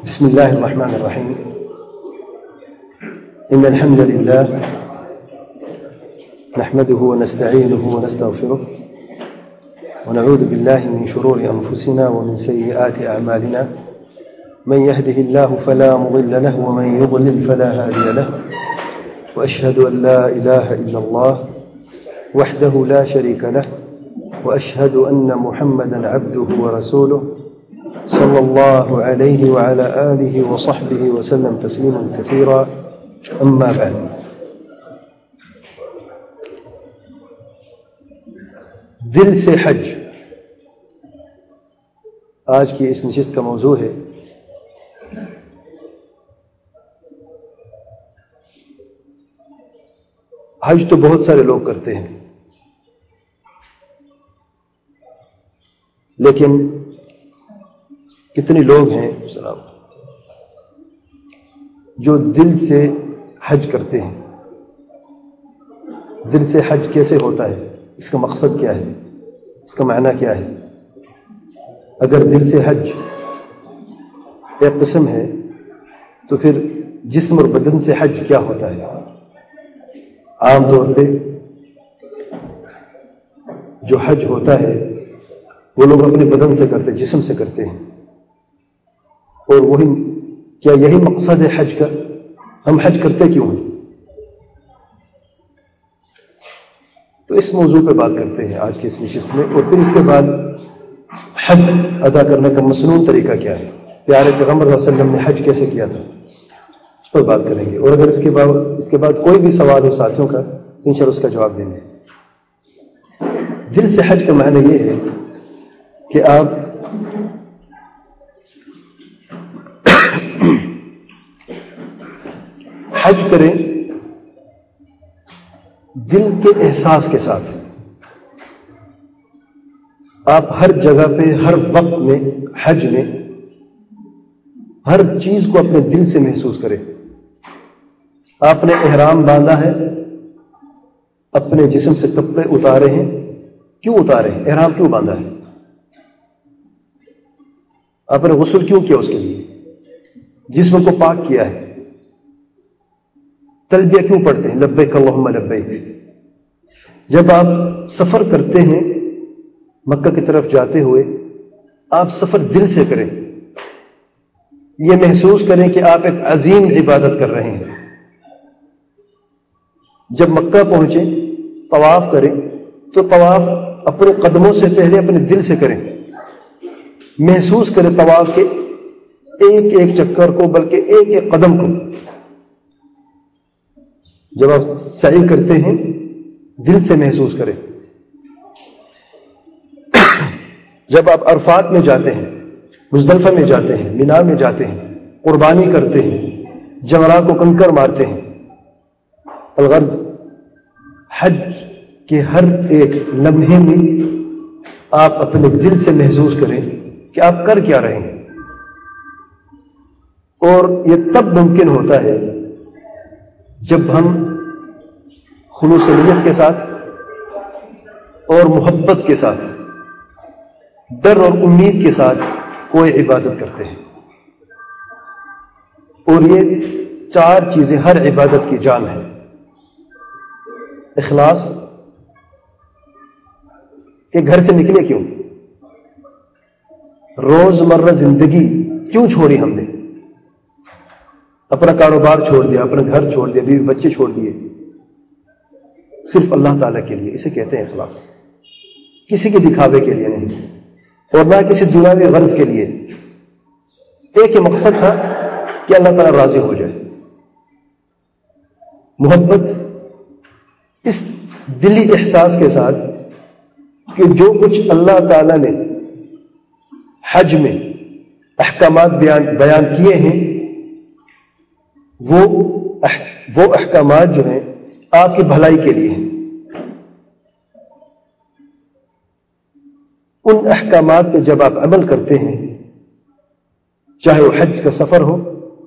بسم الله الرحمن الرحيم. إن الحمد لله نحمده ونستعينه ونستغفره ونعوذ بالله من شرور أنفسنا ومن سيئات أعمالنا، من يهده الله فلا مضل له ومن يضلل فلا هادي له، وأشهد أن لا إله إلا الله وحده لا شريك له، وأشهد أن محمدا عبده ورسوله صلى الله عليه وعلى آله وصحبه وسلم تسليما كثيرا. أما بعد، دل سے حج آج کی اس نشست کا موضوع ہے. حج تو بہت سارے لوگ کرتے ہیں، لیکن کتنے لوگ ہیں جو دل سے حج کرتے ہیں؟ دل سے حج کیسے ہوتا ہے؟ اس کا مقصد کیا ہے؟ اس کا معنی کیا ہے؟ اگر دل سے حج ایک قسم ہے تو پھر جسم اور بدن سے حج کیا ہوتا ہے؟ عام طور پہ جو حج ہوتا ہے وہ لوگ اپنے بدن سے کرتے، جسم سے کرتے ہیں. اور وہی کیا یہی مقصد ہے حج کا؟ ہم حج کرتے کیوں ہیں؟ تو اس موضوع پہ بات کرتے ہیں آج کی اس نشست میں. اور پھر اس کے بعد حج ادا کرنے کا مسنون طریقہ کیا ہے، پیارے پیغمبر صلی اللہ علیہ وسلم نے حج کیسے کیا تھا، اس پر بات کریں گے. اور اگر اس کے بعد کوئی بھی سوال ہو ساتھیوں کا، انشاءاللہ اس کا جواب دیں گے. دل سے حج کا معنی یہ ہے کہ آپ حج کریں دل کے احساس کے ساتھ. آپ ہر جگہ پہ، ہر وقت میں، حج میں ہر چیز کو اپنے دل سے محسوس کریں. آپ نے احرام باندھا ہے، اپنے جسم سے کپڑے اتارے ہیں. کیوں اتارے ہیں؟ احرام کیوں باندھا ہے؟ آپ نے غسل کیوں کیا؟ اس کے لیے جسم کو پاک کیا ہے. تلبیہ کیوں پڑھتے ہیں؟ لبیک اللہم لبیک. جب آپ سفر کرتے ہیں مکہ کی طرف جاتے ہوئے، آپ سفر دل سے کریں. یہ محسوس کریں کہ آپ ایک عظیم عبادت کر رہے ہیں. جب مکہ پہنچیں، طواف کریں تو طواف اپنے قدموں سے پہلے اپنے دل سے کریں. محسوس کریں طواف کے ایک ایک چکر کو، بلکہ ایک ایک قدم کو. جب آپ سعی کرتے ہیں دل سے محسوس کریں. جب آپ عرفات میں جاتے ہیں، مزدلفہ میں جاتے ہیں، مینا میں جاتے ہیں، قربانی کرتے ہیں، جمرات کو کنکر مارتے ہیں. الغرض حج کے ہر ایک لمحے میں آپ اپنے دل سے محسوس کریں کہ آپ کر کیا رہے ہیں. اور یہ تب ممکن ہوتا ہے جب ہم خلوص نیت کے ساتھ اور محبت کے ساتھ، ڈر اور امید کے ساتھ کوئی عبادت کرتے ہیں. اور یہ چار چیزیں ہر عبادت کی جان ہے. اخلاص کہ گھر سے نکلے کیوں؟ روزمرہ زندگی کیوں چھوڑی ہم نے؟ اپنا کاروبار چھوڑ دیا، اپنا گھر چھوڑ دیا، بیوی بچے چھوڑ دیے، صرف اللہ تعالیٰ کے لیے. اسے کہتے ہیں اخلاص. کسی کے دکھاوے کے لیے نہیں، اور نہ کسی دنیاوی غرض کے لیے. ایک ہی مقصد تھا کہ اللہ تعالیٰ راضی ہو جائے. محبت اس دلی احساس کے ساتھ کہ جو کچھ اللہ تعالیٰ نے حج میں احکامات بیان کیے ہیں، وہ احکامات جو ہیں آپ کی بھلائی کے لیے ہیں. ان احکامات پہ جب آپ عمل کرتے ہیں، چاہے وہ حج کا سفر ہو،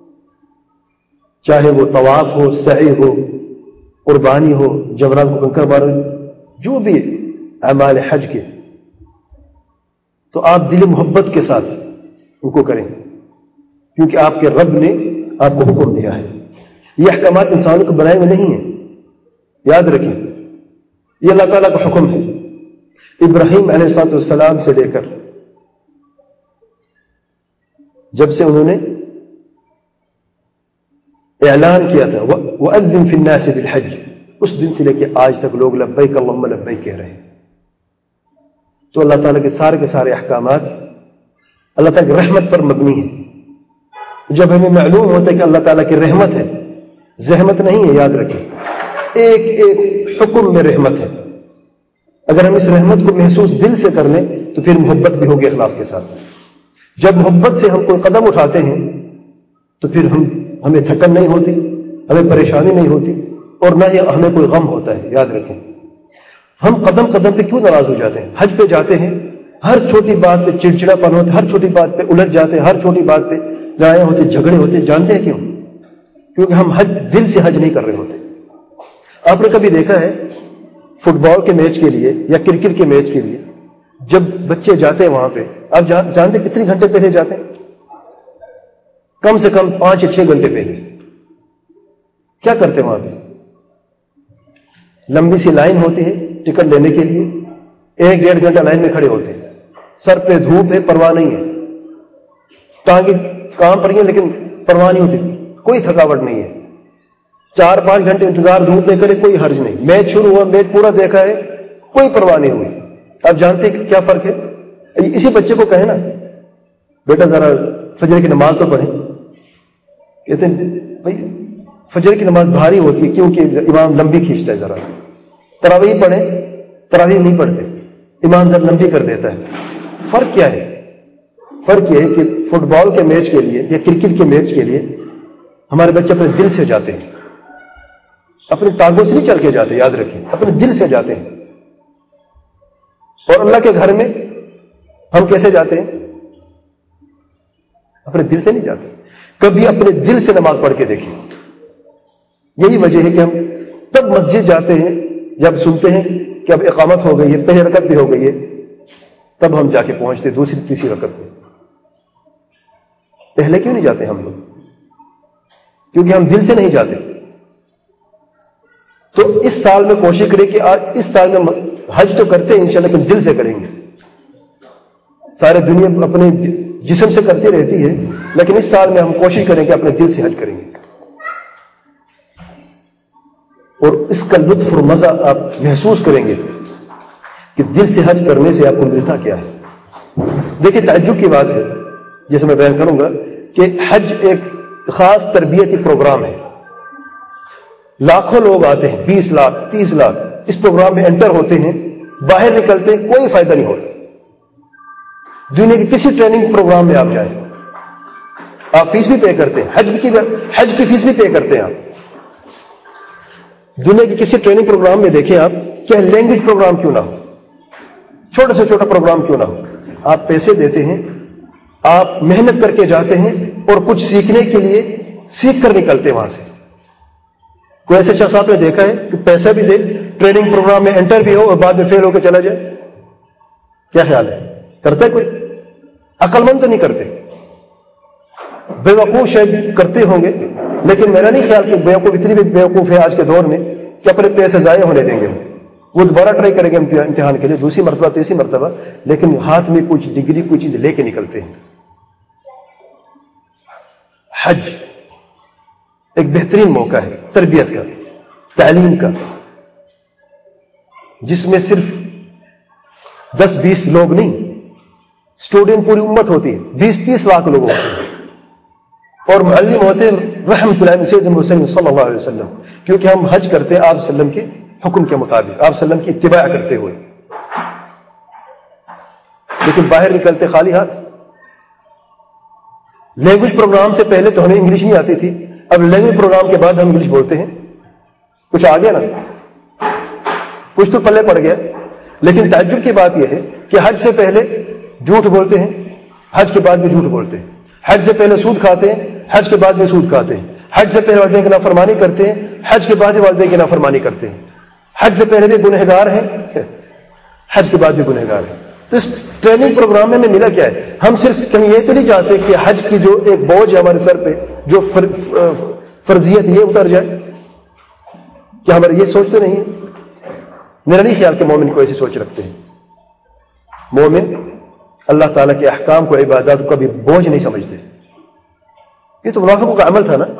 چاہے وہ طواف ہو، سعی ہو، قربانی ہو، جمرات کو کنکر مارو، جو بھی اعمال حج کے، تو آپ دل محبت کے ساتھ ان کو کریں. کیونکہ آپ کے رب نے آپ کو حکم دیا ہے. یہ احکامات انسانوں کو بنائے ہوئے نہیں ہیں، یاد رکھیں، یہ اللہ تعالیٰ کا حکم ہے. ابراہیم علیہ السلام سے لے کر جب سے انہوں نے اعلان کیا تھا وَأَذِّن فِي النَّاسِ بِالْحَجِّ، اس دن سے لے کے آج تک لوگ لبیک اللہم لبیک کہہ رہے ہیں. تو اللہ تعالیٰ کے سارے احکامات اللہ تعالیٰ کی رحمت پر مبنی ہیں. جب ہمیں معلوم ہوتا ہے کہ اللہ تعالیٰ کی رحمت ہے، زحمت نہیں ہے، یاد رکھیں ایک ایک حکم میں رحمت ہے. اگر ہم اس رحمت کو محسوس دل سے کر لیں تو پھر محبت بھی ہوگی اخلاص کے ساتھ. جب محبت سے ہم کوئی قدم اٹھاتے ہیں تو پھر ہمیں تھکن نہیں ہوتی، ہمیں پریشانی نہیں ہوتی، اور نہ ہی ہمیں کوئی غم ہوتا ہے. یاد رکھیں ہم قدم قدم پہ کیوں ناراض ہو جاتے ہیں؟ حج پہ جاتے ہیں، ہر چھوٹی بات پہ چڑچڑا پن ہوتا ہے، ہر چھوٹی بات پہ الجھ جاتے ہیں، ہر چھوٹی بات پہ لڑائیاں ہوتی، جھگڑے ہوتے. جانتے ہیں کیوں؟ کیونکہ ہم دل سے حج نہیں کر رہے ہوتے. آپ نے کبھی دیکھا ہے فٹ بال کے میچ کے لیے یا کرکٹ کے میچ کے لیے جب بچے جاتے ہیں وہاں پہ، آپ جانتے ہیں کتنے گھنٹے پہلے جاتے ہیں؟ کم سے کم 5 یا 6 گھنٹے پہلے. کیا کرتے ہیں وہاں پہ؟ لمبی سی لائن ہوتی ہے ٹکٹ لینے کے لیے، 1-1.5 گھنٹہ لائن میں کھڑے ہوتے ہیں. سر پہ دھوپ ہے، پرواہ نہیں ہے، ٹانگیں کام پر ہیں لیکن پرواہ نہیں ہوتی، کوئی تھکاوٹ نہیں ہے. 4-5 گھنٹے انتظار دھوپ میں کرے، کوئی حرج نہیں. میچ شروع ہوا، میچ پورا دیکھا ہے، کوئی پرواہ نہیں ہوئی. آپ جانتے ہیں کیا فرق ہے؟ اسی بچے کو کہیں نا بیٹا ذرا فجر کی نماز تو پڑھیں، کہتے ہیں بھائی فجر کی نماز بھاری ہوتی ہے کیونکہ امام لمبی کھینچتا ہے، ذرا تراویح پڑھیں. تراویح نہیں پڑھتے، امام ذرا لمبی کر دیتا ہے. فرق کیا ہے؟ فرق یہ ہے کہ فٹ بال کے میچ کے لیے یا کرکٹ کے میچ کے لیے ہمارے بچے اپنے دل سے جاتے ہیں، اپنے ٹانگوں سے نہیں چل کے جاتے. یاد رکھیں اپنے دل سے جاتے ہیں. اور اللہ کے گھر میں ہم کیسے جاتے ہیں؟ اپنے دل سے نہیں جاتے. کبھی اپنے دل سے نماز پڑھ کے دیکھیں. یہی وجہ ہے کہ ہم تب مسجد جاتے ہیں جب سنتے ہیں کہ اب اقامت ہو گئی ہے، پہلی رکعت بھی ہو گئی ہے، تب ہم جا کے پہنچتے دوسری تیسری رکعت میں. پہلے کیوں نہیں جاتے ہم لوگ؟ کیونکہ ہم دل سے نہیں جاتے. تو اس سال میں کوشش کریں کہ آج اس سال میں حج تو کرتے ہیں انشاءاللہ لیکن دل سے کریں گے. سارے دنیا اپنے جسم سے کرتی رہتی ہے لیکن اس سال میں ہم کوشش کریں کہ اپنے دل سے حج کریں گے. اور اس کا لطف اور مزہ آپ محسوس کریں گے کہ دل سے حج کرنے سے آپ کو ملتا کیا ہے. دیکھیں تعجب کی بات ہے جیسے میں بیان کروں گا کہ حج ایک خاص تربیتی پروگرام ہے. لاکھوں لوگ آتے ہیں، 20 لاکھ 30 لاکھ اس پروگرام میں انٹر ہوتے ہیں، باہر نکلتے ہیں کوئی فائدہ نہیں ہوتا. دنیا کے کسی ٹریننگ پروگرام میں آپ جائیں، آپ فیس بھی پے کرتے ہیں، حج کی فیس بھی پے کرتے ہیں. آپ دنیا کے کسی ٹریننگ پروگرام میں دیکھیں آپ کہ لینگویج پروگرام کیوں نہ ہو، چھوٹا سے چھوٹا پروگرام کیوں نہ ہو، آپ پیسے دیتے ہیں، آپ محنت کر کے جاتے ہیں اور کچھ سیکھنے کے لیے سیکھ کر نکلتے ہیں وہاں سے. کوئی ایسے شخص آپ نے دیکھا ہے کہ پیسہ بھی دے، ٹریننگ پروگرام میں انٹر بھی ہو اور بعد میں فیل ہو کے چلا جائے؟ کیا خیال ہے؟ کرتا ہے کوئی؟ عقل مند تو نہیں کرتے، بے وقوف شاید کرتے ہوں گے، لیکن میرا نہیں خیال کہ بے وقوف اتنی بھی بے وقوف ہے آج کے دور میں کہ اپنے پیسے ضائع ہونے دیں گے. وہ دوبارہ ٹرائی کریں گے امتحان کے لیے، دوسری مرتبہ تیسری مرتبہ، لیکن ہاتھ میں کچھ ڈگری کوئی چیز لے کے نکلتے ہیں. حج ایک بہترین موقع ہے تربیت کا، تعلیم کا، جس میں صرف 10-20 لوگ نہیں، اسٹوڈنٹ پوری امت ہوتی ہے، 20-30 لاکھ لوگ ہوتے ہیں. اور معلم ہوتے ہیں رحمت اللہ سیدنا محمد صلی اللہ علیہ وسلم، کیونکہ ہم حج کرتے ہیں آپ صلی اللہ علیہ وسلم کے حکم کے مطابق، آپ صلی اللہ علیہ وسلم کی اتباع کرتے ہوئے. لیکن باہر نکلتے خالی ہاتھ. لینگویج پروگرام سے پہلے تو ہمیں انگلش نہیں آتی تھی، اب لینگویج پروگرام کے بعد ہم انگلش بولتے ہیں. کچھ آ گیا نا، کچھ تو پلے پڑ گیا. لیکن تعجب کی بات یہ ہے کہ حج سے پہلے جھوٹ بولتے ہیں، حج کے بعد بھی جھوٹ بولتے ہیں. حج سے پہلے سود کھاتے ہیں، حج کے بعد بھی سود کھاتے ہیں. حج سے پہلے والدین کی نافرمانی کرتے ہیں، حج کے بعد بھی والدین کی نافرمانی کرتے ہیں. حج سے پہلے بھی گنہگار ہیں، حج کے بعد بھی گنہگار ہیں. تو اس ٹریننگ پروگرام میں ہمیں ملا کیا ہے؟ ہم صرف کہیں یہ تو نہیں چاہتے کہ حج کی جو ایک بوجھ ہے ہمارے سر پہ، جو فرضیت یہ اتر جائے، کیا ہمارے یہ سوچتے نہیں؟ میرا نہیں خیال کہ مومن کو ایسی سوچ رکھتے ہیں. مومن اللہ تعالیٰ کے احکام کو، عبادات کو کبھی بوجھ نہیں سمجھتے. یہ تو منافقوں کا عمل تھا نا.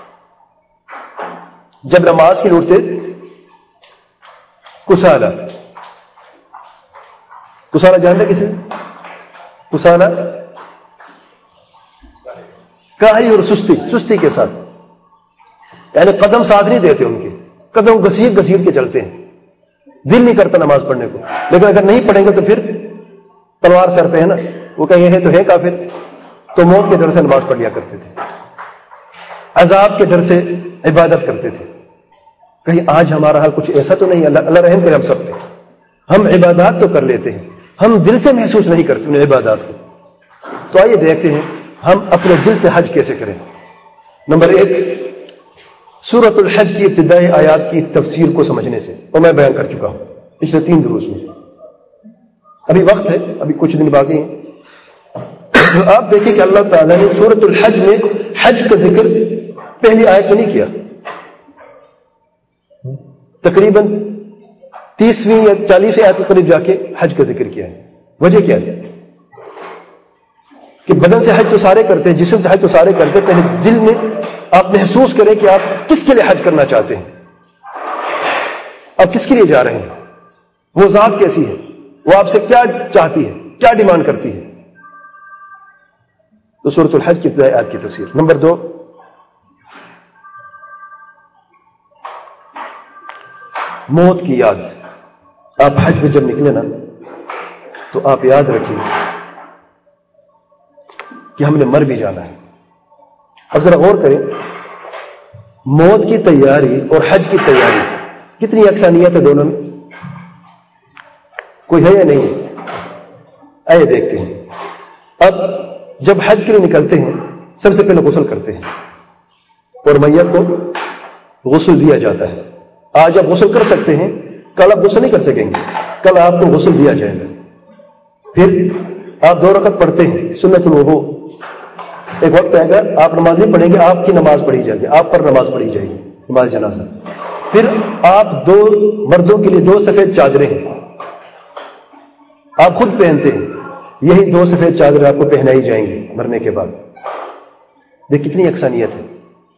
جب نماز کے لیے اٹھتے کسالہ جانتے کسے؟ کسالہ کاہلی اور سستی کے ساتھ، یعنی قدم ساتھ نہیں دیتے ان کے، قدم گھسیٹ کے چلتے ہیں. دل نہیں کرتا نماز پڑھنے کو، لیکن اگر نہیں پڑھیں گے تو پھر تلوار سر پہ ہے نا، وہ کہیں ہے تو ہے کافر. تو موت کے ڈر سے نماز پڑھ لیا کرتے تھے، عذاب کے ڈر سے عبادت کرتے تھے. کہیں آج ہمارا حال کچھ ایسا تو نہیں؟ اللہ رحم کرے ہم سب پہ. ہم عبادات تو کر لیتے ہیں، ہم دل سے محسوس نہیں کرتے ان عبادات کو. تو آئیے دیکھتے ہیں ہم اپنے دل سے حج کیسے کریں. نمبر 1، سورۃ الحج کی ابتدائی آیات کی تفسیر کو سمجھنے سے، اور میں بیان کر چکا ہوں پچھلے 3 دروس میں. ابھی وقت ہے، ابھی کچھ دن باقی ہیں. آپ دیکھیں کہ اللہ تعالیٰ نے سورۃ الحج میں حج کا ذکر پہلی آیت میں نہیں کیا. تقریباً 30ویں یا 40ویں آیت کے قریب جا کے حج کا ذکر کیا ہے. وجہ کیا ہے؟ کہ بدن سے حج تو سارے کرتے ہیں، جسم سے حج تو سارے کرتے ہیں. پہلے دل میں آپ محسوس کریں کہ آپ کس کے لیے حج کرنا چاہتے ہیں، آپ کس کے لیے جا رہے ہیں، وہ ذات کیسی ہے، وہ آپ سے کیا چاہتی ہے، کیا ڈیمانڈ کرتی ہے. تو سورۃ الحج کی ابتدائی آیت کی تفسیر. نمبر 2، موت کی یاد. آپ حج میں جب نکلے نا تو آپ یاد رکھیں کہ ہم نے مر بھی جانا ہے. اب ذرا غور کریں، موت کی تیاری اور حج کی تیاری کتنی یکسانیت ہے دونوں میں؟ کوئی ہے یا نہیں؟ آئیے دیکھتے ہیں. اب جب حج کے لیے نکلتے ہیں سب سے پہلے غسل کرتے ہیں اور میت کو غسل دیا جاتا ہے. آج آپ غسل کر سکتے ہیں، کل آپ غسل نہیں کر سکیں گے. کل آپ کو غسل دیا جائے گا. پھر آپ 2 رکعت پڑھتے ہیں سنت الوضو. ایک وقت آئے گا آپ نماز نہیں پڑھیں گے، آپ کی نماز پڑھی جائے گی، آپ پر نماز پڑھی جائے گی، نماز جنازہ. پھر آپ 2 مردوں کے لیے 2 سفید چادریں ہیں آپ خود پہنتے ہیں. یہی 2 سفید چادریں آپ کو پہنائی جائیں گی مرنے کے بعد. دیکھ کتنی یکسانیت ہے.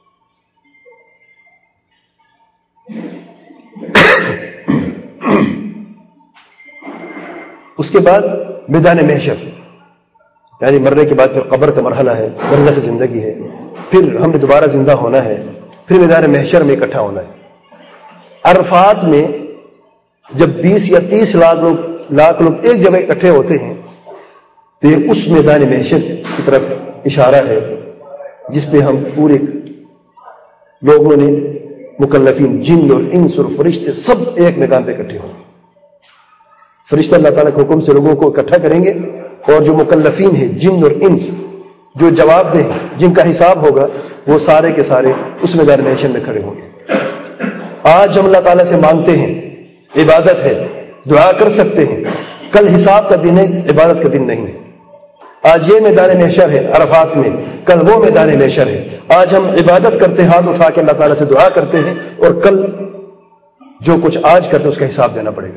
اس کے بعد میدان محشر، یعنی مرنے کے بعد پھر قبر کا مرحلہ ہے، برزخ زندگی ہے، پھر ہم نے دوبارہ زندہ ہونا ہے، پھر میدان محشر میں اکٹھا ہونا ہے. عرفات میں جب 20 یا 30 لاکھ لوگ ایک جگہ اکٹھے ہوتے ہیں تو یہ اس میدان محشر کی طرف اشارہ ہے جس پہ ہم پورے لوگوں نے، مکلفین، جن اور انس اور فرشتے سب ایک میدان پہ اکٹھے ہوں. فرشتہ اللہ تعالیٰ کے حکم سے لوگوں کو اکٹھا کریں گے، اور جو مکلفین ہیں جن اور انس، جو جواب دیں، جن کا حساب ہوگا، وہ سارے کے سارے اس میدان محشر میں کھڑے ہوں گے. آج ہم اللہ تعالیٰ سے مانگتے ہیں، عبادت ہے، دعا کر سکتے ہیں. کل حساب کا دن ہے، عبادت کا دن نہیں ہے. آج یہ میدان محشر ہے عرفات میں، کل وہ میدان محشر ہے. آج ہم عبادت کرتے ہیں، ہاتھ اٹھا کے اللہ تعالیٰ سے دعا کرتے ہیں، اور کل جو کچھ آج کرتے ہیں اس کا حساب دینا پڑے گا.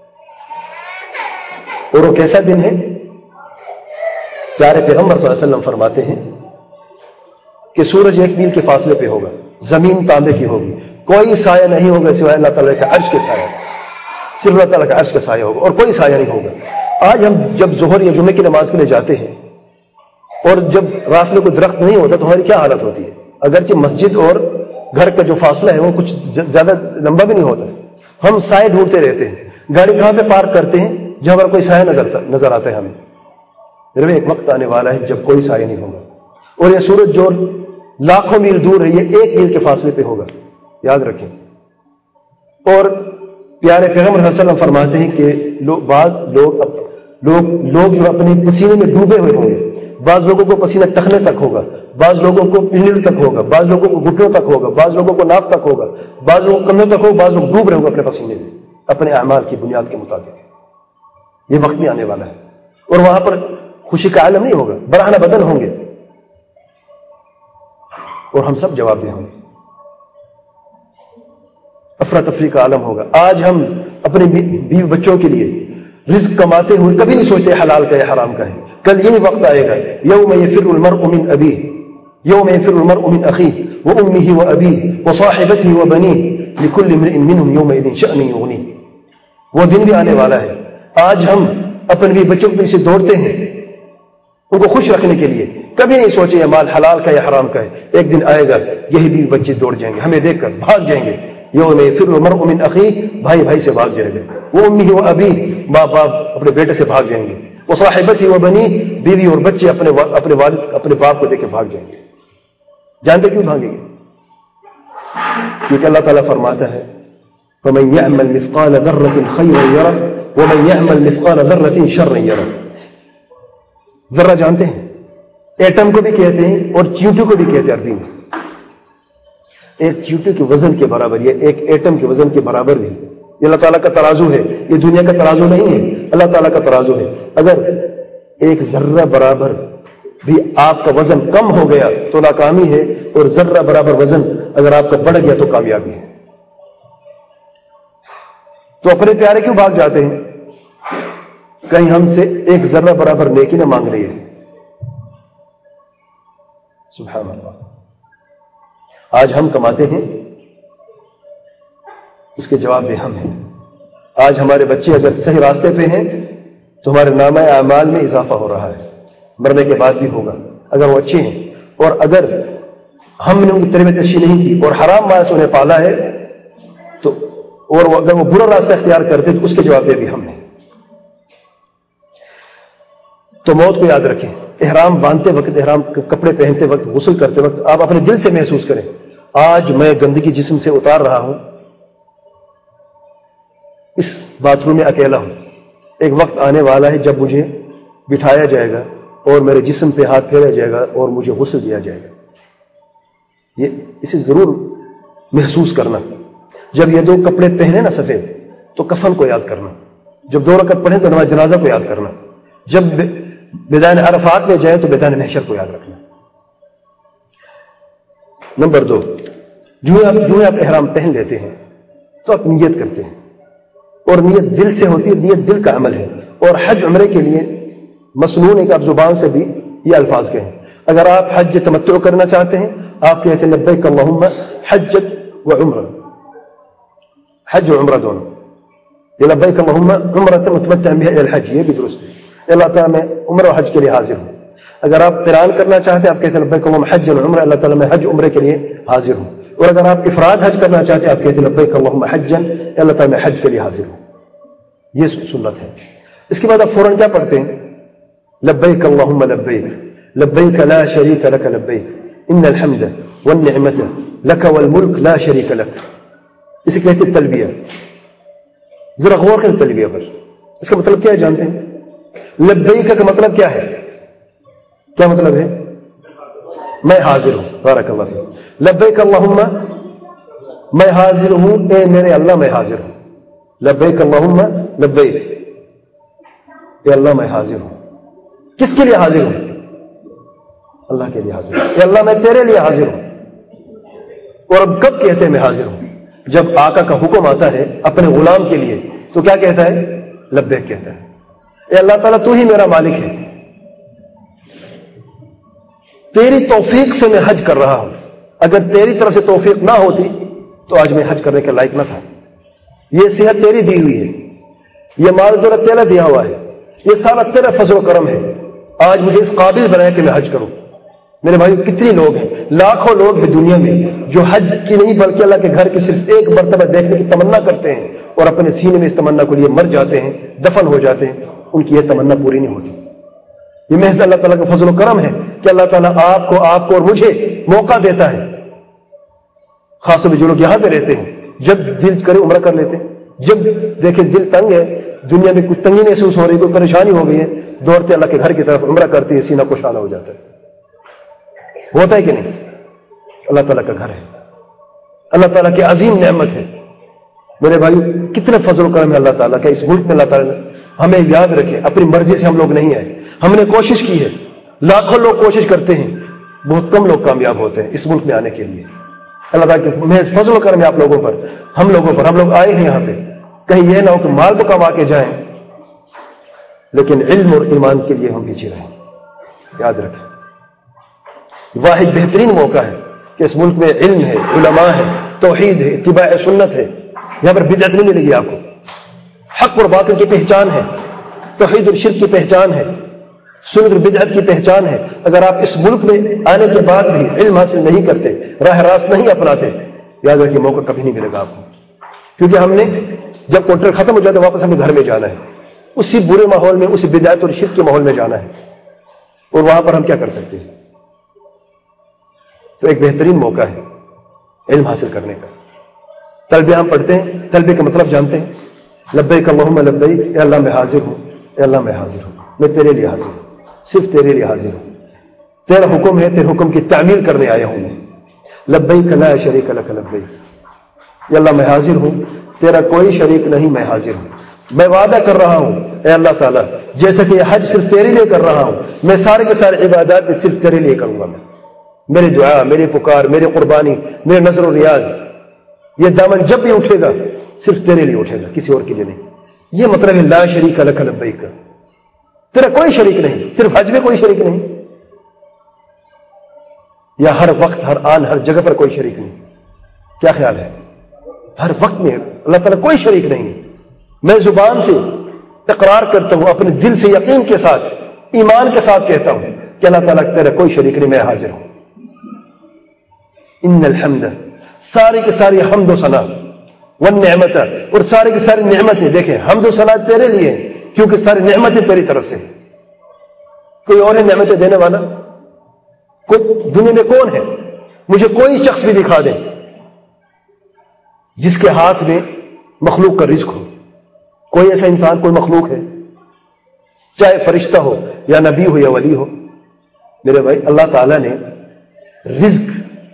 اور وہ کیسا دن ہے؟ پیارے پیغمبر صلی اللہ علیہ وسلم فرماتے ہیں کہ سورج 1 میل کے فاصلے پہ ہوگا، زمین تانبے کی ہوگی، کوئی سایہ نہیں ہوگا سوائے اللہ تعالیٰ کا عرش کے سایہ. صرف اللہ تعالیٰ کا عرش کا سایہ ہوگا اور کوئی سایہ نہیں ہوگا. آج ہم جب ظہر یا جمعے کی نماز کے لیے جاتے ہیں اور جب راستے میں کوئی درخت نہیں ہوتا تو ہماری کیا حالت ہوتی ہے؟ اگرچہ مسجد اور گھر کا جو فاصلہ ہے وہ کچھ زیادہ لمبا بھی نہیں ہوتا، ہم سائے ڈھونڈتے رہتے ہیں. گاڑی کہاں پہ پارک کرتے ہیں؟ جہاں پر کوئی سایہ نظر آتا ہے ہمیں. میرے ایک وقت آنے والا ہے جب کوئی سایہ نہیں ہوگا، اور یہ سورج جو لاکھوں میل دور ہے یہ 1 میل کے فاصلے پہ ہوگا. یاد رکھیں. اور پیارے پیغمبر صلی اللہ علیہ وسلم فرماتے ہیں کہ بعض لوگ جو اپنے پسینے میں ڈوبے ہوئے ہوں گے. بعض لوگوں کو پسینہ ٹخنے تک ہوگا، بعض لوگوں کو پنڈل تک ہوگا، بعض لوگوں کو گھٹنوں تک ہوگا، بعض لوگوں کو ناف تک ہوگا، بعض لوگوں کو کندھوں تک ہوگا. بعض لوگ ڈوب رہے ہوں گے اپنے پسینے میں، اپنے اعمال کی بنیاد کے مطابق. یہ وقت بھی آنے والا ہے. اور وہاں پر خوشی کا عالم نہیں ہوگا، برہنہ بدن ہوں گے اور ہم سب جواب دہ ہوں گے، افراتفری کا عالم ہوگا۔ آج ہم اپنے بیوی بچوں کے لیے رزق کماتے ہوئے کبھی نہیں سوچتے حلال کا ہے حرام کا ہے۔ کل یہی وقت آئے گا، یوم یفر المرء من ابیہ، یوم یفر المرء من اخیہ وامہ وابیہ وصاحبتہ وبنیہ لکل امرئ منہم یومئذ شأن یغنیہ۔ وہ دن بھی آنے والا ہے۔ آج ہم اپنے بھی بچوں کے پیچھے دوڑتے ہیں ان کو خوش رکھنے کے لیے، کبھی نہیں سوچے یہ مال حلال کا یا حرام کا ہے۔ ایک دن آئے گا یہی بھی بچے دوڑ جائیں گے، ہمیں دیکھ کر بھاگ جائیں گے۔ یوم یفر المرء من اخیہ، بھائی بھائی سے بھاگ جائے گا، وامہ وابیہ، باپ باپ اپنے بیٹے سے بھاگ جائیں گے، وصاحبتہ وبنیہ، بیوی اور بچے اپنے والد اپنے باپ کو دیکھ کے بھاگ جائیں گے۔ جانتے کیوں بھاگیں گے؟ کیونکہ اللہ تعالیٰ فرماتا ہے فَمَن يَعْمَلْ مِثْقَالَ ذَرَّةٍ خَيْرًا يَرَهُ وَمَن يَعْمَلْ مِثْقَالَ ذَرَّةٍ شَرًّا يَرَهُ۔ ذرہ جانتے ہیں؟ ایٹم کو بھی کہتے ہیں اور چیونٹی کو بھی کہتے ہیں عربی میں۔ ایک چیونٹی کے وزن کے برابر، یہ ایک ایٹم کے وزن کے برابر بھی، یہ اللہ تعالیٰ کا ترازو ہے، یہ دنیا کا ترازو نہیں ہے، اللہ تعالیٰ کا ترازو ہے۔ اگر ایک ذرہ برابر بھی آپ کا وزن کم ہو گیا تو ناکامی ہے، اور ذرہ برابر وزن اگر آپ کا بڑھ گیا تو کامیابی ہے۔ تو اپنے پیارے کیوں بھاگ جاتے ہیں؟ کہیں ہم سے ایک ذرہ برابر نیکی نہ مانگ رہی ہے۔ سبحان اللہ۔ آج ہم کماتے ہیں، اس کے جواب دہ ہم ہیں۔ آج ہمارے بچے اگر صحیح راستے پہ ہیں تو ہمارے نامہ اعمال میں اضافہ ہو رہا ہے، مرنے کے بعد بھی ہوگا اگر وہ اچھے ہیں۔ اور اگر ہم نے ان کی تربیت اچھی نہیں کی اور حرام مال سے انہیں پالا ہے تو، اور اگر وہ برا راستہ اختیار کرتے تو اس کے جواب دہ بھی ہم ہیں۔ تو موت کو یاد رکھیں، احرام باندھتے وقت، احرام کپڑے پہنتے وقت، غسل کرتے وقت آپ اپنے دل سے محسوس کریں آج میں گندگی جسم سے اتار رہا ہوں، اس باتھ روم میں اکیلا ہوں، ایک وقت آنے والا ہے جب مجھے بٹھایا جائے گا اور میرے جسم پہ ہاتھ پھیرا جائے گا اور مجھے غسل دیا جائے گا۔ یہ اسے ضرور محسوس کرنا۔ جب یہ 2 کپڑے پہنے نا سفید تو کفن کو یاد کرنا، جب 2 رکعت پڑھیں تو نماز جنازہ کو یاد کرنا، جب میدان عرفات میں جائیں تو میدان محشر کو یاد رکھنا۔ نمبر 2، جو آپ احرام پہن لیتے ہیں تو آپ نیت کرتے ہیں، اور نیت دل سے ہوتی ہے، نیت دل کا عمل ہے۔ اور حج عمرے کے لیے مسنون ہے کہ آپ زبان سے بھی یہ الفاظ کہیں۔ اگر آپ حج تمتع کرنا چاہتے ہیں آپ کہتے ہیں لبیک اللہم حج و عمرہ، حج و عمرہ دونوں، یہ لبیک اللہم عمرہ متمتع بها الى الحج، یہ بھی درست ہے۔ اللہ تعالیٰ میں عمرہ و حج کے لیے حاضر ہوں۔ اگر آپ قران کرنا چاہتے ہیں آپ کہتے ہیں لبیک اللہم حج و عمرہ، اللہ تعالیٰ میں حج عمرے کے لیے حاضر ہوں۔ اور اگر آپ افراد حج کرنا چاہتے ہیں آپ کہتے ہیں لبیک اللہم حجا، اللہ تعالیٰ میں حج کے لیے حاضر ہوں۔ یہ سنت ہے۔ اس کے بعد آپ فوراً کیا پڑھتے ہیں؟ لبیک اللہم لبیک، لبیک لا شریک لک لبیک، ان الحمد والنعمت لک والملک لا شریک لک۔ اسے کہتے ہیں تلبیہ۔ ذرا غور کریں تلبیہ پر، اس کا مطلب کیا ہے جانتے ہیں؟ لبیک کا مطلب کیا ہے؟ کیا مطلب ہے؟ میں حاضر ہوں۔ بارک اللہ فیک۔ لبیک اللہم، میں حاضر ہوں، اے میرے اللہ میں حاضر ہوں۔ لبیک اللہم لبیک، اے اللہ میں حاضر ہوں۔ کس کے لیے حاضر ہوں؟ اللہ کے لیے حاضر ہوں۔ اے اللہ میں تیرے لیے حاضر ہوں۔ اور اب کب کہتے ہیں میں حاضر ہوں؟ جب آقا کا حکم آتا ہے اپنے غلام کے لیے تو کیا کہتا ہے؟ لبیک کہتا ہے۔ اے اللہ تعالیٰ تو ہی میرا مالک ہے، تیری توفیق سے میں حج کر رہا ہوں، اگر تیری طرف سے توفیق نہ ہوتی تو آج میں حج کرنے کے لائق نہ تھا۔ یہ صحت تیری دی ہوئی ہے، یہ مال دولت تیرا دیا ہوا ہے، یہ سارا تیرا فضل و کرم ہے، آج مجھے اس قابل بنایا کہ میں حج کروں۔ میرے بھائی کتنی لوگ ہیں، لاکھوں لوگ ہیں دنیا میں جو حج کی نہیں بلکہ اللہ کے گھر کی صرف ایک مرتبہ دیکھنے کی تمنا کرتے ہیں اور اپنے سینے میں اس تمنا کو لیے مر جاتے ہیں، دفن ہو جاتے ہیں، ان کی یہ تمنا پوری نہیں ہوتی۔ یہ محض اللہ تعالیٰ کا فضل و کرم ہے کہ اللہ تعالیٰ آپ کو اور مجھے موقع دیتا ہے۔ خاص طور پہ جو لوگ یہاں پہ رہتے ہیں جب دل کرے عمرہ کر لیتے ہیں، جب دیکھیں دل تنگ ہے، دنیا میں کچھ تنگی محسوس ہو رہی، کوئی پریشانی ہو گئی ہے، دوڑتے اللہ کے گھر کی طرف عمرہ کرتے ہیں، سینہ کشادہ ہو جاتا ہے۔ ہوتا ہے کہ نہیں؟ اللہ تعالیٰ کا گھر ہے، اللہ تعالیٰ کی عظیم نعمت ہے۔ میرے بھائی کتنے فضل و کرم ہے اللہ تعالیٰ کا، اس ملک میں اللہ تعالیٰ نے ہمیں یاد رکھیں اپنی مرضی سے ہم لوگ نہیں آئے. ہم نے کوشش کی ہے, لاکھوں لوگ کوشش کرتے ہیں, بہت کم لوگ کامیاب ہوتے ہیں اس ملک میں آنے کے لیے. اللہ تعالیٰ کے محض فضل و کرم ہے آپ لوگوں پر, ہم لوگوں پر. ہم لوگ آئے ہیں یہاں پہ, کہیں یہ نہ ہو کہ مال تو کما کے جائیں لیکن علم اور ایمان کے لیے ہم پیچھے رہیں. یاد رکھیں, واحد بہترین موقع ہے کہ اس ملک میں علم ہے, علماء ہے, توحید ہے, اتباع سنت ہے. یہاں پر بدعت نہیں ملے گی آپ کو. حق اور باطل کی پہچان ہے, توحید اور شرک کی پہچان ہے, سنت اور بدعت کی پہچان ہے. اگر آپ اس ملک میں آنے کے بعد بھی علم حاصل نہیں کرتے, راہ راست نہیں اپناتے, یاد رکھیے موقع کبھی نہیں ملے گا آپ کو. کیونکہ ہم نے جب کانٹریکٹ ختم ہو جاتا ہے واپس ہمیں گھر میں جانا ہے, اسی برے ماحول میں, اسی بدعت اور شرک کے ماحول میں جانا ہے, اور وہاں پر ہم کیا کر سکتے ہیں. تو ایک بہترین موقع ہے علم حاصل کرنے کا. تلبیہ ہم پڑھتے ہیں, تلبیہ کا مطلب جانتے ہیں, لبیک اللہم لبیک, اے اللہ میں حاضر ہوں, اے اللہ میں حاضر ہوں, میں تیرے لیے حاضر ہوں, صرف تیرے لیے حاضر ہوں, تیرا حکم ہے, تیرے حکم کی تعمیل کرنے آیا ہوں میں. لبیک لا شریک لک لبیک, اے اللہ میں حاضر ہوں, تیرا کوئی شریک نہیں, میں حاضر ہوں. میں وعدہ کر رہا ہوں اے اللہ تعالیٰ, جیسا کہ یہ حج صرف تیرے لیے کر رہا ہوں, میں سارے کے سارے عبادات بھی صرف تیرے لیے کروں گا. میں میری دعا, میری پکار, میری قربانی, میرے نظر و ریاض, یہ دامن جب بھی اٹھے گا صرف تیرے لیے اٹھے گا, کسی اور کے لیے نہیں. یہ مطلب ہے لا شریک لک لبیک کا. تیرا کوئی شریک نہیں, صرف حج میں کوئی شریک نہیں, یا ہر وقت, ہر آن, ہر جگہ پر کوئی شریک نہیں. کیا خیال ہے؟ ہر وقت میں اللہ تعالیٰ کوئی شریک نہیں. میں زبان سے اقرار کرتا ہوں, اپنے دل سے یقین کے ساتھ, ایمان کے ساتھ کہتا ہوں کہ اللہ تعالیٰ تیرا کوئی شریک نہیں, میں حاضر ہوں. ان الحمد, ساری کی ساری حمد و ثنا, والنعمت, اور ساری کی ساری نعمتیں. دیکھیں حمد و ثنا تیرے لیے ہیں کیونکہ ساری نعمتیں تیری طرف سے. کوئی اور ہے نعمتیں دینے والا؟ کوئی دنیا میں کون ہے؟ مجھے کوئی شخص بھی دکھا دیں جس کے ہاتھ میں مخلوق کا رزق ہو. کوئی ایسا انسان, کوئی مخلوق ہے, چاہے فرشتہ ہو یا نبی ہو یا ولی ہو؟ میرے بھائی, اللہ تعالیٰ نے رزق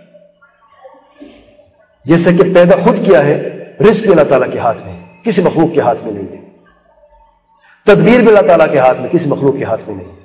جیسا کہ پیدا خود کیا ہے, رزق بھی اللہ تعالیٰ کے ہاتھ میں ہے, کسی مخلوق کے ہاتھ میں نہیں ہے. تدبیر بھی اللہ تعالیٰ کے ہاتھ میں, کسی مخلوق کے ہاتھ میں نہیں.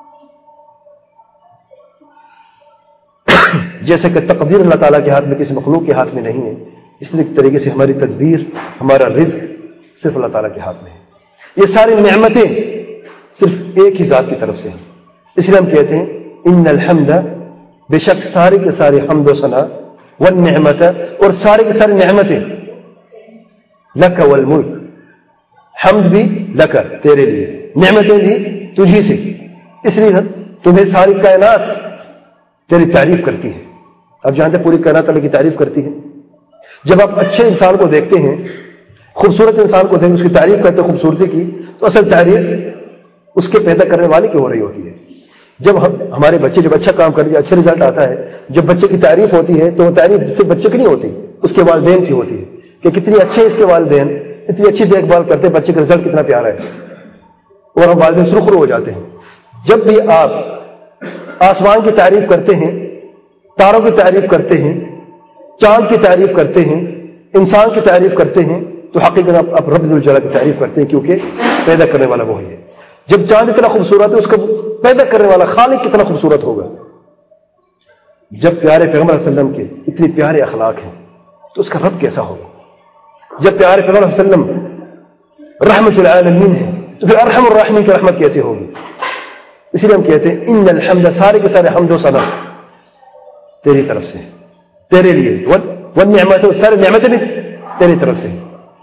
جیسے کہ تقدیر اللہ تعالیٰ کے ہاتھ میں, کسی مخلوق کے ہاتھ میں نہیں ہے, اس طریقے سے ہماری تدبیر, ہمارا رزق صرف اللہ تعالیٰ کے ہاتھ میں ہے. یہ ساری نعمتیں صرف ایک ہی ذات کی طرف سے ہیں. اس لیے ہم کہتے ہیں ان الحمد, بے شک ساری کے ساری حمد و ثنا, والنعمت, اور ساری کی ساری نعمتیں, لک والملک, حمد بھی لک, تیرے لیے, نعمتیں بھی تجھی سے. اس لیے تمہیں ساری کائنات تیری تعریف کرتی ہے. اب جانتے پوری کائنات اللہ کی تعریف کرتی ہے. جب آپ اچھے انسان کو دیکھتے ہیں, خوبصورت انسان کو دیکھیں, اس کی تعریف کرتے ہیں خوبصورتی کی, تو اصل تعریف اس کے پیدا کرنے والے کی ہو رہی ہوتی ہے. جب ہمارے بچے جب اچھا کام کرتے ہیں, اچھا رزلٹ آتا ہے, جب بچے کی تعریف ہوتی ہے تو وہ تعریف صرف بچے کی نہیں ہوتی, اس کے والدین کی ہوتی ہے کہ کتنی اچھے اس کے والدین, اتنی اچھی دیکھ بھال کرتے ہیں, بچے کا رزلٹ کتنا پیارا ہے, اور ہم والدین سرخرو ہو جاتے ہیں. جب بھی آپ آسمان کی تعریف کرتے ہیں, تاروں کی تعریف کرتے ہیں, چاند کی تعریف کرتے ہیں, انسان کی تعریف کرتے ہیں, تو حقیقت آپ رب الجلال کی تعریف کرتے ہیں, کیونکہ پیدا کرنے والا وہی ہے. جب چاند اتنا خوبصورت ہے, اس کا پیدا کرنے والا خالق کتنا خوبصورت ہوگا. جب پیارے پیغمبر صلی اللہ علیہ وسلم کے اتنے پیارے اخلاق ہیں تو اس کا رب کیسا ہوگا. جب پیارے پیغمبر صلی اللہ علیہ وسلم رحمت العالمین ہے تو پھر ارحم الراحمین کی رحمت کیسے ہوگی. اسی لیے ہم کہتے ہیں ان الحمد, سارے کے سارے حمد و ثنا تیری طرف سے, تیرے لیے. والنعمت, سارے نعمتیں بھی تیری طرف سے.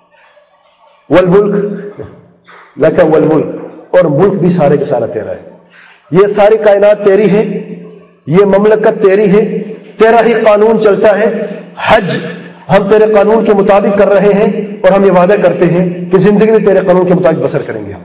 والملک لک والملک, اور ملک بھی سارے کے سارا تیرا ہے. یہ ساری کائنات تیری ہے, یہ مملکت تیری ہے, تیرا ہی قانون چلتا ہے. حج ہم تیرے قانون کے مطابق کر رہے ہیں, اور ہم یہ وعدہ کرتے ہیں کہ زندگی میں تیرے قانون کے مطابق بسر کریں گے. ہم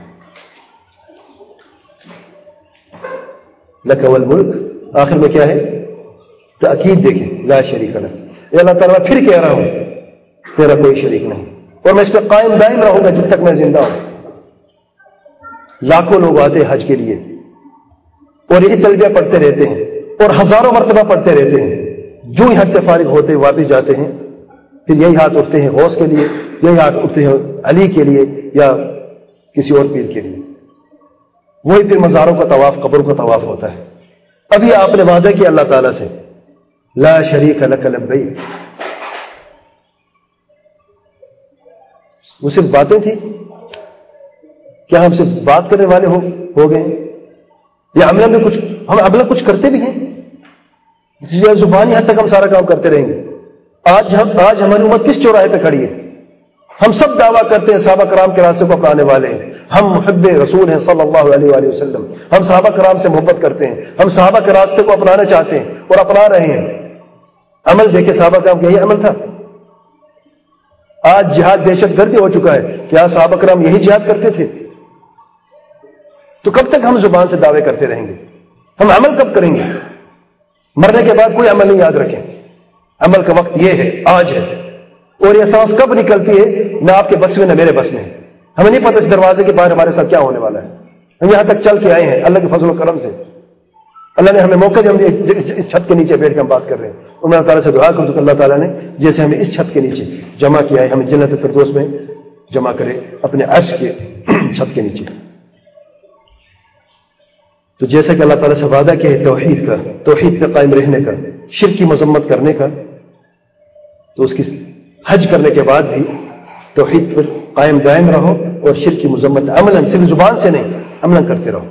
لک والملک, آخر میں کیا ہے؟ تاکید دیکھیں, لا شریک لک, اے اللہ تعالیٰ پھر کہہ رہا ہوں تیرا کوئی شریک نہیں, اور میں اس پہ قائم دائم رہوں گا جب تک میں زندہ ہوں. لاکھوں لوگ آتے ہیں حج کے لیے اور یہی تلبیہ پڑھتے رہتے ہیں, اور ہزاروں مرتبہ پڑھتے رہتے ہیں. جو ہی حج سے فارغ ہوتے ہیں واپس جاتے ہیں, پھر یہی ہاتھ اٹھتے ہیں غوث کے لیے, یہی ہاتھ اٹھتے ہیں علی کے لیے یا کسی اور پیر کے لیے. وہی پھر مزاروں کا طواف، قبروں کا طواف ہوتا ہے. ابھی آپ نے وعدہ کیا اللہ تعالیٰ سے، لا شریک لک لبیک. وہ صرف باتیں تھیں؟ کیا ہم صرف بات کرنے والے ہو گئے یا عمل میں کچھ، ہم عمل کچھ کرتے بھی ہیں؟ زبانی حد تک ہم سارا کام کرتے رہیں گے. آج ہماری امت کس چوراہے پہ کھڑی ہے؟ ہم سب دعویٰ کرتے ہیں صحابہ کرام کے راستے کو اپنانے والے ہیں، ہم محب رسول ہیں صلی اللہ علیہ وآلہ وسلم، ہم صحابہ کرام سے محبت کرتے ہیں، ہم صحابہ کے راستے کو اپنانا چاہتے ہیں اور اپنا رہے ہیں. عمل دیکھے صحابہ کرام کا یہی عمل تھا. آج جہاد دہشت گردی ہو چکا ہے، کیا صحابہ کرام یہی جہاد کرتے تھے؟ تو کب تک ہم زبان سے دعوے کرتے رہیں گے؟ ہم عمل کب کریں گے؟ مرنے کے بعد کوئی عمل نہیں یاد رکھیں. عمل کا وقت یہ ہے، آج ہے. اور یہ سانس کب نکلتی ہے نہ آپ کے بس میں نہ میرے بس میں ہے. ہمیں نہیں پتہ اس دروازے کے باہر ہمارے ساتھ کیا ہونے والا ہے. ہم یہاں تک چل کے آئے ہیں اللہ کے فضل و کرم سے. اللہ نے ہمیں موقع دیا، ہم اس چھت کے نیچے بیٹھ کے ہم بات کر رہے ہیں. اور میں اللہ تعالیٰ سے دعا کروں کہ اللہ تعالیٰ نے جیسے ہمیں اس چھت کے نیچے جمع کیا ہے، ہمیں جنت فردوس میں جمع کرے اپنے عرش کے چھت کے نیچے. تو جیسا کہ اللہ تعالیٰ سے وعدہ کیا ہے توحید کا، توحید پہ قائم رہنے کا، شرک کی مذمت کرنے کا، تو اس کی حج کرنے کے بعد بھی توحید پر قائم دائم رہو اور شرک کی مذمت عملاً، صرف زبان سے نہیں، عملاً کرتے رہو.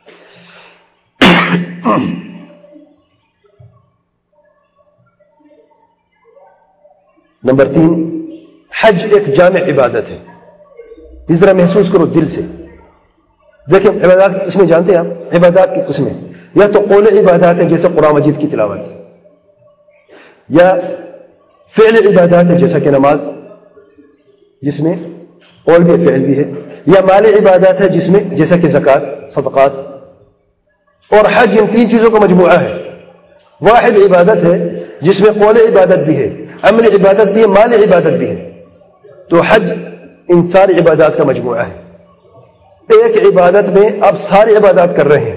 نمبر 3، حج ایک جامع عبادت ہے. اس طرح محسوس کرو دل سے. دیکھیں عبادات کی قسمیں جانتے ہیں آپ؟ عبادات کی قسمیں یا تو قول عبادات ہے جیسے قرآن مجید کی تلاوت، یا فعل عبادات ہے جیسا کہ نماز جس میں قول بھی فعل بھی ہے، یا مال عبادات ہے جس میں جیسا کہ زکوٰۃ، صدقات. اور حج ان تین چیزوں کا مجموعہ ہے. واحد عبادت ہے جس میں قول عبادت بھی ہے، عمل عبادت بھی ہے، مال عبادت بھی ہے. تو حج ان ساری عبادات کا مجموعہ ہے. ایک عبادت میں آپ ساری عبادات کر رہے ہیں.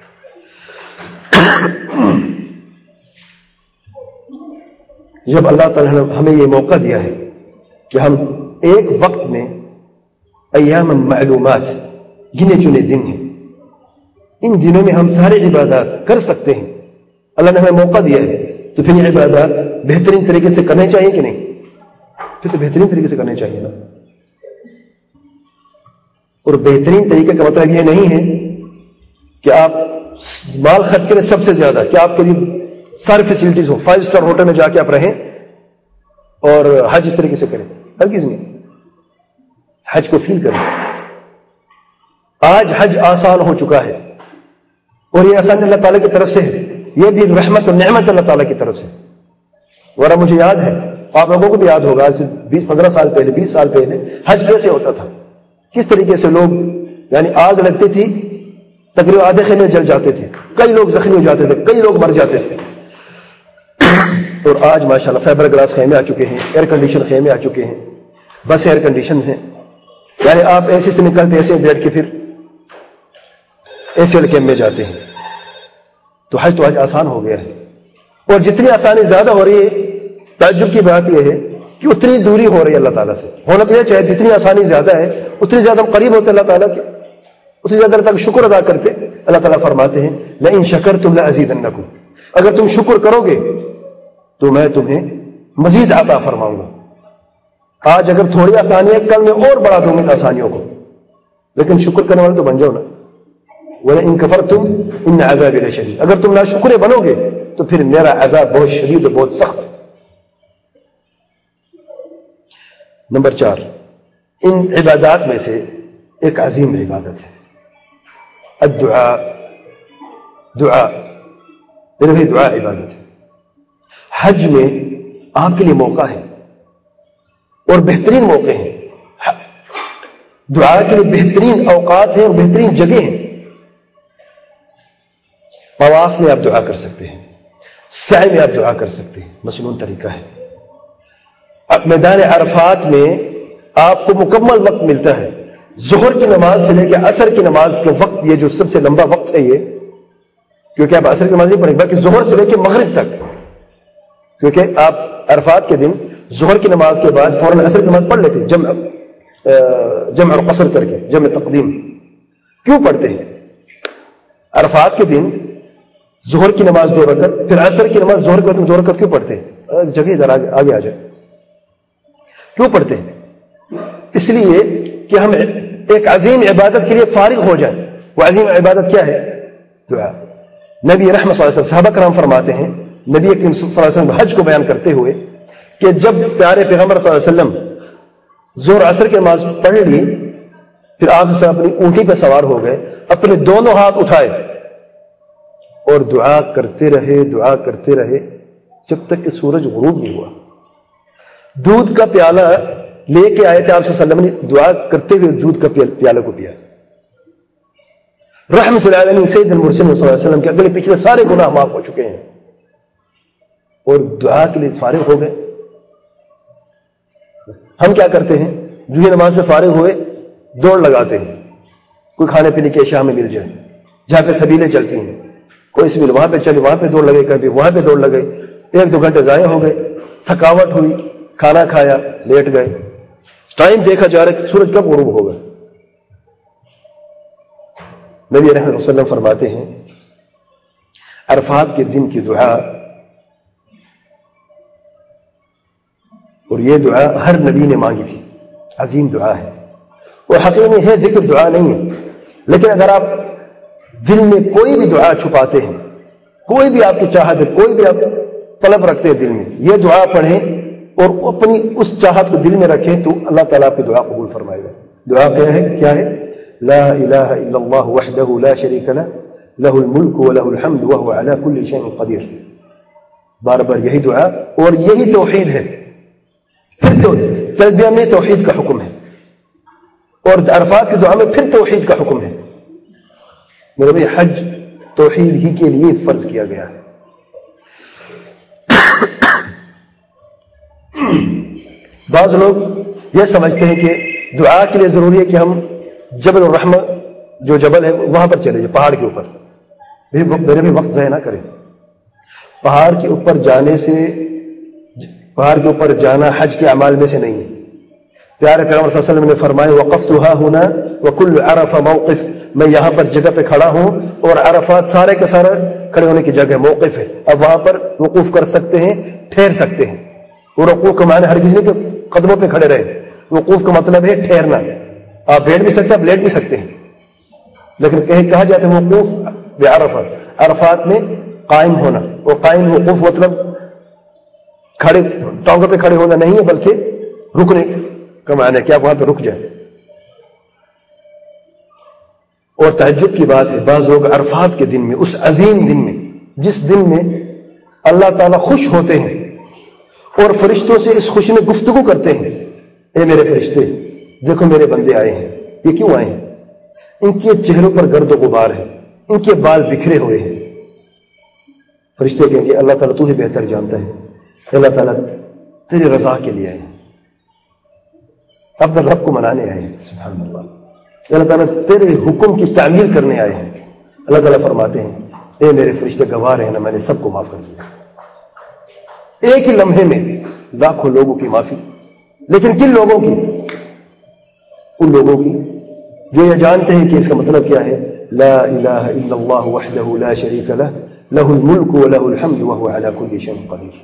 جب اللہ تعالیٰ نے ہمیں یہ موقع دیا ہے کہ ہم ایک وقت میں ایام معلومات، گنے چنے دن ہیں، ان دنوں میں ہم ساری عبادات کر سکتے ہیں. اللہ نے ہمیں موقع دیا ہے، تو پھر یہ عبادات بہترین طریقے سے کرنے چاہیے کہ نہیں؟ پھر تو بہترین طریقے سے کرنے چاہیے نا. اور بہترین طریقے کا مطلب یہ نہیں ہے کہ آپ مال خرچ کریں سب سے زیادہ، کہ آپ کے لیے ساری فیسلٹیز ہو، 5 اسٹار ہوٹل میں جا کے آپ رہیں اور حج اس طریقے سے کریں. ہرگز نہیں. حج کو فیل کریں. آج حج آسان ہو چکا ہے اور یہ آسان اللہ تعالیٰ کی طرف سے ہے، یہ بھی رحمت اور نعمت اللہ تعالیٰ کی طرف سے. ورنہ مجھے یاد ہے، آپ لوگوں کو بھی یاد ہوگا، 20-15 سال پہلے، 20 سال پہلے حج کیسے ہوتا تھا، کس طریقے سے لوگ، یعنی آگ لگتی تھی تقریباً آدھے خیمے جل جاتے تھے، کئی لوگ زخمی ہو جاتے تھے، کئی لوگ مر جاتے تھے. اور آج ماشاءاللہ فائبر گلاس خیمے آ چکے ہیں، ایئر کنڈیشن خیمے آ چکے ہیں، بس ایئر کنڈیشن ہیں، یعنی آپ ایسے سے نکلتے ایسے بیٹھ کے پھر ایسے والے کیمپ میں جاتے ہیں. تو حج آسان ہو گیا ہے. اور جتنی آسانی زیادہ ہو رہی ہے، تعجب کی بات یہ ہے کہ اتنی دوری ہو رہی ہے اللہ تعالیٰ سے. ہونا تو یہ چاہے جتنی آسانی زیادہ ہے اتنی زیادہ ہم قریب ہوتے اللہ تعالیٰ کے، اتنی زیادہ اللہ تعالیٰ کا شکر ادا کرتے. اللہ تعالیٰ فرماتے ہیں لئن شکرتم لأزیدنکم، اگر تم شکر کرو گے تو میں تمہیں مزید عطا فرماؤں گا. آج اگر تھوڑی آسانی ہے، کل میں اور بڑھا دوں گا آسانیوں کو. لیکن شکر کرنے والے تو بن جاؤ نا. وَلَئِن كَفَرْتُمْ إِنَّ عَذَابِي لَشَدِيدٌ، اگر تم ناشکرے بنو گے تو پھر میرا عذاب بہت شدید اور بہت سخت. نمبر 4، ان عبادات میں سے ایک عظیم عبادت ہے الدعاء. دعا، میرے بھائی دعا عبادت ہے. حج میں آپ کے لیے موقع ہے اور بہترین موقع ہیں. دعا کے لیے بہترین اوقات ہیں اور بہترین جگہ ہیں. طواف میں آپ دعا کر سکتے ہیں، سعی میں آپ دعا کر سکتے ہیں، مسنون طریقہ ہے. اب میدان عرفات میں آپ کو مکمل وقت ملتا ہے. ظہر کی نماز سے لے کے عصر کی نماز کے وقت، یہ جو سب سے لمبا وقت ہے یہ، کیونکہ آپ عصر کی نماز نہیں پڑھیں بلکہ ظہر سے لے کے مغرب تک، کیونکہ آپ عرفات کے دن ظہر کی نماز کے بعد فوراً عصر کی نماز پڑھ لیتے جمع. جمع اور قصر کر کے جمع تقدیم کیوں پڑھتے ہیں؟ عرفات کے دن ظہر کی نماز 2 رکعت، پھر عصر کی نماز ظہر کے وقت میں 2 رکعت کیوں پڑھتے ہیں؟ جگہ ادھر آگے آ جائے، کیوں پڑھتے ہیں؟ اس لیے کہ ہم ایک عظیم عبادت کے لیے فارغ ہو جائیں۔ وہ عظیم عبادت کیا ہے؟ دعا۔ نبی رحمت صلی اللہ علیہ وسلم، صحابہ کرام فرماتے ہیں، نبی کریم صلی اللہ علیہ وسلم حج کو بیان کرتے ہوئے کہ جب پیارے پیغمبر صلی اللہ علیہ وسلم ظہر عصر کی نماز پڑھ لی، پھر آپ سے اپنی اونٹی پہ سوار ہو گئے، اپنے دونوں ہاتھ اٹھائے اور دعا کرتے رہے جب تک کہ سورج غروب نہیں ہوا۔ دودھ کا پیالہ لے کے آئے تھے آپ صلی اللہ علیہ وسلم نے، دعا کرتے ہوئے دودھ کا پیالہ کو پیا۔ رحمت اللہ علیہ سید المرسلین صلی اللہ علیہ وسلم کے اگلے پچھلے سارے گناہ معاف ہو چکے ہیں اور دعا کے لیے فارغ ہو گئے۔ ہم کیا کرتے ہیں؟ جو ہی نماز سے فارغ ہوئے دوڑ لگاتے ہیں، کوئی کھانے پینے کی اشیاء میں مل جائے، جہاں پہ سبیلیں چلتی ہیں، کوئی سبیل وہاں پہ چلے، وہاں پہ دوڑ لگے، کبھی وہاں پہ دوڑ لگے، 1-2 گھنٹے ضائع ہو گئے، تھکاوٹ ہوئی، کھانا کھایا، لیٹ گئے، ٹائم دیکھا جا رہا ہے سورج کب غروب ہوگا۔ نبی رحمۃ اللہ علیہ وسلم فرماتے ہیں عرفات کے دن کی دعا، اور یہ دعا ہر نبی نے مانگی تھی، عظیم دعا ہے اور حقیقی ہے، ذکر دعا نہیں ہے، لیکن اگر آپ دل میں کوئی بھی دعا چھپاتے ہیں، کوئی بھی آپ کی چاہت ہے، کوئی بھی آپ طلب رکھتے ہیں دل میں، یہ دعا پڑھیں اور اپنی اس چاہت کو دل میں رکھیں تو اللہ تعالیٰ آپ کی دعا قبول فرمائے گا۔ دعا کیا ہے؟ لا الہ الا اللہ وحدہ لا شریک لہ لہ الملک ولہ الحمد وہو علی کل شیء قدیر۔ بار بار یہی دعا، اور یہی توحید ہے۔ پھر تو تلبیہ میں توحید کا حکم ہے اور عرفات کی دعا میں پھر توحید کا حکم ہے۔ میرے بھائی حج توحید ہی کے لیے فرض کیا گیا ہے۔ بعض لوگ یہ سمجھتے ہیں کہ دعا کے لیے ضروری ہے کہ ہم جبل الرحمہ جو جبل ہے وہاں پر چلے جائیں، پہاڑ کے اوپر۔ میرے بھی وقت ضائع نہ کریں، پہاڑ کے اوپر جانا حج کے اعمال میں سے نہیں ہے۔ پیارے پیغمبر صلی اللہ علیہ وسلم نے فرمایا وقفتھا ہنا وکل عرفہ موقف، میں یہاں پر جگہ پہ کھڑا ہوں اور عرفات سارے کا سارا کھڑے ہونے کی جگہ موقف ہے، اب وہاں پر وقوف کر سکتے ہیں، ٹھہر سکتے ہیں۔ اور وقوف کا معنی ہرگز نہیں کہ قدموں پہ کھڑے رہے، وقوف کا مطلب ہے ٹھہرنا، آپ بیٹھ بھی سکتے ہیں، آپ لیٹ بھی سکتے ہیں، لیکن کہا جاتا ہے وقوف بعرفہ، عرفات میں قائم ہونا، اور قائم وقوف مطلب کھڑے ٹانگوں پہ کھڑے ہونا نہیں ہے بلکہ رکنے کا معنی ہے کہ آپ وہاں پہ رک جائیں۔ اور تعجب کی بات ہے بعض لوگ عرفات کے دن میں، اس عظیم دن میں جس دن میں اللہ تعالیٰ خوش ہوتے ہیں اور فرشتوں سے اس خوشی میں گفتگو کرتے ہیں، اے میرے فرشتے دیکھو میرے بندے آئے ہیں، یہ کیوں آئے ہیں؟ ان کے چہروں پر گرد و غبار ہے، ان کے بال بکھرے ہوئے ہیں۔ فرشتے کہیں گے اللہ تعالیٰ تو ہی بہتر جانتا ہے، اللہ تعالیٰ تیری رضا کے لیے آئے ہیں، اپنے رب کو منانے آئے ہیں، سبحان اللہ، اللہ تعالیٰ تیرے حکم کی تعمیل کرنے آئے ہیں۔ اللہ تعالیٰ فرماتے ہیں اے میرے فرشتے گواہ رہے نا، میں نے سب کو معاف کر دیا۔ ایک ہی لمحے میں لاکھوں لوگوں کی معافی، لیکن کن لوگوں کی؟ ان لوگوں کی جو یہ جانتے ہیں کہ اس کا مطلب کیا ہے، لا الہ الا اللہ وحدہ لا شریک لہ لہ الملک ولہ الحمد وہو علی کل شیء قدیر۔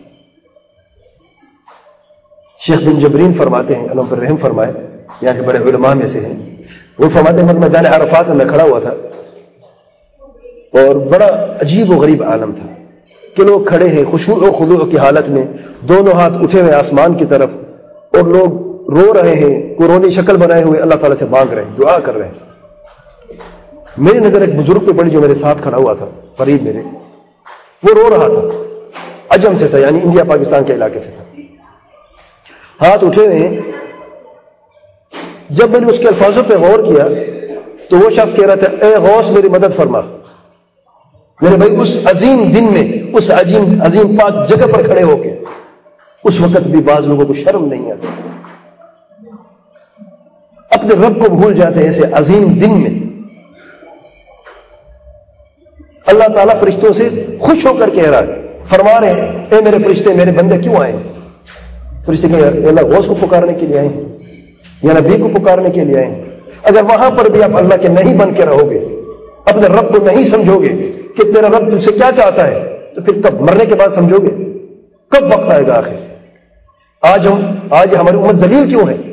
شیخ بن جبرین فرماتے ہیں اللہ پر رحم فرمائے، یہاں کے بڑے علماء میں سے ہیں، وہ فرماتے ہیں میدان عرفات میں کھڑا ہوا تھا اور بڑا عجیب و غریب عالم تھا کہ لوگ کھڑے ہیں خشوع و خضوع کی حالت میں، دونوں ہاتھ اٹھے ہوئے آسمان کی طرف، اور لوگ رو رہے ہیں، قرونی شکل بنائے ہوئے اللہ تعالیٰ سے مانگ رہے ہیں، دعا کر رہے ہیں۔ میری نظر ایک بزرگ پہ پڑی جو میرے ساتھ کھڑا ہوا تھا قریب میرے، وہ رو رہا تھا، عجم سے تھا، یعنی انڈیا پاکستان کے علاقے سے تھا، ہاتھ اٹھے ہوئے ہیں۔ جب میں نے اس کے الفاظوں پہ غور کیا تو وہ شخص کہہ رہا تھا اے غوث میری مدد فرما۔ میرے بھائی اس عظیم دن میں، اس عظیم پاک جگہ پر کھڑے ہو کے، اس وقت بھی بعض لوگوں کو شرم نہیں آتی، اپنے رب کو بھول جاتے ہیں۔ ایسے عظیم دن میں اللہ تعالیٰ فرشتوں سے خوش ہو کر کہہ رہا ہے، فرما رہے ہیں اے میرے فرشتے میرے بندے کیوں آئے ہیں؟ فرشتے کہ اللہ غوث کو پکارنے کے لیے آئے ہیں، یا نبی کو پکارنے کے لیے آئے ہیں. اگر وہاں پر بھی آپ اللہ کے نہیں بن کے رہو گے, اپنے رب کو نہیں سمجھو گے کہ تیرا رب تجھ سے کیا چاہتا ہے, تو پھر کب مرنے کے بعد سمجھو گے؟ کب وقت آئے گا آخر؟ آج ہماری امت ذلیل کیوں ہے؟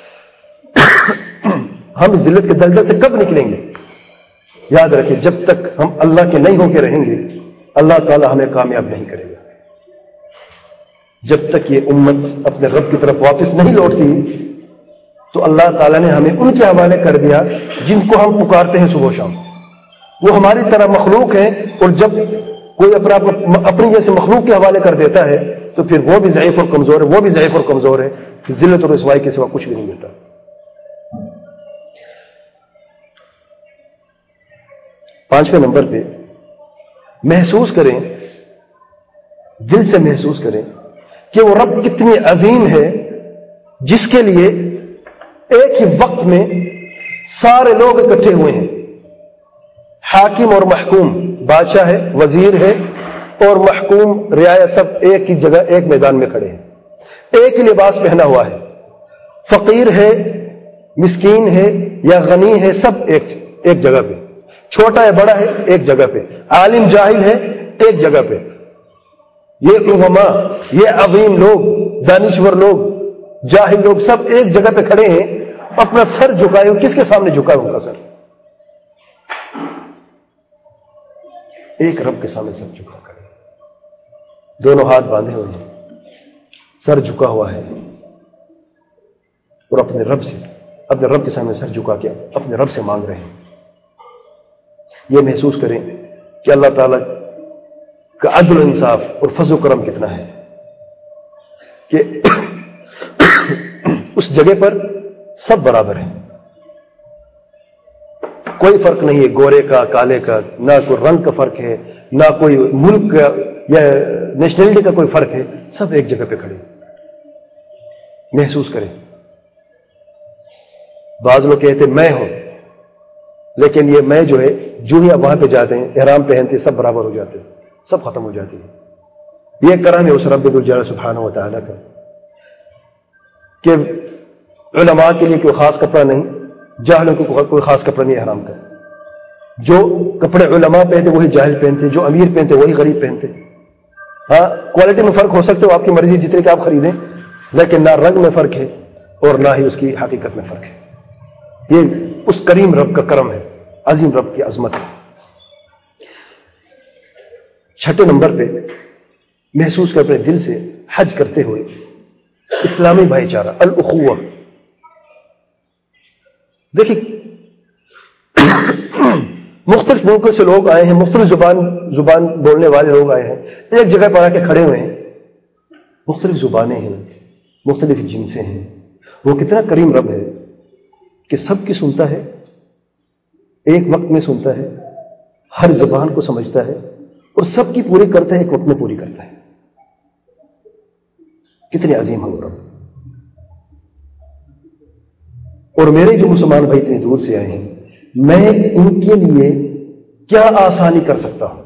ہم اس ذلت کے دلدل سے کب نکلیں گے؟ یاد رکھیں, جب تک ہم اللہ کے نہیں ہو کے رہیں گے, اللہ تعالی ہمیں کامیاب نہیں کرے گا. جب تک یہ امت اپنے رب کی طرف واپس نہیں لوٹتی, تو اللہ تعالیٰ نے ہمیں ان کے حوالے کر دیا جن کو ہم پکارتے ہیں صبح و شام. وہ ہماری طرح مخلوق ہیں, اور جب کوئی اپنی جیسے مخلوق کے حوالے کر دیتا ہے تو پھر وہ بھی ضعیف اور کمزور ہے, وہ بھی ضعیف اور کمزور ہے. ذلت اور رسوائی کے سوا کچھ بھی نہیں ملتا. پانچویں نمبر پہ محسوس کریں, دل سے محسوس کریں کہ وہ رب کتنی عظیم ہے جس کے لیے ایک ہی وقت میں سارے لوگ اکٹھے ہوئے ہیں. حاکم اور محکوم, بادشاہ ہے, وزیر ہے, اور محکوم رعایا سب ایک ہی جگہ ایک میدان میں کھڑے ہیں, ایک ہی لباس پہنا ہوا ہے. فقیر ہے, مسکین ہے یا غنی ہے, سب ایک جگہ پہ. چھوٹا ہے بڑا ہے ایک جگہ پہ. عالم جاہل ہے ایک جگہ پہ. یہ علماء, یہ عظیم لوگ, دانشور لوگ, جاہل لوگ سب ایک جگہ پہ کھڑے ہیں, اپنا سر جھکائے ہوئے. کس کے سامنے جھکا ہے ان کا سر؟ ایک رب کے سامنے سر جھکا کھڑے, دونوں ہاتھ باندھے ہوئے ہیں, سر جھکا ہوا ہے, اور اپنے رب کے سامنے سر جھکا کے اپنے رب سے مانگ رہے ہیں. یہ محسوس کریں کہ اللہ تعالیٰ کا عدل و انصاف اور فضل و کرم کتنا ہے کہ اس جگہ پر سب برابر ہیں. کوئی فرق نہیں ہے گورے کا کالے کا, نہ کوئی رنگ کا فرق ہے, نہ کوئی ملک کا یا نیشنلٹی کا کوئی فرق ہے. سب ایک جگہ پہ کھڑے. محسوس کریں. بعض لوگ کہتے ہیں میں ہوں, لیکن یہ میں جو ہے جو ہی آپ وہاں پہ جاتے ہیں, احرام پہنتے, سب برابر ہو جاتے ہیں, سب ختم ہو جاتی ہے. یہ کرم ہے اس رب ذوالجلال سبحانہ و تعالیٰ کا کہ علماء کے لیے کوئی خاص کپڑا نہیں, جاہلوں کو کوئی خاص کپڑا نہیں احرام کا. جو کپڑے علماء پہنتے وہی جاہل پہنتے, جو امیر پہنتے وہی غریب پہنتے. ہاں کوالٹی میں فرق ہو سکتے ہو, آپ کی مرضی جتنے کہ آپ خریدیں, لیکن نہ رنگ میں فرق ہے اور نہ ہی اس کی حقیقت میں فرق ہے. یہ اس کریم رب کا کرم ہے, عظیم رب کی عظمت ہے. چھٹے نمبر پہ محسوس کر اپنے دل سے حج کرتے ہوئے اسلامی بھائی چارہ, الاخوہ. دیکھیں مختلف ملکوں سے لوگ آئے ہیں, مختلف زبان بولنے والے لوگ آئے ہیں, ایک جگہ پر آ کے کھڑے ہوئے ہیں. مختلف زبانیں ہیں, مختلف جنسیں ہیں. وہ کتنا کریم رب ہے کہ سب کی سنتا ہے, ایک وقت میں سنتا ہے, ہر زبان کو سمجھتا ہے, اور سب کی پوری کرتا ہے, ایک وقت میں پوری کرتا ہے. کتنے عظیم ہے وہ رب. اور میرے جو مسلمان بھائی اتنی دور سے آئے ہیں, میں ان کے لیے کیا آسانی کر سکتا ہوں؟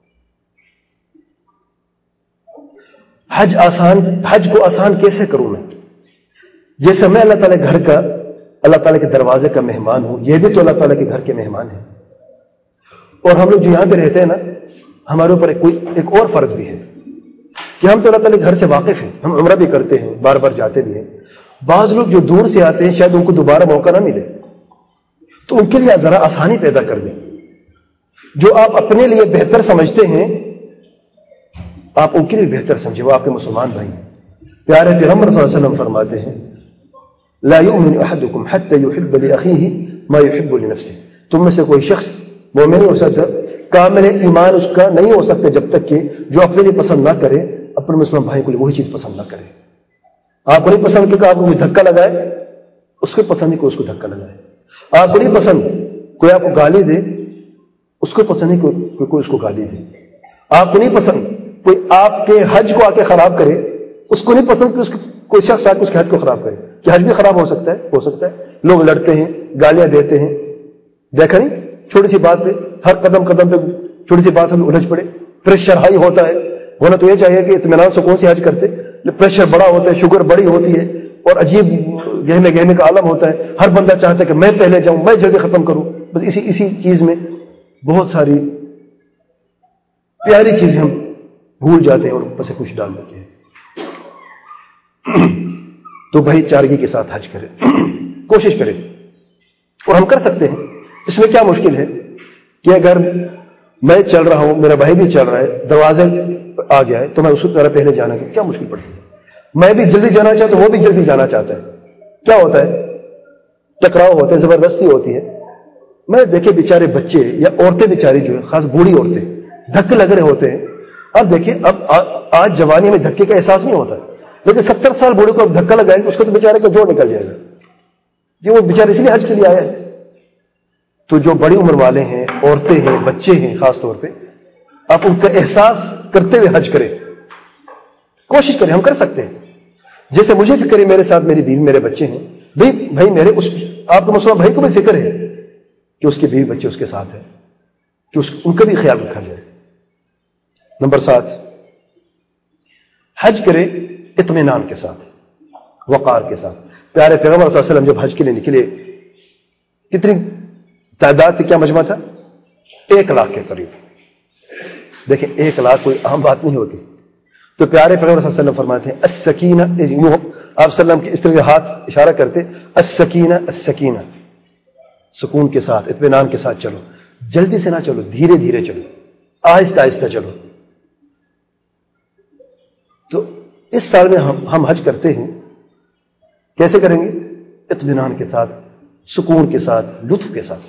حج کو آسان کیسے کروں میں؟ جیسے میں اللہ تعالیٰ گھر کا, اللہ تعالیٰ کے دروازے کا مہمان ہوں, یہ بھی تو اللہ تعالیٰ کے گھر کے مہمان ہیں. اور ہم لوگ جو یہاں پہ رہتے ہیں نا, ہمارے اوپر ایک اور فرض بھی ہے کہ ہم تو اللہ تعالیٰ کے گھر سے واقف ہیں, ہم عمرہ بھی کرتے ہیں, بار بار جاتے بھی ہیں. بعض لوگ جو دور سے آتے ہیں شاید ان کو دوبارہ موقع نہ ملے, تو ان کے لیے ذرا آسانی پیدا کر دیں. جو آپ اپنے لیے بہتر سمجھتے ہیں آپ ان کے لیے بہتر سمجھیں, وہ آپ کے مسلمان بھائی ہیں. پیارے پیغمبر صلی اللہ علیہ وسلم فرماتے ہیں لا يؤمن احدكم حتى يحب لاخيه ما يحب لنفسه. تم میں سے کوئی شخص مومن نہیں ہو سکتا, کامل ایمان اس کا نہیں ہو سکتا جب تک کہ جو اپنے لیے پسند نہ کرے اپنے مسلمان بھائی کو وہی چیز پسند نہ کرے. آپ کو نہیں پسند کہ آپ کو کوئی دھکا لگائے, اس کو پسند نہیں کوئی اس کو دھکا لگائے. آپ کو نہیں پسند کوئی آپ کو گالی دے, اس کو پسند نہیں کوئی اس کو گالی دے. آپ کو نہیں پسند کوئی آپ کے حج کو آ کے خراب کرے, اس کو نہیں پسند کہ کوئی شخص آ کے اس کے حج کو خراب کرے. کہ حج بھی خراب ہو سکتا ہے. لوگ لڑتے ہیں, گالیاں دیتے ہیں, دیکھا نہیں, چھوٹی سی بات پہ, ہر قدم پہ چھوٹی سی بات میں الجھ پڑے. پریشر ہائی ہوتا ہے, ہونا تو یہ چاہیے کہ اطمینان سکون سے حج کرتے, پریشر بڑا ہوتا ہے, شوگر بڑی ہوتی ہے, اور عجیب گہنے گہنے کا عالم ہوتا ہے. ہر بندہ چاہتا ہے کہ میں پہلے جاؤں, میں جلدی ختم کروں. بس اسی چیز میں بہت ساری پیاری چیزیں ہم بھول جاتے ہیں اور بس کچھ ڈال دیتے ہیں. تو بھائی چارگی کے ساتھ حج کرے, کوشش کرے. اور ہم کر سکتے ہیں. اس میں کیا مشکل ہے کہ اگر میں چل رہا ہوں, میرا بھائی بھی چل رہا ہے, دروازے آ گیا ہے, تو میں اس کو طرح پہلے جانا کیا مشکل پڑتی ہے. میں بھی جلدی جانا چاہتا ہوں, وہ بھی جلدی جانا چاہتا ہے. کیا ہوتا ہے؟ ٹکراؤ ہوتے ہیں, زبردستی ہوتی ہے. میں دیکھے بیچارے بچے یا عورتیں بیچاری جو ہے, خاص بوڑھی عورتیں, دھکے لگ رہے ہوتے ہیں. اب دیکھیں, اب آج جوانی میں دھکے کا احساس نہیں ہوتا, لیکن 70 سال بوڑھے کو اب دھکا لگائیں گے, اس کو تو بیچارے کا جوڑ نکل جائے گا. جی وہ بیچارے اس لیے حج کے لیے آیا ہے. تو جو بڑی عمر والے ہیں, عورتیں ہیں, بچے ہیں, خاص طور پہ آپ ان کا احساس کرتے ہوئے حج کریں, کوشش کریں. ہم کر سکتے ہیں. جیسے مجھے فکر ہے, میرے ساتھ میری بیوی, میرے بچے ہیں. بھائی میرے آپ کو مسلمان بھائی کو بھی فکر ہے کہ اس کے بیوی بچے اس کے ساتھ ہیں, کہ ان کا بھی خیال رکھا جائے. نمبر 7, حج کرے اطمینان کے ساتھ, وقار کے ساتھ. پیارے پیغمبر صلی اللہ علیہ وسلم جب حج کے لیے نکلے, کتنی تعداد تھی, کیا مجمع تھا؟ 1 لاکھ کے قریب. دیکھیں 1 لاکھ کوئی عام بات نہیں ہوتی. تو پیارے پیغمبر صلی اللہ علیہ وسلم فرماتے ہیں السکینہ, آپ صلی اللہ علیہ وسلم کے اس طرح ہاتھ اشارہ کرتے, السکینہ السکینہ, سکون کے ساتھ, اطمینان کے ساتھ چلو. جلدی سے نہ چلو, دھیرے دھیرے چلو, آہستہ آہستہ چلو. تو اس سال میں ہم حج کرتے ہیں, کیسے کریں گے؟ اطمینان کے ساتھ, سکون کے ساتھ, لطف کے ساتھ.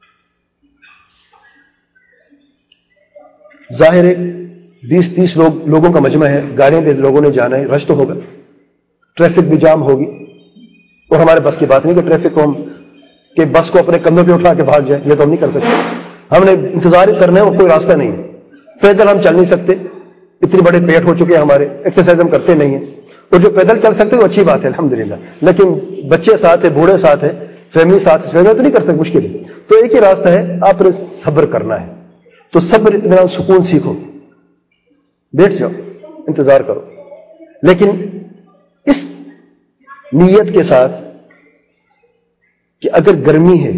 ظاہر ہے 20-30 لوگوں کا مجمع ہے, گاڑیوں پہ لوگوں نے جانا ہے, رش تو ہوگا, ٹریفک بھی جام ہوگی. اور ہمارے بس کی بات نہیں کہ ٹریفک کو کہ بس کو اپنے کندھوں پہ اٹھا کے بھاگ جائے, یہ تو ہم نہیں کر سکتے. ہم نے انتظار کرنا ہے اور کوئی راستہ نہیں ہے. پیدل ہم چل نہیں سکتے, اتنے بڑے پیٹ ہو چکے ہیں ہمارے, ایکسرسائز ہم کرتے نہیں ہیں. اور جو پیدل چل سکتے وہ اچھی بات ہے الحمدللہ, لیکن بچے ساتھ ہیں, بوڑھے ساتھ ہیں, فیملی ساتھ, فیملی تو نہیں کر سکتے, مشکل ہے. تو ایک ہی راستہ ہے, آپ نے صبر کرنا ہے. تو صبر, اطمینان, سکون سیکھو, بیٹھ جاؤ, انتظار کرو. لیکن اس نیت کے ساتھ کہ اگر گرمی ہے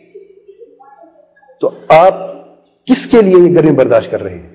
تو آپ کس کے لیے یہ گرمی برداشت کر رہے ہیں؟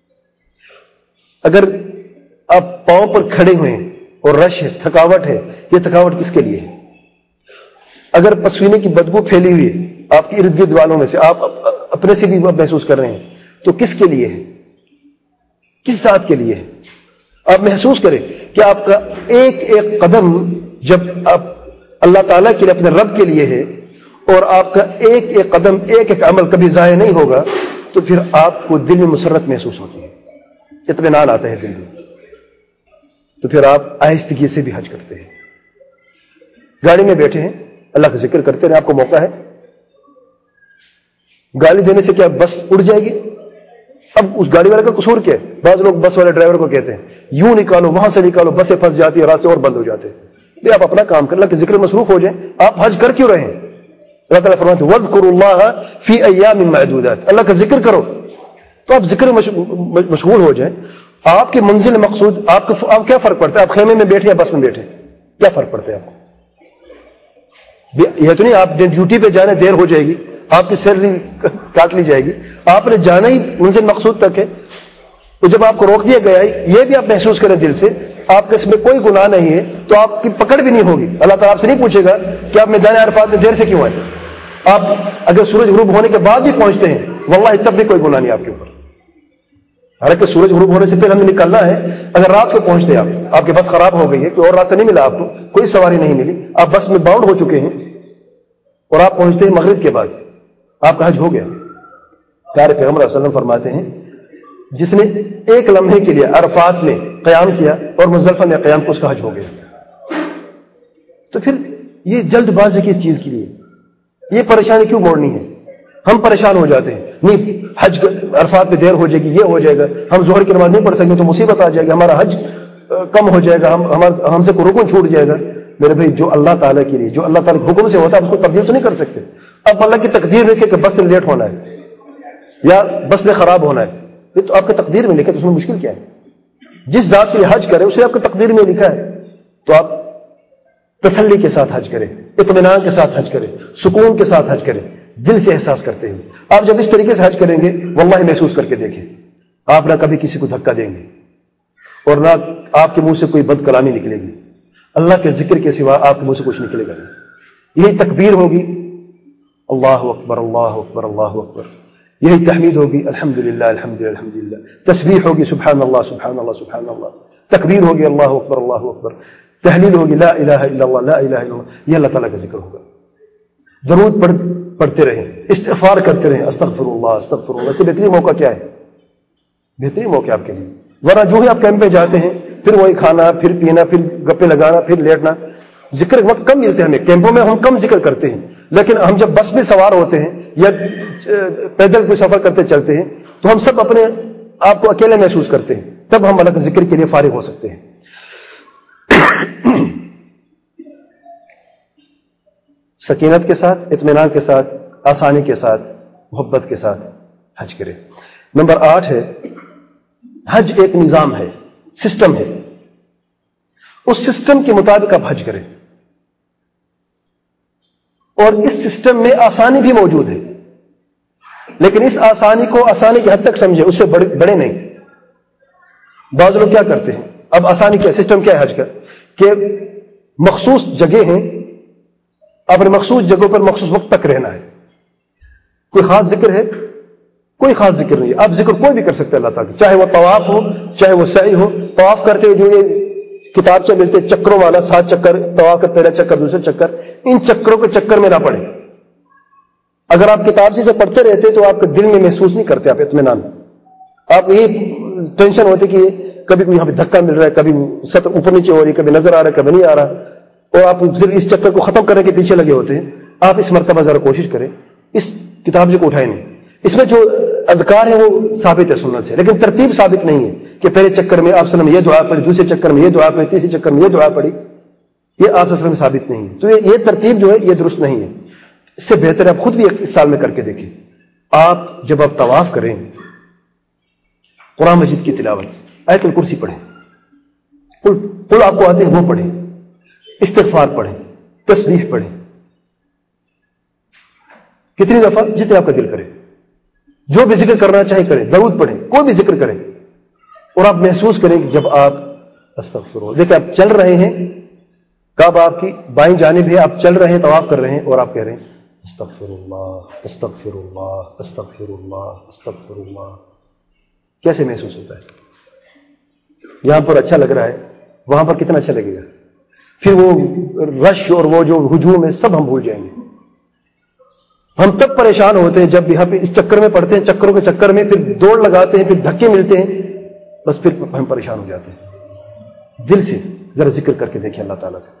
اگر آپ پاؤں پر کھڑے ہوئے ہیں اور رش ہے, تھکاوٹ ہے, یہ تھکاوٹ کس کے لیے ہے؟ اگر پسینے کی بدبو پھیلی ہوئی ہے آپ کے ارد گرد والوں میں سے, آپ اپنے سے بھی محسوس کر رہے ہیں, تو کس کے لیے ہے؟ کس ذات کے لیے ہے؟ آپ محسوس کریں کہ آپ کا ایک ایک قدم جب آپ اللہ تعالیٰ کے لیے, اپنے رب کے لیے ہے, اور آپ کا ایک ایک قدم, ایک ایک عمل کبھی ضائع نہیں ہوگا, تو پھر آپ کو دل میں مسرت محسوس ہوتی ہے, اطمینان آتا ہے دل میں. تو پھر آپ آہستگی سے بھی حج کرتے ہیں. گاڑی میں بیٹھے ہیں, اللہ کا ذکر کرتے رہے, آپ کو موقع ہے. گالی دینے سے کیا بس اڑ جائے گی؟ اب اس گاڑی والے کا قصور کیا ہے؟ بعض لوگ بس والے ڈرائیور کو کہتے ہیں یوں نکالو, وہاں سے نکالو, بسیں پھنس جاتی ہے, راستے اور بند ہو جاتے ہیں. آپ اپنا کام کر, اللہ کے ذکر مصروف ہو جائیں. آپ حج کر کیوں رہے ہیں؟ اللہ تعالیٰ فرماتے ہیں وَاذْكُرُوا اللَّهَ فِي أَيَّامٍ مَّعْدُودَاتٍ, اللہ کا ذکر کرو. تو آپ ذکر مشغول ہو جائیں. آپ کی منزل مقصود, آپ کیا فرق پڑتا ہے؟ آپ خیمے میں بیٹھے یا بس میں بیٹھے, کیا فرق پڑتا ہے آپ کو؟ یہ تو نہیں آپ ڈیوٹی پہ جانے دیر ہو جائے گی, آپ کی سیلری کاٹ لی جائے گی. آپ نے جانا ہی منزل مقصود تک ہے. تو جب آپ کو روک دیا گیا ہے, یہ بھی آپ محسوس کریں دل سے, آپ کے اس میں کوئی گناہ نہیں ہے, تو آپ کی پکڑ بھی نہیں ہوگی. اللہ تعالیٰ آپ سے نہیں پوچھے گا کہ آپ میدان عرفات میں دیر سے کیوں آئے. آپ اگر سورج غروب ہونے کے بعد بھی پہنچتے ہیں, واللہ تب بھی کوئی گناہ نہیں آپ کے اوپر. حالانکہ سورج غروب ہونے سے پھر ہمیں نکلنا ہے. اگر رات کو پہنچتے ہیں, آپ کی بس خراب ہو گئی ہے, کوئی اور راستہ نہیں ملا آپ کو, کوئی سواری نہیں ملی, آپ بس میں باؤنڈ ہو چکے ہیں, اور آپ پہنچتے ہیں مغرب کے بعد, آپ کا حج ہو گیا. پیارے پیغمبر صلی اللہ علیہ وسلم فرماتے ہیں جس نے ایک لمحے کے لیے عرفات میں قیام کیا اور مزدلفہ میں قیام کو, اس کا حج ہو گیا. تو پھر یہ جلد بازی کی اس چیز کے لیے یہ پریشانی کیوں موڑنی ہے؟ ہم پریشان ہو جاتے ہیں, نہیں حج عرفات میں دیر ہو جائے گی, یہ ہو جائے گا, ہم ظہر کی نماز نہیں پڑھ سکیں تو مصیبت آ جائے گی, ہمارا حج کم ہو جائے گا, ہم سے کوئی رکن چھوٹ جائے گا. میرے بھائی, جو اللہ تعالیٰ کے لیے, جو اللہ تعالیٰ کے حکم سے ہوتا ہے, اس کو تبدیل تو نہیں کر سکتے. اب اللہ کی تقدیر میں کہ بس میں لیٹ ہونا ہے یا بس میں خراب ہونا ہے, یہ تو آپ کی تقدیر میں لکھا ہے, تو اس میں مشکل کیا ہے؟ جس ذات کے لیے حج کرے اسے آپ کی تقدیر میں لکھا ہے, تو آپ تسلی کے ساتھ حج کریں، اطمینان کے ساتھ حج کریں، سکون کے ساتھ حج کریں، دل سے احساس کرتے ہیں. آپ جب اس طریقے سے حج کریں گے واللہ محسوس کر کے دیکھیں، آپ نہ کبھی کسی کو دھکا دیں گے اور نہ آپ کے منہ سے کوئی بد کلامی نکلے گی. اللہ کے ذکر کے سوا آپ کے منہ سے کچھ نکلے گا نہیں. یہی تکبیر ہوگی، اللہ اکبر اللہ اکبر اللہ اکبر. یہی تحمید ہوگی، الحمدللہ الحمدللہ الحمدللہ. تسبیح ہوگی، سبحان اللہ سبحان اللہ سبحان اللہ. تکبیر ہوگی، اللہ اکبر اللہ اکبر. تحلیل ہوگی، لا الہ الا اللہ لا الہ الا اللہ. یہ اللہ تعالیٰ کا ذکر ہوگا. درود پڑھتے رہیں، استغفار کرتے رہیں، استغفر اللہ استغفر اللہ. اس سے بہترین موقع کیا ہے؟ بہترین موقع آپ کے لیے. ورنہ جو ہی آپ کیمپ پہ جاتے ہیں پھر وہی کھانا، پھر پینا، پھر گپے لگانا، پھر لیٹنا. ذکر وقت کم ملتے ہیں ہمیں، کیمپوں میں ہم کم ذکر کرتے ہیں. لیکن ہم جب بس میں سوار ہوتے ہیں یا پیدل کوئی سفر کرتے چلتے ہیں تو ہم سب اپنے آپ کو اکیلے محسوس کرتے ہیں. تب ہم اللہ کے ذکر کے لیے فارغ ہو سکتے ہیں. سکینت کے ساتھ، اطمینان کے ساتھ، آسانی کے ساتھ، محبت کے ساتھ حج کرے. نمبر 8 ہے حج ایک نظام ہے، سسٹم ہے. اس سسٹم کے مطابق آپ حج کریں اور اس سسٹم میں آسانی بھی موجود ہے. لیکن اس آسانی کو آسانی کی حد تک سمجھے، اس سے بڑے نہیں. بعض لوگ کیا کرتے ہیں، اب آسانی کیا سسٹم کیا ہے حج کا کہ مخصوص جگہ ہیں، اپنے مخصوص جگہوں پر مخصوص وقت تک رہنا ہے. کوئی خاص ذکر ہے؟ کوئی خاص ذکر نہیں ہے. آپ ذکر کوئی بھی کر سکتے ہیں اللہ تعالیٰ، چاہے وہ طواف ہو چاہے وہ سعی ہو. طواف کرتے ہوئے جو یہ کتاب سے ملتے چکروں والا 7 چکر، طواف کا پہلا چکر دوسرا چکر، ان چکروں کے چکر میں نہ پڑے. اگر آپ کتاب سے پڑھتے رہتے تو آپ کے دل میں محسوس نہیں کرتے آپ اطمینان. آپ یہی ٹینشن ہوتی کہ کبھی کوئی یہاں پہ دھکا مل رہا ہے، کبھی سطح اوپر نیچے ہو رہی ہے، کبھی نظر آ رہا ہے کبھی نہیں آ رہا، اور آپ صرف اس چکر کو ختم کرنے کے پیچھے لگے ہوتے ہیں. آپ اس مرتبہ ذرا کوشش کریں، اس کتاب کو اٹھائیں نہیں. اس میں جو اذکار ہیں وہ ثابت ہے سنت سے، لیکن ترتیب ثابت نہیں ہے کہ پہلے چکر میں آپ صلی اللہ علیہ وسلم یہ دعا پڑھی، دوسرے چکر میں یہ دعا پڑھی، تیسرے چکر میں یہ دعا پڑھی. یہ آپ صلی اللہ علیہ وسلم میں ثابت نہیں ہے. تو یہ ترتیب جو ہے یہ درست نہیں ہے. اس سے بہتر ہے آپ خود بھی اس سال میں کر کے دیکھیں. آپ جب آپ طواف کریں قرآن مجید کی تلاوت، آیت الکرسی پڑھیں، قل آپ کو آتے ہیں وہ پڑھیں، استغفار پڑھیں، تسبیح پڑھیں. کتنی دفعہ؟ جتنے آپ کا دل کرے. جو بھی ذکر کرنا چاہے کریں، درود پڑھیں، کوئی بھی ذکر کریں، اور آپ محسوس کریں کہ جب آپ استغفر اللہ، دیکھیں آپ چل رہے ہیں، کعبہ آپ کی بائیں جانب ہے، آپ چل رہے ہیں، طواف کر رہے ہیں، اور آپ کہہ رہے ہیں استغفر اللہ استغفر اللہ استغفر اللہ استغفر اللہ. کیسے محسوس ہوتا ہے؟ یہاں پر اچھا لگ رہا ہے، وہاں پر کتنا اچھا لگے گا. پھر وہ رش اور وہ جو ہجوم ہے سب ہم بھول جائیں گے. ہم تب پریشان ہوتے ہیں جب یہاں پہ اس چکر میں پڑتے ہیں، چکروں کے چکر میں پھر دوڑ لگاتے ہیں، پھر دھکے ملتے ہیں، بس پھر ہم پریشان ہو جاتے ہیں. دل سے ذرا ذکر کر کے دیکھیں اللہ تعالیٰ کا.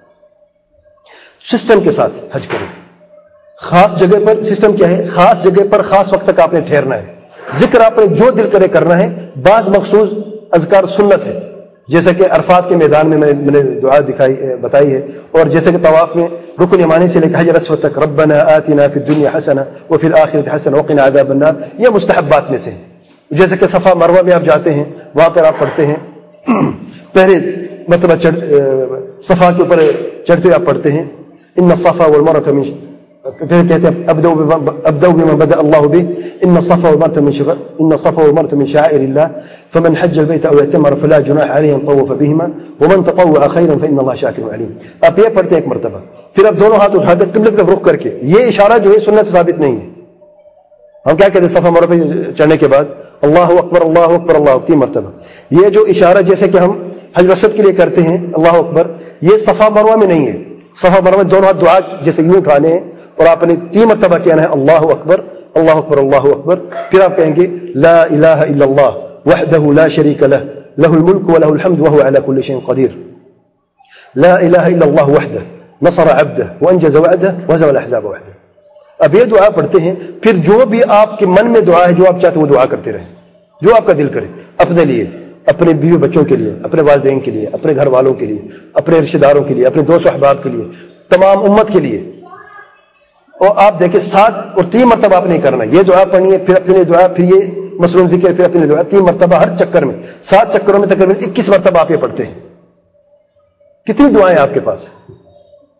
سسٹم کے ساتھ حج کریں. خاص جگہ پر سسٹم کیا ہے؟ خاص جگہ پر خاص وقت تک آپ نے ٹھہرنا ہے. ذکر آپ نے جو دل کرے کرنا ہے. بعض مخصوص اذکار سنت ہے، جیسا کہ عرفات کے میدان میں نے دعا بتائی ہے، اور جیسے کہ طواف میں رکن یمانی سے لے کے حجر اسود تک ربنا آتنا فی الدنیا حسنہ وفی الآخرۃ حسنہ وقنا عذاب النار، یہ مستحبات میں سے ہے. جیسے کہ صفا مروہ میں آپ جاتے ہیں، وہاں پر آپ پڑھتے ہیں، پہلے مرتبہ صفا کے اوپر چڑھتے آپ پڑھتے ہیں ان الصفا والمروہ من، پھر کہتے ہیں ابدأ بما بدأ اللہ به ان الصفا والمروہ من شعائر اللہ فمن حج البيت او اعتمر فلا جناح عليه ان طوف بهما ومن تطوع خيرا فان الله شاكر عليم. آپ یہ پڑھتے ہیں ایک مرتبہ، پھر آپ دونوں ہاتھ اٹھاتے قبلہ کی طرف رخ کر کے. یہ اشارہ جو ہے سنت سے ثابت نہیں ہے. ہم کیا کہتے ہیں صفا مروہ پہ چڑھنے کے بعد اللہ اکبر اللہ اکبر اللہ 3 مرتبہ. یہ جو اشارہ جیسے کہ ہم حجر اسود کے لیے کرتے ہیں اللہ اکبر، یہ صفا مروہ میں نہیں ہے. صفا مروہ میں دونوں ہاتھ دعا جیسے یوں اٹھانے ہیں اور آپ نے 3 مرتبہ کہنا ہے اللہ اکبر اللہ اکبر اللہ اکبر. پھر آپ کہیں گے لا الہ الا اللہ وحدہ لا شریک لہ لہ الملک ولہ الحمد وہو علی کل شیء قدیر. لا الہ الا اللہ وحدہ نصر عبدہ وانجز وعدہ وہزم الاحزاب وحدہ. اب یہ دعا پڑھتے ہیں، پھر جو بھی آپ کے من میں دعا ہے، جو آپ چاہتے ہیں وہ دعا کرتے رہیں، جو آپ کا دل کرے، اپنے لیے، اپنے بیوی بچوں کے لیے، اپنے والدین کے لیے، اپنے گھر والوں کے لیے، اپنے رشتہ داروں کے لیے، اپنے دوست و احباب کے لیے، تمام امت کے لیے. اور آپ دیکھیں 7 اور 3 مرتبہ آپ نہیں کرنا. یہ دعا پڑھنی ہے، پھر اپنے لیے دعا، پھر یہ مصنون ذکر، پھر اپنے لیے دعا. 3 مرتبہ ہر چکر میں. 7 چکروں میں تقریباً 21 مرتبہ آپ یہ پڑھتے ہیں. کتنی دعائیں آپ کے پاس؟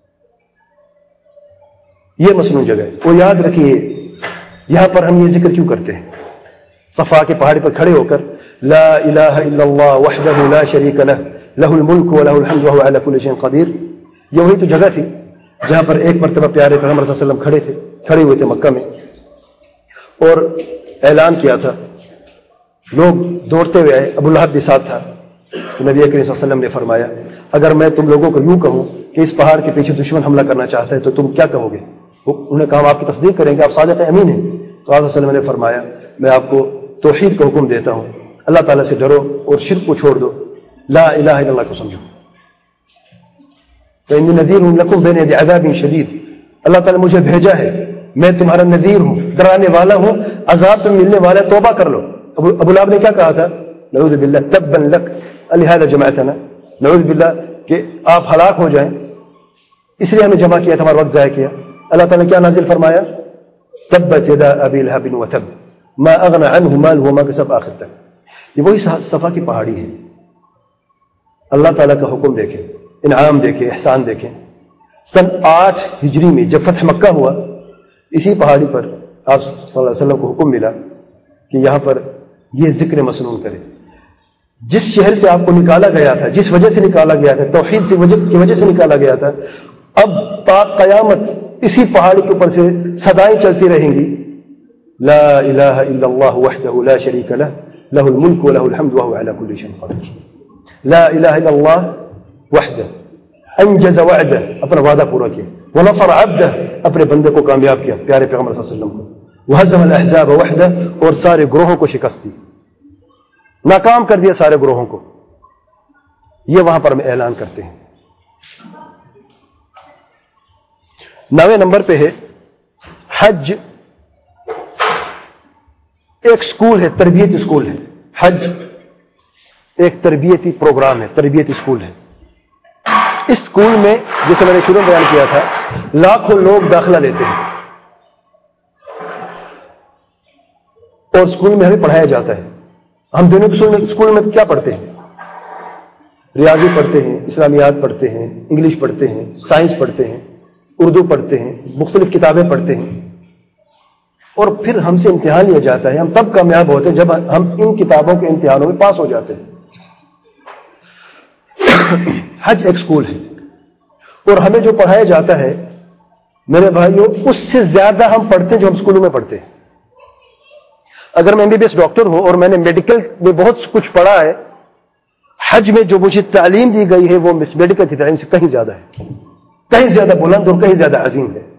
یہ مصنون جگہ ہے. وہ یاد رکھیے یہاں پر ہم یہ ذکر کیوں کرتے ہیں؟ صفا کے پہاڑی پر کھڑے ہو کر لا الہ الا اللہ وحدہ لا شریک لہ لہ الملک ولہ الحمد وہو علی کل شیء قدیر. یہ وہی تو جگہ تھی جہاں پر ایک مرتبہ پیارے پیغمبر صلی اللہ علیہ وسلم کھڑے ہوئے تھے مکہ میں اور اعلان کیا تھا. لوگ دوڑتے ہوئے آئے, ابو لہب بھی ساتھ تھا. تو نبی کریم صلی اللہ علیہ وسلم نے فرمایا اگر میں تم لوگوں کو یوں کہوں کہ اس پہاڑ کے پیچھے دشمن حملہ کرنا چاہتا ہے تو تم کیا کہو گے؟ انہوں نے کہا ہم آپ کی تصدیق کریں گے, آپ صادق امین ہیں. تو آپ صلی اللہ علیہ وسلم نے فرمایا میں آپ کو توحید کا حکم دیتا ہوں, اللہ تعالیٰ سے ڈرو اور شرک کو چھوڑ دو, لا الہ الا اللہ کو سمجھو. فإنی نذیر لکم بین یدی عذاب شدید, اللہ تعالیٰ مجھے بھیجا ہے, میں تمہارا نذیر ہوں, ڈرانے والا ہوں, عذاب تم ملنے والا ہے, توبہ کر لو. ابو لہب نے کیا کہا تھا؟ نعوذ باللہ تبا لک لہذا جمعتنا, نعوذ باللہ کہ آپ ہلاک ہو جائیں اس لیے ہمیں جمع کیا تھا, ہمارا وقت ضائع کیا. اللہ تعالیٰ نے کیا نازل فرمایا؟ تبت یدا ابی لہب وتب ما اغنى عنه ماله وما كسب, آخر تک. یہ وہی صفا کی پہاڑی ہے. اللہ تعالیٰ کا حکم دیکھیں, انعام دیکھیں, احسان دیکھیں. سن 8 ہجری میں جب فتح مکہ ہوا اسی پہاڑی پر آپ صلی اللہ علیہ وسلم کو حکم ملا کہ یہاں پر یہ ذکر مسنون کرے. جس شہر سے آپ کو نکالا گیا تھا, جس وجہ سے نکالا گیا تھا, توحید کی وجہ سے نکالا گیا تھا, اب تا قیامت اسی پہاڑی کے اوپر سے صدائیں چلتی رہیں گی, لا الہ الا اللہ وحدہ لا شریک لہ لہ الملک ولہ الحمد وہو علی کل شیء قدیر. لا الہ الا اللہ وحدہ انجز وعدہ, اپنا وعدہ پورا کیا, ونصر عبدہ, اپنے بندے کو کامیاب کیا پیارے پیغمبر صلی اللہ علیہ وسلم کو, وہزم الاحزاب وحدہ, اور سارے گروہوں کو شکست دی, ناکام کر دیا سارے گروہوں کو. یہ وہاں پر ہم اعلان کرتے ہیں. 9 نمبر پہ ہے حج ایک سکول ہے, تربیتی سکول ہے. حج ایک تربیتی پروگرام ہے, تربیتی سکول ہے. اس سکول میں جیسے میں نے شروع میں بیان کیا تھا لاکھوں لوگ داخلہ لیتے ہیں اور سکول میں ہمیں پڑھایا جاتا ہے. ہم دونوں سکول میں کیا پڑھتے ہیں؟ ریاضی پڑھتے ہیں, اسلامیات پڑھتے ہیں, انگلش پڑھتے ہیں, سائنس پڑھتے ہیں, اردو پڑھتے ہیں, مختلف کتابیں پڑھتے ہیں, اور پھر ہم سے امتحان لیا جاتا ہے. ہم تب کامیاب ہوتے ہیں جب ہم ان کتابوں کے امتحانوں میں پاس ہو جاتے ہیں. حج ایک سکول ہے اور ہمیں جو پڑھایا جاتا ہے میرے بھائیوں اس سے زیادہ ہم پڑھتے ہیں جو ہم سکولوں میں پڑھتے ہیں. اگر میں MBBS ڈاکٹر ہوں اور میں نے میڈیکل میں بہت کچھ پڑھا ہے, حج میں جو مجھے تعلیم دی گئی ہے وہ میڈیکل کی تعلیم سے کہیں زیادہ ہے, کہیں زیادہ بلند اور کہیں زیادہ عظیم ہے.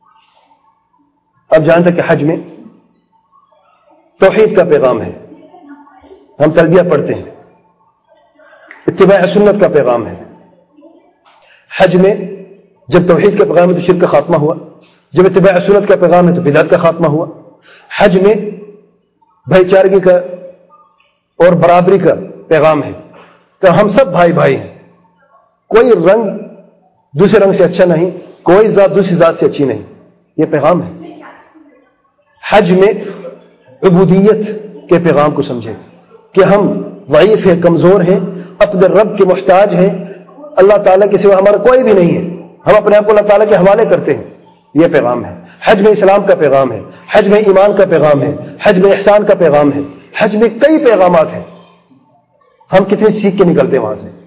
اب جانتے کہ حج میں توحید کا پیغام ہے, ہم تلبیہ پڑھتے ہیں, اتباع سنت کا پیغام ہے. حج میں جب توحید کا پیغام ہے تو شرک کا خاتمہ ہوا, جب اتباع سنت کا پیغام ہے تو بدعت کا خاتمہ ہوا. حج میں بھائی چارگی کا اور برابری کا پیغام ہے کہ ہم سب بھائی بھائی ہیں, کوئی رنگ دوسرے رنگ سے اچھا نہیں, کوئی ذات دوسری ذات سے اچھی نہیں, یہ پیغام ہے. حج میں عبودیت کے پیغام کو سمجھیں کہ ہم ضعیف ہیں, کمزور ہیں, اپنے رب کے محتاج ہیں, اللہ تعالیٰ کے سوا ہمارا کوئی بھی نہیں ہے, ہم اپنے آپ کو اللہ تعالیٰ کے حوالے کرتے ہیں. یہ پیغام ہے. حج میں اسلام کا پیغام ہے, حج میں ایمان کا پیغام ہے, حج میں احسان کا پیغام ہے, حج میں کئی پیغامات ہیں. ہم کتنے سیکھ کے نکلتے ہیں وہاں سے.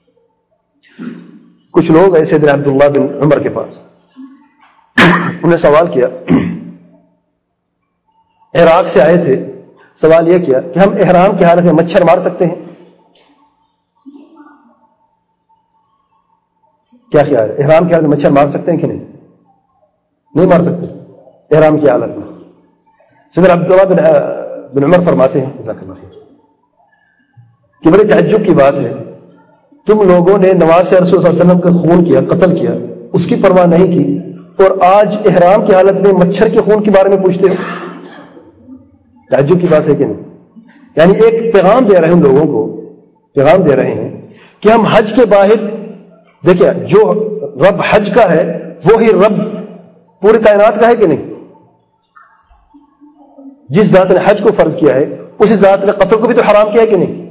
کچھ لوگ ایسے سیدنا عبداللہ بن عمر کے پاس, انہوں نے سوال کیا, عراق سے آئے تھے, سوال یہ کیا کہ ہم احرام کی حالت میں مچھر مار سکتے ہیں؟ کیا خیال ہے, احرام کی حالت میں مچھر مار سکتے ہیں کہ نہیں؟ نہیں مار سکتے احرام کی حالت میں. سیدنا عبداللہ بن عمر فرماتے ہیں جزاک اللہ خیر کہ بڑی تعجب کی بات ہے, تم لوگوں نے نواز رسول صلی اللہ علیہ وسلم کا خون کیا, قتل کیا, اس کی پرواہ نہیں کی, اور آج احرام کی حالت میں مچھر کے خون کے بارے میں پوچھتے ہو. تعجب کی بات ہے کہ نہیں؟ یعنی ایک پیغام دے رہے ہیں ہم لوگوں کو, پیغام دے رہے ہیں کہ ہم حج کے باہر دیکھیں, جو رب حج کا ہے وہی رب پوری کائنات کا ہے کہ نہیں؟ جس ذات نے حج کو فرض کیا ہے اسی ذات نے قتل کو بھی تو حرام کیا ہے کہ نہیں؟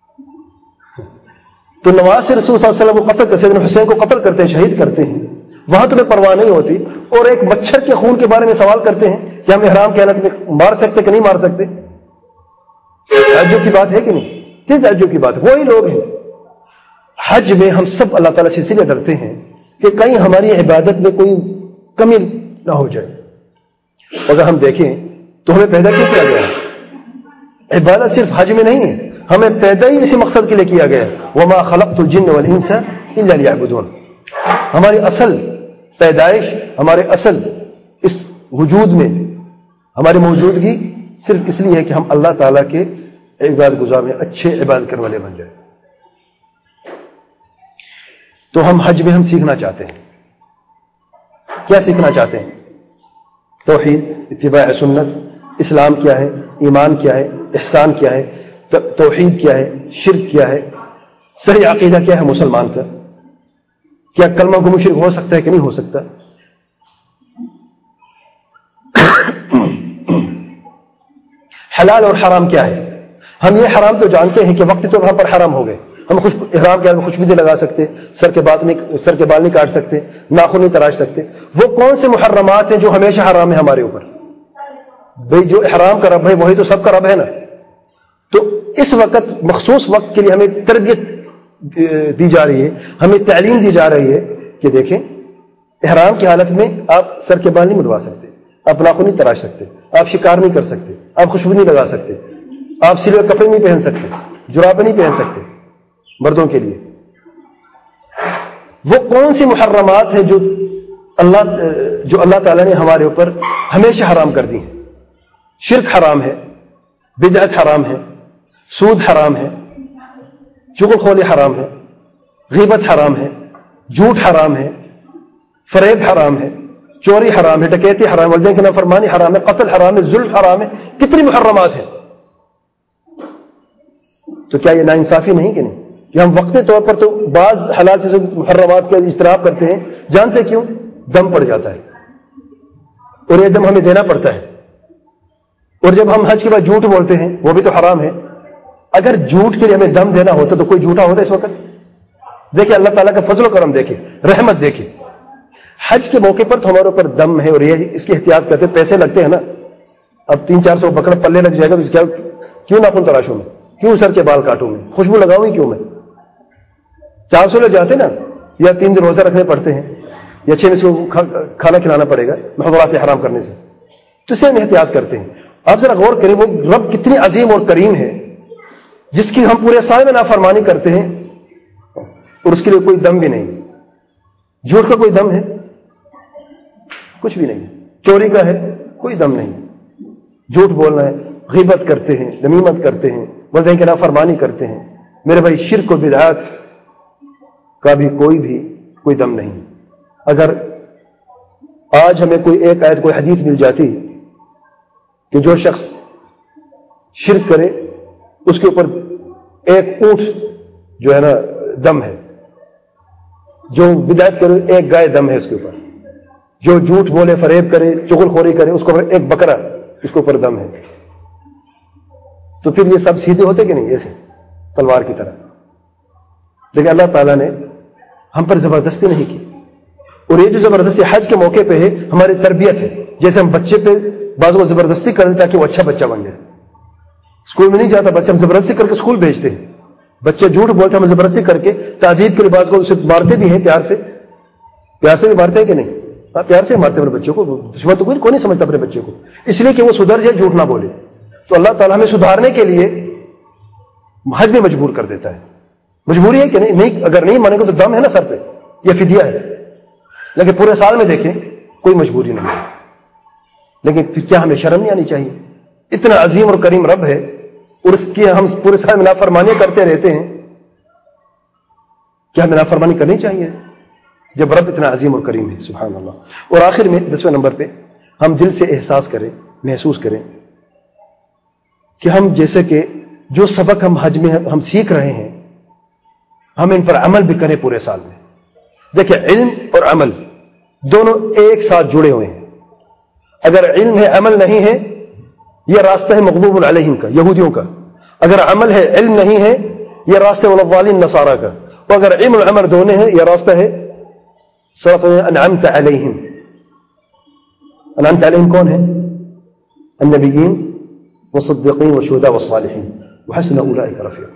تو نواز رسول صلی اللہ علیہ وسلم کو قتل کر, سیدنا حسین کو قتل کرتے ہیں, شہید کرتے ہیں, وہاں تمہیں پرواہ نہیں ہوتی، اور ایک مچھر کے خون کے بارے میں سوال کرتے ہیں کہ ہم احرام کی حالت میں مار سکتے کہ نہیں مار سکتے؟ تعجب کی بات ہے کہ نہیں؟ کس تعجب کی بات؟ وہی لوگ ہیں. حج میں ہم سب اللہ تعالیٰ سے اسی لیے ڈرتے ہیں کہ کہیں ہماری عبادت میں کوئی کمی نہ ہو جائے. اگر ہم دیکھیں تو ہمیں پیدا کیوں کیا گیا ہے؟ عبادت صرف حج میں نہیں ہے، ہمیں پیدا ہی اسی مقصد کے لیے کیا گیا ہے. وما خلقت الجن والانس الا لیعبدون. ہماری اصل پیدائش، ہمارے اصل اس وجود میں ہماری موجودگی صرف اس لیے ہے کہ ہم اللہ تعالیٰ کے عبادت گزار میں اچھے عبادت کرنے والے بن جائیں. تو ہم حج میں ہم سیکھنا چاہتے ہیں. کیا سیکھنا چاہتے ہیں؟ توحید، اتباع سنت، اسلام کیا ہے، ایمان کیا ہے، احسان کیا ہے، توحید کیا ہے، شرک کیا ہے، صحیح عقیدہ کیا ہے مسلمان کا، کیا کلمہ کو مشرک ہو سکتا ہے کہ نہیں ہو سکتا، حلال اور حرام کیا ہے. ہم یہ حرام تو جانتے ہیں کہ وقتی طور پر حرام ہو گئے. ہم احرام کے میں خوشبو نہیں لگا سکتے، سر کے بال نہیں کاٹ سکتے، ناخن نہیں تراش سکتے. وہ کون سے محرمات ہیں جو ہمیشہ حرام ہے ہمارے اوپر؟ بھئی جو احرام کا رب ہے وہی تو سب کا رب ہے نا. تو اس وقت مخصوص وقت کے لیے ہمیں تربیت دی جا رہی ہے، ہمیں تعلیم دی جا رہی ہے کہ دیکھیں احرام کی حالت میں آپ سر کے بال نہیں منڈوا سکتے، آپ ناخن نہیں تراش سکتے، آپ شکار نہیں کر سکتے، آپ خوشبو نہیں لگا سکتے، آپ سلے کپڑے نہیں پہن سکتے، جرابیں نہیں پہن سکتے مردوں کے لیے. وہ کون سی محرمات ہیں جو اللہ تعالیٰ نے ہمارے اوپر ہمیشہ حرام کر دی ہیں؟ شرک حرام ہے، بدعت حرام ہے، سود حرام ہے، چغل خوری حرام ہے، غیبت حرام ہے، جھوٹ حرام ہے، فریب حرام ہے، چوری حرام ہے، ڈکیتی حرام ہے، والدین کی نافرمانی حرام ہے، قتل حرام ہے، ظلم حرام ہے. کتنی محرمات ہیں. تو کیا یہ ناانصافی نہیں کہ نہیں کہ ہم وقتی طور پر تو بعض حلال سے محرمات کا اجتناب کرتے ہیں، جانتے کیوں؟ دم پڑ جاتا ہے اور یہ دم ہمیں دینا پڑتا ہے. اور جب ہم حج کے بعد جھوٹ بولتے ہیں وہ بھی تو حرام ہے. اگر جھوٹ کے لیے ہمیں دم دینا ہوتا تو کوئی جھوٹا ہوتا اس وقت؟ دیکھیں اللہ تعالیٰ کا فضل و کرم، دیکھیں رحمت، دیکھیں حج کے موقع پر تو ہمارے اوپر دم ہے اور یہ اس کی احتیاط کرتے ہیں. پیسے لگتے ہیں نا، اب 300-400 بکڑ پلے لگ جائے گا تو کیوں ناخن تراشوں میں، کیوں سر کے بال کاٹوں میں، خوشبو لگاؤں ہی کیوں میں؟ 400 لگ جاتے نا، یا 3 دن روزہ رکھنے پڑتے ہیں، یا 6 میں اس کو کھانا کھلانا پڑے گا محظورات حرام کرنے سے. تو اسے ہم احتیاط کرتے ہیں. آپ ذرا غور کریں وہ رب کتنی عظیم اور کریم ہے جس کی ہم پورے سال میں نافرمانی کرتے ہیں اور اس کے لیے کوئی دم بھی نہیں. جھوٹ کا کوئی دم ہے؟ کچھ بھی نہیں. چوری کا ہے؟ کوئی دم نہیں. جھوٹ بولنا ہے، غیبت کرتے ہیں، نمیمت کرتے ہیں، والدین کی نافرمانی کرتے ہیں. میرے بھائی شرک و بدعات کا بھی کوئی دم نہیں. اگر آج ہمیں کوئی ایک آیت کوئی حدیث مل جاتی کہ جو شخص شرک کرے اس کے اوپر ایک اونٹ جو ہے نا دم ہے، جو بدعت کرے ایک گائے دم ہے اس کے اوپر، جو جھوٹ بولے، فریب کرے، چغل خوری کرے اس کو اوپر ایک بکرا اس کے اوپر دم ہے. تو پھر یہ سب سیدھے ہوتے کہ نہیں؟ ایسے تلوار کی طرح. لیکن اللہ تعالیٰ نے ہم پر زبردستی نہیں کی، اور یہ جو زبردستی حج کے موقع پہ ہے ہماری تربیت ہے. جیسے ہم بچے پہ بعض کو زبردستی کر دیں تاکہ وہ اچھا بچہ بن جائے. اسکول میں نہیں جاتا بچہ، ہم زبردستی کر کے اسکول بھیجتے ہیں. بچے جھوٹ بولتے ہیں، ہم زبردستی کر کے تعدیب کے لیے بعض کو اسے مارتے بھی ہیں، پیار سے بھی مارتے ہیں کہ نہیں؟ ہاں پیار سے مارتے ہیں اپنے بچوں کو. دشمن تو کوئی نہیں سمجھتا اپنے بچے کو، اس لیے کہ وہ سدھر جائے، جھوٹ نہ بولے. تو اللہ تعالیٰ ہمیں سدھارنے کے لیے حج میں مجبور کر دیتا ہے. مجبوری ہے کہ نہیں؟ اگر نہیں مانے گا تو دم ہے نا سر پہ، یہ فدیہ ہے. لیکن پورے سال میں دیکھیں کوئی مجبوری نہیں ہے. لیکن پھر کیا ہمیں شرم نہیں آنی چاہیے؟ اتنا عظیم اور کریم رب ہے اور اس کی ہم پورے سال میں نافرمانی کرتے رہتے ہیں. کیا ہمیں نافرمانی کرنی چاہیے جب رب اتنا عظیم اور کریم ہے؟ سبحان اللہ. اور آخر میں 10ویں نمبر پہ ہم دل سے احساس کریں، محسوس کریں کہ ہم جیسے کہ جو سبق ہم حج میں ہم سیکھ رہے ہیں ہم ان پر عمل بھی کریں پورے سال میں. دیکھیں علم اور عمل دونوں ایک ساتھ جڑے ہوئے ہیں. اگر علم ہے عمل نہیں ہے یہ راستہ ہے مغضوب علیہم کا، یہودیوں کا. اگر عمل ہے علم نہیں ہے یہ راستہ والضالین نصارہ کا. اور اگر علم اور عمل دونوں ہیں یہ راستہ ہے صراط انعمت علیہم. انعمت علیہم کون ہے؟ النبیین والصدیقین والشہداء والصالحین وحسن اولئک رفیقا.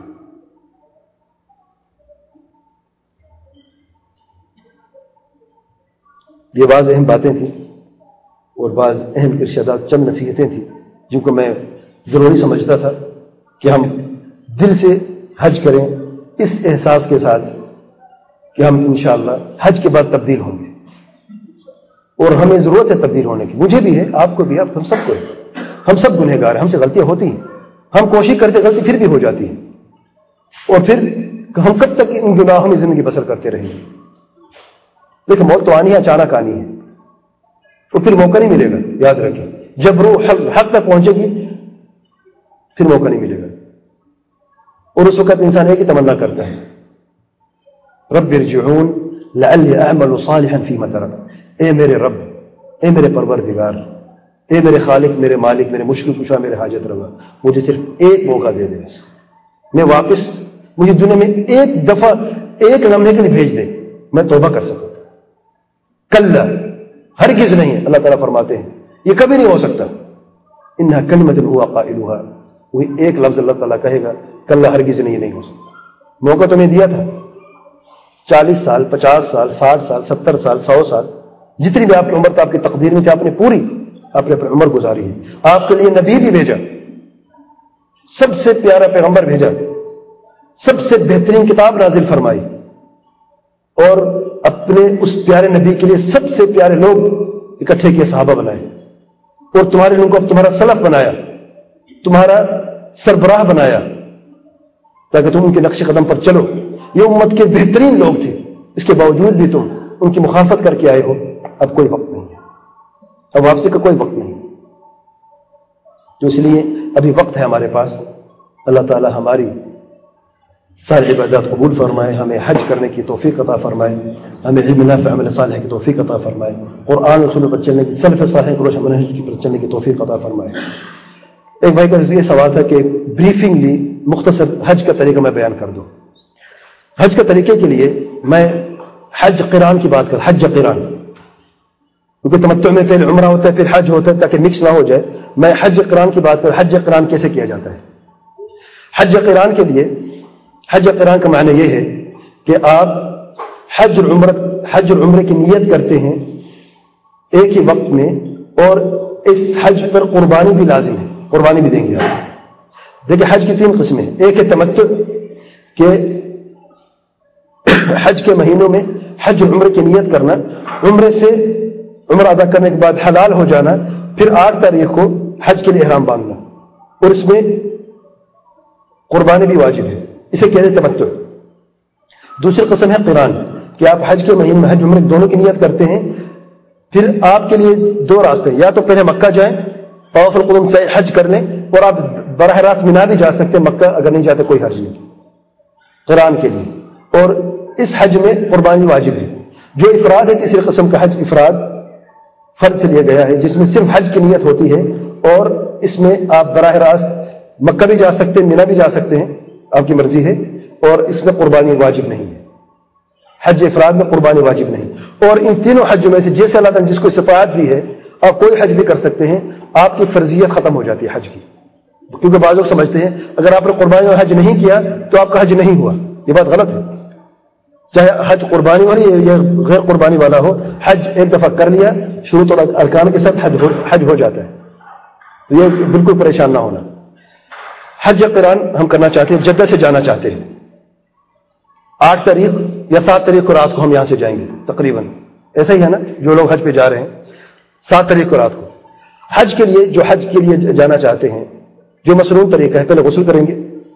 یہ بعض اہم باتیں تھیں اور بعض اہم ارشادات، چند نصیحتیں تھیں جن کو میں ضروری سمجھتا تھا کہ ہم دل سے حج کریں اس احساس کے ساتھ کہ ہم انشاءاللہ حج کے بعد تبدیل ہوں گے. اور ہمیں ضرورت ہے تبدیل ہونے کی، مجھے بھی ہے، آپ کو بھی ہے، ہم سب کو ہے. ہم سب گنہگار ہیں، ہم سے غلطیاں ہوتی ہیں، ہم کوشش کرتے غلطی پھر بھی ہو جاتی ہے. اور پھر ہم کب تک ان گناہوں میں زندگی بسر کرتے رہیں گے؟ دیکھیں موت تو آنی ہے، اچانک آنی ہے، تو پھر موقع نہیں ملے گا. یاد رکھیں جب روح حق تک پہنچے گی پھر موقع نہیں ملے گا. اور اس وقت انسان ایک ہی تمنا کرتا ہے، رب ارجعون لعلی اعمل صالحا فیما ترک. اے میرے رب، اے میرے پروردگار، اے میرے خالق، میرے مالک، میرے مشکل کشا، میرے حاجت روا، مجھے صرف ایک موقع دے دے، میں واپس، مجھے دنیا میں ایک دفعہ ایک لمحے کے لیے بھیج دے، میں توبہ کر سکوں. کلا، ہرگز نہیں. اللہ تعالیٰ فرماتے ہیں یہ کبھی نہیں ہو سکتا. انہا کلمۃ ہوا قائلها، وہی ایک لفظ اللہ تعالیٰ کہے گا، کلا ہرگز نہیں، یہ نہیں ہو سکتا. موقع تمہیں دیا تھا 40 سال، 50 سال، 60 سال، 70 سال، 100 سال، جتنی بھی آپ کی عمر تھا، آپ کی تقدیر میں تھی، آپ نے پوری اپنی عمر گزاری ہے. آپ کے لیے نبی بھی بھیجا، سب سے پیارا پیغمبر بھیجا، سب سے بہترین کتاب نازل فرمائی، اور اپنے اس پیارے نبی کے لیے سب سے پیارے لوگ اکٹھے کیے، صحابہ بنائے، اور تمہارے لوگوں کو اب تمہارا سلف بنایا، تمہارا سربراہ بنایا، تاکہ تم ان کے نقش قدم پر چلو. یہ امت کے بہترین لوگ تھے، اس کے باوجود بھی تم ان کی مخالفت کر کے آئے ہو. اب کوئی وقت نہیں ہے، اب واپسی کا کوئی وقت نہیں. تو اس لیے ابھی وقت ہے ہمارے پاس. اللہ تعالی ہماری ساری عبادات قبول فرمائے، ہمیں حج کرنے کی توفیق عطا فرمائے، ہمیں علم نافع عمل صالح کی توفیق عطا فرمائے، قرآن و سنت پر چلنے کی، سلف صالح کو روش منہج کی پر چلنے کی توفیق عطا فرمائے. ایک بھائی کا یہ سوال تھا کہ بریفنگلی مختصر حج کا طریقہ میں بیان کر دوں. حج کے طریقے کے لیے میں حج قران کی بات کروں، حج قران، کیونکہ تمتع میں پہلے عمرہ ہوتا ہے پھر حج ہوتا ہے، تاکہ مکس نہ ہو جائے. میں حج قران کی بات کروں. حج قران کیسے کیا جاتا ہے؟ حج قران کے لیے، حج قران کا معنی یہ ہے کہ آپ حج اور عمرے کی نیت کرتے ہیں ایک ہی وقت میں، اور اس حج پر قربانی بھی لازم ہے، قربانی بھی دیں گے آپ. دیکھیں حج کی 3 قسمیں ہیں. ایک ہے تمتع، کہ حج کے مہینوں میں حج اور عمرے کی نیت کرنا، عمرہ ادا کرنے کے بعد حلال ہو جانا، پھر 8 تاریخ کو حج کے لیے احرام باندھنا، اور اس میں قربانی بھی واجب ہے. اسے کہتے ہیں تمتع. دوسری قسم ہے قران، کہ آپ حج کے مہینے میں حج عمرے دونوں کی نیت کرتے ہیں. پھر آپ کے لیے 2 راستے، یا تو پہلے مکہ جائیں، طواف القدوم سے حج کر لیں، اور آپ براہ راست مینا بھی جا سکتے ہیں، مکہ اگر نہیں جاتے کوئی حرج نہیں قران کے لیے. اور اس حج میں قربانی واجب ہے. جو افراد ہے، تیسری قسم کا حج افراد فرض سے لیا گیا ہے، جس میں صرف حج کی نیت ہوتی ہے، اور اس میں آپ براہ راست مکہ بھی جا سکتے ہیں، مینا بھی جا سکتے ہیں، آپ کی مرضی ہے، اور اس میں قربانی واجب نہیں ہے. حج افراد میں قربانی واجب نہیں. اور ان تینوں حجوں میں سے جیسے اللہ تعالیٰ نے جس کو استطاعت دی ہے، آپ کوئی حج بھی کر سکتے ہیں، آپ کی فرضیت ختم ہو جاتی ہے حج کی. کیونکہ بعض لوگ سمجھتے ہیں اگر آپ نے قربانی اور حج نہیں کیا تو آپ کا حج نہیں ہوا. یہ بات غلط ہے. چاہے حج قربانی ہو یا غیر قربانی والا ہو، حج ایک دفعہ کر لیا شروط اور ارکان کے ساتھ حج ہو جاتا ہے. تو یہ بالکل پریشان نہ ہونا. حج قران ہم کرنا چاہتے ہیں، جدہ سے جانا چاہتے ہیں. 8 تاریخ یا 7 تاریخ کو رات کو ہم یہاں سے جائیں گے، تقریباً ایسا ہی ہے نا. جو لوگ حج پہ جا رہے ہیں 7 تاریخ کو رات کو. حج کے لیے جو حج کے لیے جانا چاہتے ہیں، جو مسنون طریقہ ہے، پہلے غسل کریں گے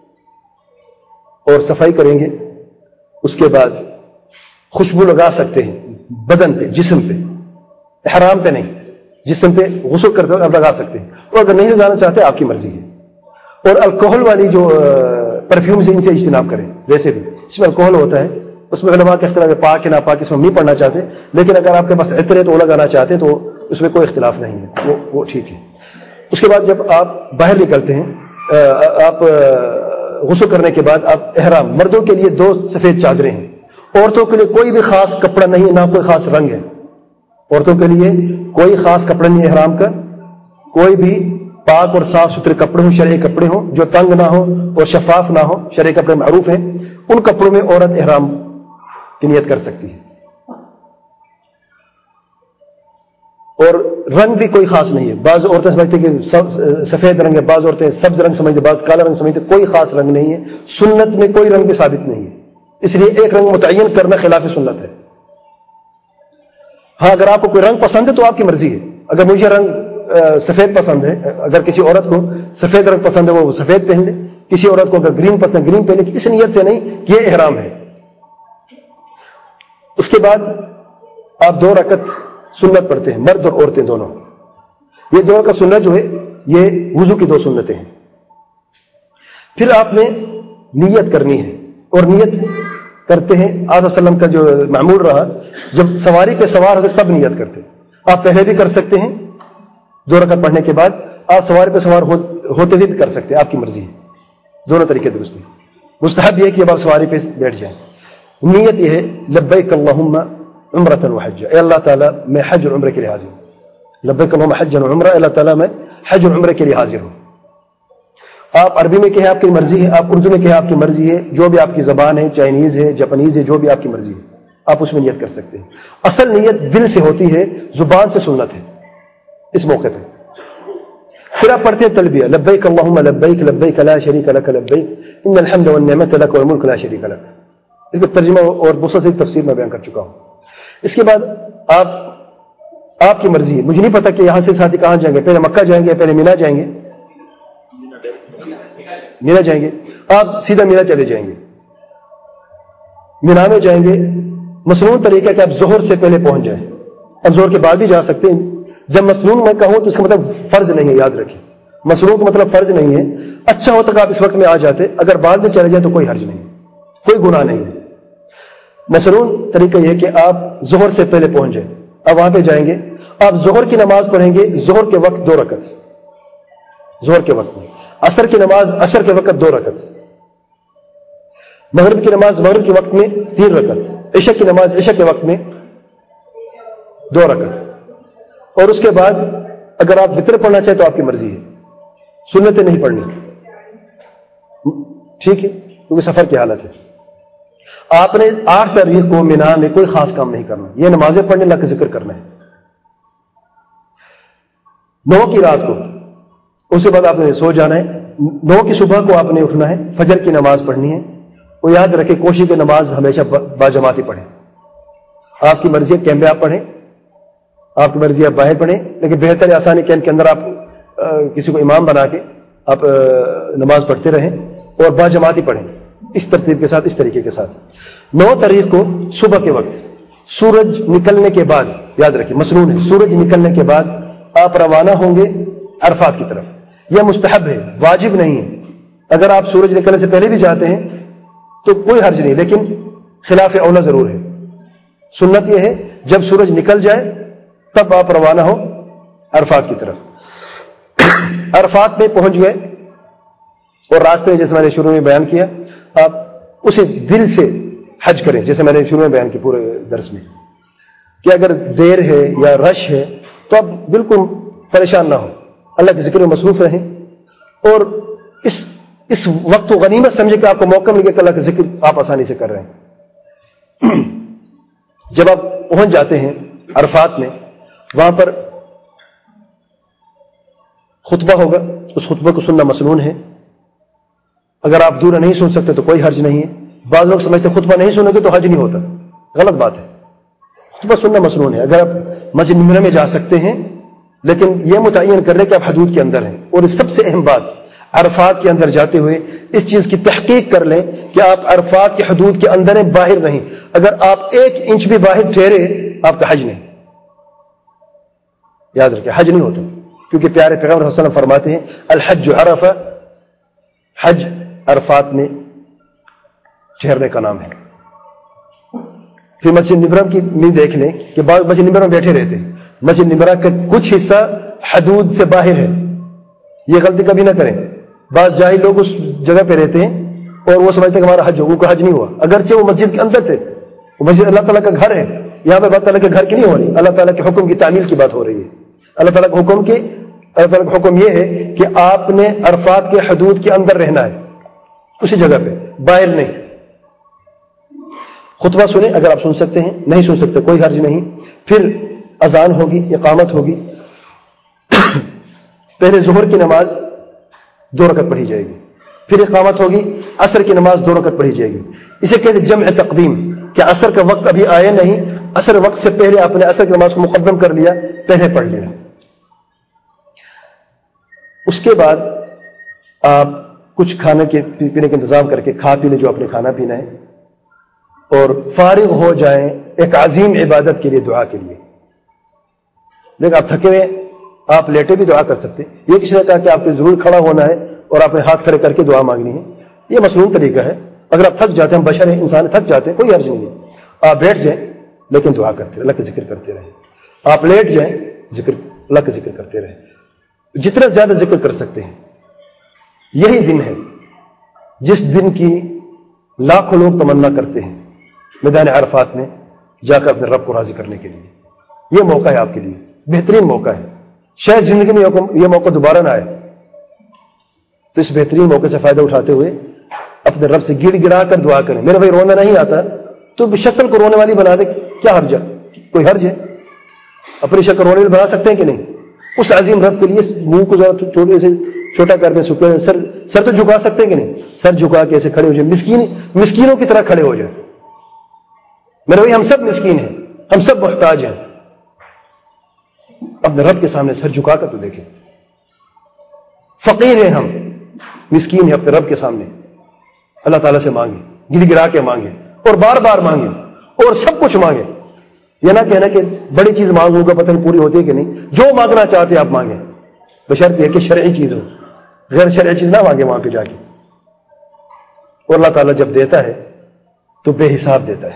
اور صفائی کریں گے. اس کے بعد خوشبو لگا سکتے ہیں بدن پہ، جسم پہ، احرام پہ نہیں، جسم پہ غسل کرتے ہوئے آپ لگا سکتے ہیں. اور اگر نہیں لگانا چاہتے آپ کی مرضی ہے. اور الکوہل والی جو پرفیومز ان سے اجتناب کریں. ویسے بھی اس میں الکوہل ہوتا ہے، اس میں علماء کے اختلاف ہے، پاک ہے ناپاک، اس میں نہیں پڑھنا چاہتے. لیکن اگر آپ کے پاس عطر ہے تو وہ لگانا چاہتے تو اس میں کوئی اختلاف نہیں ہے، وہ ٹھیک ہے. اس کے بعد جب آپ باہر نکلتے ہیں، آپ غسل کرنے کے بعد آپ احرام، مردوں کے لیے 2 سفید چادریں ہیں عورتوں کے لیے کوئی بھی خاص کپڑا نہیں ہے، نہ کوئی خاص رنگ ہے. عورتوں کے لیے کوئی خاص کپڑا نہیں ہے احرام کا. کوئی بھی پاک اور صاف ستھرے کپڑے ہوں، شرعی کپڑے ہوں جو تنگ نہ ہو اور شفاف نہ ہو. شرعی کپڑے معروف ہیں، ان کپڑوں میں عورت احرام کی نیت کر سکتی ہے. اور رنگ بھی کوئی خاص نہیں ہے. بعض عورتیں سمجھتے ہیں کہ سفید رنگ ہے، بعض عورتیں سبز رنگ سمجھتے، بعض کالا رنگ سمجھتے. کوئی خاص رنگ نہیں ہے. سنت میں کوئی رنگ بھی ثابت نہیں ہے، اس لیے ایک رنگ متعین کرنا خلاف سنت ہے. ہاں اگر آپ کو کوئی رنگ پسند ہے تو آپ کی مرضی ہے. اگر مجھے رنگ سفید پسند ہے، اگر کسی عورت کو سفید رنگ پسند ہے وہ سفید پہن لے. کسی عورت کو اگر گرین پسند ہے گرین پہن لے. اس نیت سے نہیں کہ یہ احرام ہے. اس کے بعد آپ 2 رکعت سنت پڑھتے ہیں، مرد اور عورتیں دونوں. یہ 2 رکعت سنت جو ہے یہ وضو کی 2 سنتیں ہیں. پھر آپ نے نیت کرنی ہے، اور نیت کرتے ہیں آج وسلم کا جو معمول رہا، جب سواری پہ سوار ہوتے تب نیت کرتے. آپ پہلے بھی کر سکتے ہیں 2 رکعت پڑھنے کے بعد، آپ سواری پہ سوار ہوتے ہوئے بھی کر سکتے ہیں، آپ کی مرضی ہے. دونوں طریقے درست ہیں. مستحب یہ ہے کہ اب آپ سواری پہ بیٹھ جائیں. نیت یہ ہے لبیک اللہم عمرۃ وحج، اے اللہ تعالیٰ میں حج اور عمرے کے لیے حاضر ہوں. لبیک اللہم حج و عمرہ، اللہ تعالیٰ میں حج اور عمرے کے لیے حاضر ہوں. آپ عربی میں کہیں آپ کی مرضی ہے، آپ اردو میں کہیں آپ کی مرضی ہے، جو بھی آپ کی زبان ہے، چائنیز ہے، جاپانیز ہے، جو بھی آپ کی مرضی ہے آپ اس میں نیت کر سکتے ہیں. اصل نیت دل سے ہوتی ہے، زبان سے سنت ہے اس موقع پہ. پھر آپ پڑھتے ہیں تلبیہ لبیک اللہم لبیک لبیک لا شریک لک لبیک ان الحمد والنعمت لک والملک لا شریک لک. اس کا ترجمہ اور بہت سی تفسیر میں بیان کر چکا ہوں. اس کے بعد آپ کی مرضی ہے. مجھے نہیں پتا کہ یہاں سے ساتھی کہاں جائیں گے، پہلے مکہ جائیں گے، پہلے مینا جائیں گے. مینا جائیں گے، آپ سیدھا مینا چلے جائیں گے. مینا میں جائیں گے مسنون طریقہ کہ آپ ظہر سے پہلے پہنچ جائیں. اب ظہر کے بعد بھی جا سکتے ہیں. جب مسنون میں کہوں تو اس کا مطلب فرض نہیں ہے، یاد رکھیں. مسنون کا مطلب فرض نہیں ہے. اچھا ہوتا کہ آپ اس وقت میں آ جاتے، اگر بعد میں چلے جائیں تو کوئی حرج نہیں، کوئی گناہ نہیں ہے. مسنون طریقہ یہ ہے کہ آپ ظہر سے پہلے پہنچ جائیں. اب وہاں پہ جائیں گے، آپ ظہر کی نماز پڑھیں گے ظہر کے وقت 2 رکعت، ظہر کے وقت میں. عصر کی نماز عصر کے وقت 2 رکعت، مغرب کی نماز مغرب کے وقت میں 3 رکعت، عشاء کی نماز عشاء کے وقت میں 2 رکعت. اور اس کے بعد اگر آپ وتر پڑھنا چاہیں تو آپ کی مرضی ہے، سنتیں نہیں پڑھنی. ٹھیک ہے، کیونکہ سفر کی حالت ہے. آپ نے 8 تاریخ کو مینا میں کوئی خاص کام نہیں کرنا، یہ نمازیں پڑھنے اللہ کا ذکر کرنا ہے. 9 کی رات کو، اس کے بعد آپ نے سو جانا ہے. 9 کی صبح کو آپ نے اٹھنا ہے، فجر کی نماز پڑھنی ہے. وہ یاد رکھیں کوشش کی نماز ہمیشہ باجماعتی پڑھیں. آپ کی مرضی ہے کیم میں آپ پڑھیں، آپ کی مرضی ہے آپ باہر پڑھیں، لیکن بہتر آسانی کیم کے اندر آپ کسی کو امام بنا کے آپ نماز پڑھتے رہیں اور باجماعتی پڑھیں اس ترتیب کے ساتھ، اس طریقے کے ساتھ. 9 تاریخ کو صبح کے وقت سورج نکلنے کے بعد، یاد رکھیں مسنون ہے، سورج نکلنے کے بعد آپ روانہ ہوں گے عرفات کی طرف. یہ مستحب ہے، واجب نہیں ہے. اگر آپ سورج نکلنے سے پہلے بھی جاتے ہیں تو کوئی حرج نہیں، لیکن خلاف اولا ضرور ہے. سنت یہ ہے جب سورج نکل جائے تب آپ روانہ ہو عرفات کی طرف. عرفات میں پہنچ گئے اور راستے میں جیسے میں نے شروع میں بیان کیا آپ اسے دل سے حج کریں، جیسے میں نے شروع میں بیان کی پورے درس میں کہ اگر دیر ہے یا رش ہے تو آپ بالکل پریشان نہ ہو، اللہ کے ذکر میں مصروف رہیں اور اس وقت کو غنیمت سمجھے کہ آپ کو موقع مل گیا کہ اللہ کا ذکر آپ آسانی سے کر رہے ہیں. جب آپ پہنچ جاتے ہیں عرفات میں، وہاں پر خطبہ ہوگا، اس خطبہ کو سننا مسنون ہے. اگر آپ دور نہیں سن سکتے تو کوئی حرج نہیں ہے. بعض لوگ سمجھتے خطبہ نہیں سنو گے تو حج نہیں ہوتا، غلط بات ہے. خطبہ سننا مسنون ہے. اگر آپ مسجد نمرہ میں جا سکتے ہیں، لیکن یہ متعین کر لیں کہ آپ حدود کے اندر ہیں. اور سب سے اہم بات، عرفات کے اندر جاتے ہوئے اس چیز کی تحقیق کر لیں کہ آپ عرفات کی حدود کے اندر ہیں، باہر نہیں. اگر آپ 1 انچ بھی باہر ٹھہرے آپ کا حج نہیں. یاد رکھیں حج نہیں ہوتا، کیونکہ پیارے پیغمبر صلی اللہ علیہ وسلم فرماتے ہیں الحج عرفہ، حج عرفات میں ٹھہرنے کا نام ہے. پھر مسجد نمرہ کی نہیں دیکھ لیں کہ بعض مسجد نمرہ میں بیٹھے رہتے ہیں، مسجد نمرہ کا کچھ حصہ حدود سے باہر ہے. یہ غلطی کبھی نہ کریں. بعض جاہل لوگ اس جگہ پہ رہتے ہیں اور وہ سمجھتے ہیں کہ ہمارا حج ہو، ان کو حج نہیں ہوا، اگرچہ وہ مسجد کے اندر تھے مسجد اللہ تعالیٰ کا گھر ہے. یہاں پہ بات اللہ کے گھر کی نہیں ہو رہی, اللہ تعالیٰ کے حکم کی تعمیل کی بات ہو رہی ہے. اللہ تعالیٰ کا حکم یہ ہے کہ آپ نے عرفات کے حدود کے اندر رہنا ہے, اسی جگہ پہ, باہر نہیں. خطبہ سنیں اگر آپ سن سکتے ہیں, نہیں سن سکتے کوئی حرج نہیں. پھر اذان ہوگی, اقامت ہوگی. پہلے ظہر کی نماز 2 رکعت پڑھی جائے گی, پھر اقامت ہوگی, عصر کی نماز 2 رکعت پڑھی جائے گی. اسے کہتے ہیں جمع تقدیم, کہ عصر کا وقت ابھی آیا نہیں, عصر وقت سے پہلے آپ نے عصر کی نماز کو مقدم کر لیا, پہلے پڑھ لیا. اس کے بعد آپ کچھ کھانے کے پینے کا انتظام کر کے کھا پی لیں جو آپ نے کھانا پینا ہے, اور فارغ ہو جائیں ایک عظیم عبادت کے لیے, دعا کے لیے. دیکھ آپ تھکے ہوئے, آپ لیٹے بھی دعا کر سکتے. یہ کسی نے کہا کہ آپ کو ضرور کھڑا ہونا ہے اور آپ نے ہاتھ کھڑے کر کے دعا مانگنی ہے, یہ مصنون طریقہ ہے. اگر آپ تھک جاتے ہیں, ہم بشر ہیں, انسان تھک جاتے ہیں, کوئی حرج نہیں ہے. آپ بیٹھ جائیں لیکن دعا کرتے رہیں, اللہ کا ذکر کرتے رہیں. آپ لیٹ جائیں, اللہ کا ذکر کرتے رہیں. جتنا زیادہ ذکر کر سکتے ہیں. یہی دن ہے جس دن کی لاکھوں لوگ تمنا کرتے ہیں میدان عرفات میں جا کر اپنے رب کو راضی کرنے کے لیے. یہ موقع ہے آپ کے لیے, بہترین موقع ہے. شاید زندگی میں یہ موقع دوبارہ نہ آئے, تو اس بہترین موقع سے فائدہ اٹھاتے ہوئے اپنے رب سے گڑ گڑا کر دعا کریں. میرے بھائی رونا نہیں آتا تو شکل کو رونے والی بنا دے, کیا حرج ہے؟ کوئی حرج ہے؟ اپنی شکل رونے والی بنا سکتے ہیں کہ نہیں؟ اس عظیم رب کے لیے منہ کو ذرا چھوٹے سے چھوٹا کر دیں, سکڑے سر تو جھکا سکتے ہیں کہ نہیں؟ سر جھکا کے ایسے کھڑے ہو جائیں, مسکینوں کی طرح کھڑے ہو جائیں. میرے بھائی ہم سب مسکین ہیں, ہم سب محتاج ہیں. اپنے رب کے سامنے سر جھکا کر تو دیکھیں. فقیر ہیں ہم, مسکین ہیں. اپنے رب کے سامنے اللہ تعالیٰ سے مانگیں, گڑ گڑا کے مانگیں, اور بار بار مانگیں, اور سب کچھ مانگیں. یہ نہ کہنا کہ بڑی چیز مانگوں گا پتہ نہیں پوری ہوتی ہے کہ نہیں. جو مانگنا چاہتے آپ مانگیں, بشرط یہ کہ شرعی چیز ہو. غیر شرعی چیز نہ مانگیں وہاں پہ جا کے. اور اللہ تعالیٰ جب دیتا ہے تو بے حساب دیتا ہے.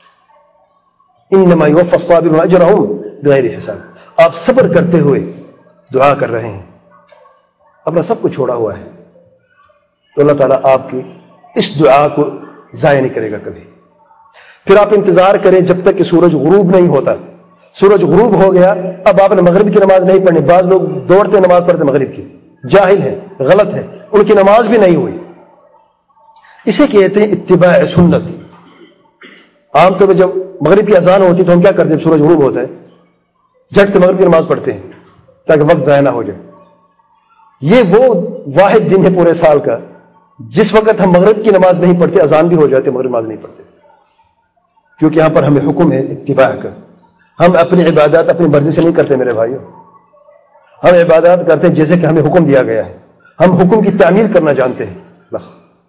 انما یوفی الصابرون اجرهم بغیر حساب. آپ صبر کرتے ہوئے دعا کر رہے ہیں, اپنا سب کچھ چھوڑا ہوا ہے, تو اللہ تعالیٰ آپ کی اس دعا کو ضائع نہیں کرے گا کبھی. پھر آپ انتظار کریں جب تک کہ سورج غروب نہیں ہوتا. سورج غروب ہو گیا, اب آپ نے مغرب کی نماز نہیں پڑھنی. بعض لوگ دوڑتے نماز پڑھتے مغرب کی, جاہل ہے, غلط ہے, ان کی نماز بھی نہیں ہوئی. اسے کہتے ہیں اتباع سنت. عام طور پہ جب مغرب کی اذان ہوتی تو ہم کیا کرتے ہیں؟ سورج غروب ہوتا ہے جھٹ سے مغرب کی نماز پڑھتے ہیں تاکہ وقت ضائع نہ ہو جائے. یہ وہ واحد دن ہے پورے سال کا جس وقت ہم مغرب کی نماز نہیں پڑھتے, اذان بھی ہو جاتے, مغرب نماز نہیں پڑھتے, کیونکہ یہاں پر ہمیں حکم ہے اتباع کا. ہم اپنی عبادات اپنی مرضی سے نہیں کرتے میرے بھائیوں. ہم عبادات کرتے ہیں جیسے کہ ہمیں حکم دیا گیا ہے. ہم حکم کی تعمیل کرنا جانتے ہیں بس.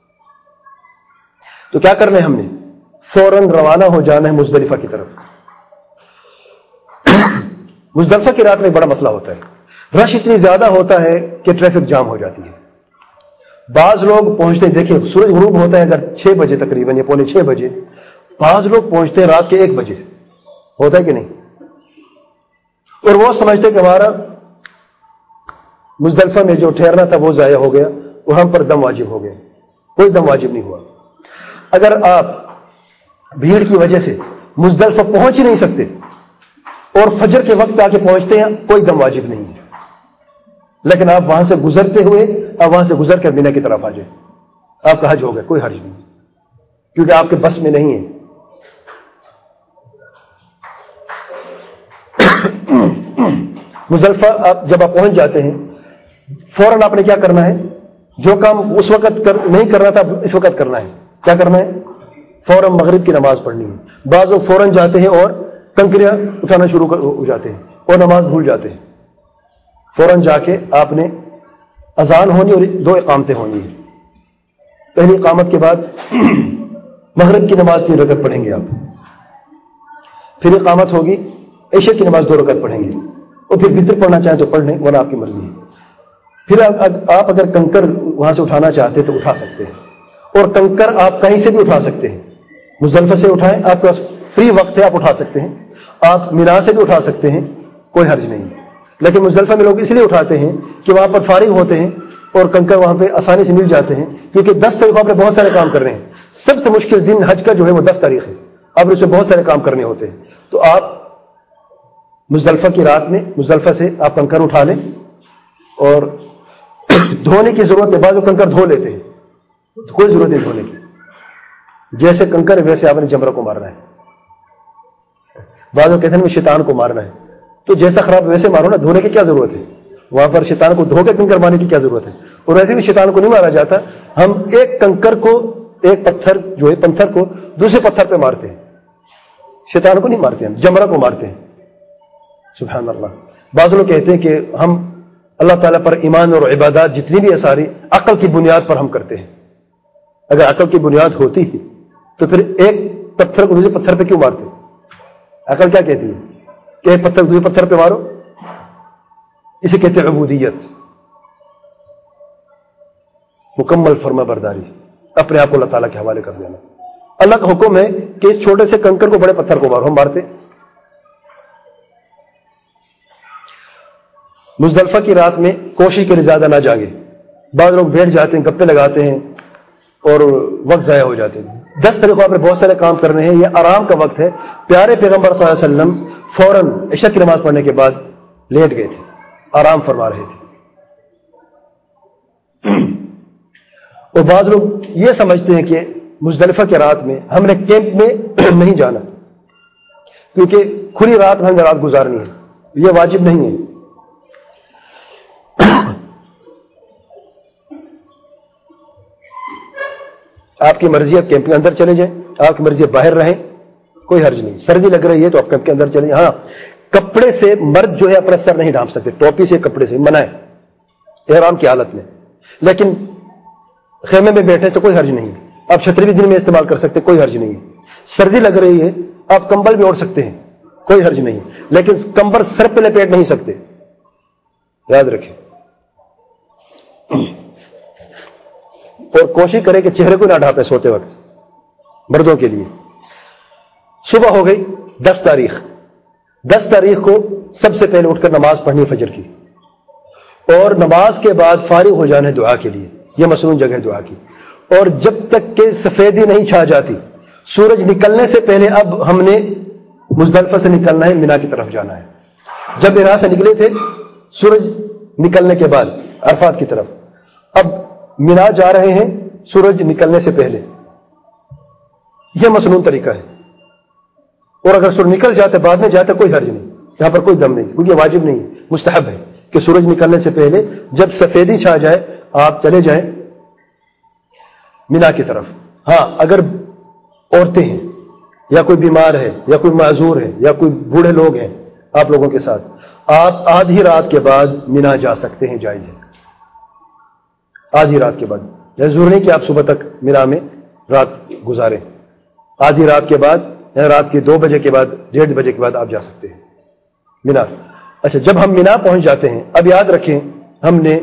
تو کیا کرنا ہے ہم نے؟ فوراً روانہ ہو جانا ہے مزدلفہ کی طرف. مزدلفہ کی رات میں بڑا مسئلہ ہوتا ہے. رش اتنی زیادہ ہوتا ہے کہ ٹریفک جام ہو جاتی ہے. بعض لوگ پہنچتے ہیں, دیکھیں سورج غروب ہوتا ہے اگر 6 بجے تقریباً یا پونے 6 بجے, بعض لوگ پہنچتے ہیں رات کے 1 بجے. ہوتا ہے کہ نہیں؟ اور وہ سمجھتے کہ ہمارا مزدلفہ میں جو ٹھہرنا تھا وہ ضائع ہو گیا اور ہم پر دم واجب ہو گیا. کوئی دم واجب نہیں ہوا. اگر آپ بھیڑ کی وجہ سے مزدلفہ پہنچ ہی نہیں سکتے اور فجر کے وقت آ کے پہنچتے ہیں, کوئی دم واجب نہیں ہے. لیکن آپ وہاں سے گزرتے ہوئے, آپ وہاں سے گزر کر مینا کی طرف آ جائیں, آپ کا حج ہو گیا, کوئی حرج نہیں, کیونکہ آپ کے بس میں نہیں ہے. مزدلفہ جب آپ پہنچ جاتے ہیں فوراً آپ نے کیا کرنا ہے؟ جو کام اس وقت نہیں کرنا تھا اس وقت کرنا ہے. کیا کرنا ہے؟ فوراً مغرب کی نماز پڑھنی ہے. بعض لوگ فوراً جاتے ہیں اور کنکریاں اٹھانا شروع ہو جاتے ہیں اور نماز بھول جاتے ہیں. فوراً جا کے آپ نے اذان ہونی اور 2 اقامتیں ہونی ہیں. پہلی اقامت کے بعد مغرب کی نماز 3 رکعت پڑھیں گے آپ. پھر اقامت ہوگی, عشاء کی نماز 2 رکعت پڑھیں گے, اور پھر وتر پڑھنا چاہیں تو پڑھ لیں, ورنہ آپ کی مرضی ہے. پھر آپ اگر کنکر وہاں سے اٹھانا چاہتے تو اٹھا سکتے ہیں, اور کنکر آپ کہیں سے بھی اٹھا سکتے ہیں. مزدلفہ سے اٹھائیں, آپ کے پاس فری وقت ہے, آپ اٹھا سکتے ہیں. آپ مینا سے بھی اٹھا سکتے ہیں, کوئی حرج نہیں. لیکن مزدلفہ میں لوگ اس لیے اٹھاتے ہیں کہ وہاں پر فارغ ہوتے ہیں اور کنکر وہاں پہ آسانی سے مل جاتے ہیں, کیونکہ 10 تاریخ آپ نے بہت سارے کام کر رہے ہیں. سب سے مشکل دن حج کا جو ہے وہ 10 تاریخ ہے. اب اس میں بہت سارے کام کرنے ہوتے ہیں. تو آپ مزدلفہ کی رات میں مزدلفہ سے آپ کنکر اٹھا لیں اور دھونے کی ضرورت ہے. بعض لوگ کنکر دھو لیتے ہیں, کوئی ضرورت نہیں دھونے کی. جیسے کنکر ویسے آپ نے جمرہ کو مارنا ہے. بعض لوگ کہتے ہیں شیطان کو مارنا ہے, تو جیسا خراب ویسے مارو نا, دھونے کی کیا ضرورت ہے؟ وہاں پر شیطان کو دھو کے کنکر مارنے کی کیا ضرورت ہے؟ اور ویسے بھی شیطان کو نہیں مارا جاتا. ہم ایک کنکر کو, ایک پتھر جو ہے پتھر کو دوسرے پتھر پہ مارتے ہیں, شیطان کو نہیں مارتے, ہم جمرہ کو مارتے ہیں. سبحان اللہ. بعض لوگ کہتے ہیں کہ ہم اللہ تعالیٰ پر ایمان اور عبادات جتنی بھی ہے ساری عقل کی بنیاد پر ہم کرتے ہیں. اگر عقل کی بنیاد ہوتی ہے تو پھر ایک پتھر کو دوسرے پتھر پہ کیوں مارتے؟ عقل کیا کہتی ہے کہ ایک پتھر دوسرے پتھر پہ مارو؟ اسے کہتے ہیں عبودیت, مکمل فرما برداری, اپنے آپ کو اللہ تعالیٰ کے حوالے کر دینا. اللہ کا حکم ہے کہ اس چھوٹے سے کنکر کو بڑے پتھر کو مارو, ہم مارتے. مزدلفہ کی رات میں کوشش کے لیے زیادہ نہ جاگے. بعض لوگ بیٹھ جاتے ہیں, گپے لگاتے ہیں اور وقت ضائع ہو جاتے ہیں. 10 طریقوں پر بہت سارے کام کرنے ہیں. یہ آرام کا وقت ہے. پیارے پیغمبر صلی اللہ علیہ وسلم فوراً عشاء کی نماز پڑھنے کے بعد لیٹ گئے تھے, آرام فرما رہے تھے. اور بعض لوگ یہ سمجھتے ہیں کہ مزدلفہ کی رات میں ہم نے کیمپ میں نہیں جانا کیونکہ کھلی رات میں ہمیں رات گزارنی ہے. یہ واجب نہیں ہے. آپ کی مرضی آپ کیمپ کے اندر چلے جائیں, آپ کی مرضی باہر رہیں, کوئی حرج نہیں. سردی لگ رہی ہے تو آپ کیمپ کے اندر چلے جائیں. ہاں, کپڑے سے مرد جو ہے اپنا سر نہیں ڈھانپ سکتے, ٹوپی سے کپڑے سے منع ہے احرام کی حالت میں. لیکن خیمے میں بیٹھنے سے کوئی حرج نہیں. آپ چھتری بھی دن میں استعمال کر سکتے, کوئی حرج نہیں. سردی لگ رہی ہے آپ کمبل بھی اوڑھ سکتے ہیں, کوئی حرج نہیں. لیکن کمبل سر پہ لپیٹ نہیں سکتے, یاد رکھیں. اور کوشش کریں کہ چہرے کو نہ ڈھانپے سوتے وقت, مردوں کے لیے. صبح ہو گئی 10 تاریخ. 10 تاریخ کو سب سے پہلے اٹھ کر نماز پڑھنی فجر کی, اور نماز کے بعد فارغ ہو جانا ہے دعا کے لیے. یہ مصنون جگہ ہے دعا کی. اور جب تک کہ سفیدی نہیں چھا جاتی, سورج نکلنے سے پہلے اب ہم نے مزدلفہ سے نکلنا ہے, مینا کی طرف جانا ہے. جب مینا سے نکلے تھے سورج نکلنے کے بعد عرفات کی طرف, اب مینا جا رہے ہیں سورج نکلنے سے پہلے. یہ مصنون طریقہ ہے. اور اگر سورج نکل جاتے بعد میں جاتے کوئی حرج نہیں, یہاں پر کوئی دم نہیں, کیونکہ یہ واجب نہیں, مستحب ہے کہ سورج نکلنے سے پہلے جب سفیدی چھا جائے آپ چلے جائیں مینا کی طرف. ہاں, اگر عورتیں ہیں یا کوئی بیمار ہے یا کوئی معذور ہے یا کوئی بوڑھے لوگ ہیں آپ لوگوں کے ساتھ, آپ آدھی رات کے بعد مینا جا سکتے ہیں, جائز ہے. آدھی رات کے بعد, ضرور نہیں کہ آپ صبح تک مینا میں رات گزاریں. آدھی رات کے بعد, رات کے 2 بجے کے بعد, 1:30 بجے کے بعد آپ جا سکتے ہیں مینا. اچھا, جب ہم مینا پہنچ جاتے ہیں, اب یاد رکھیں ہم نے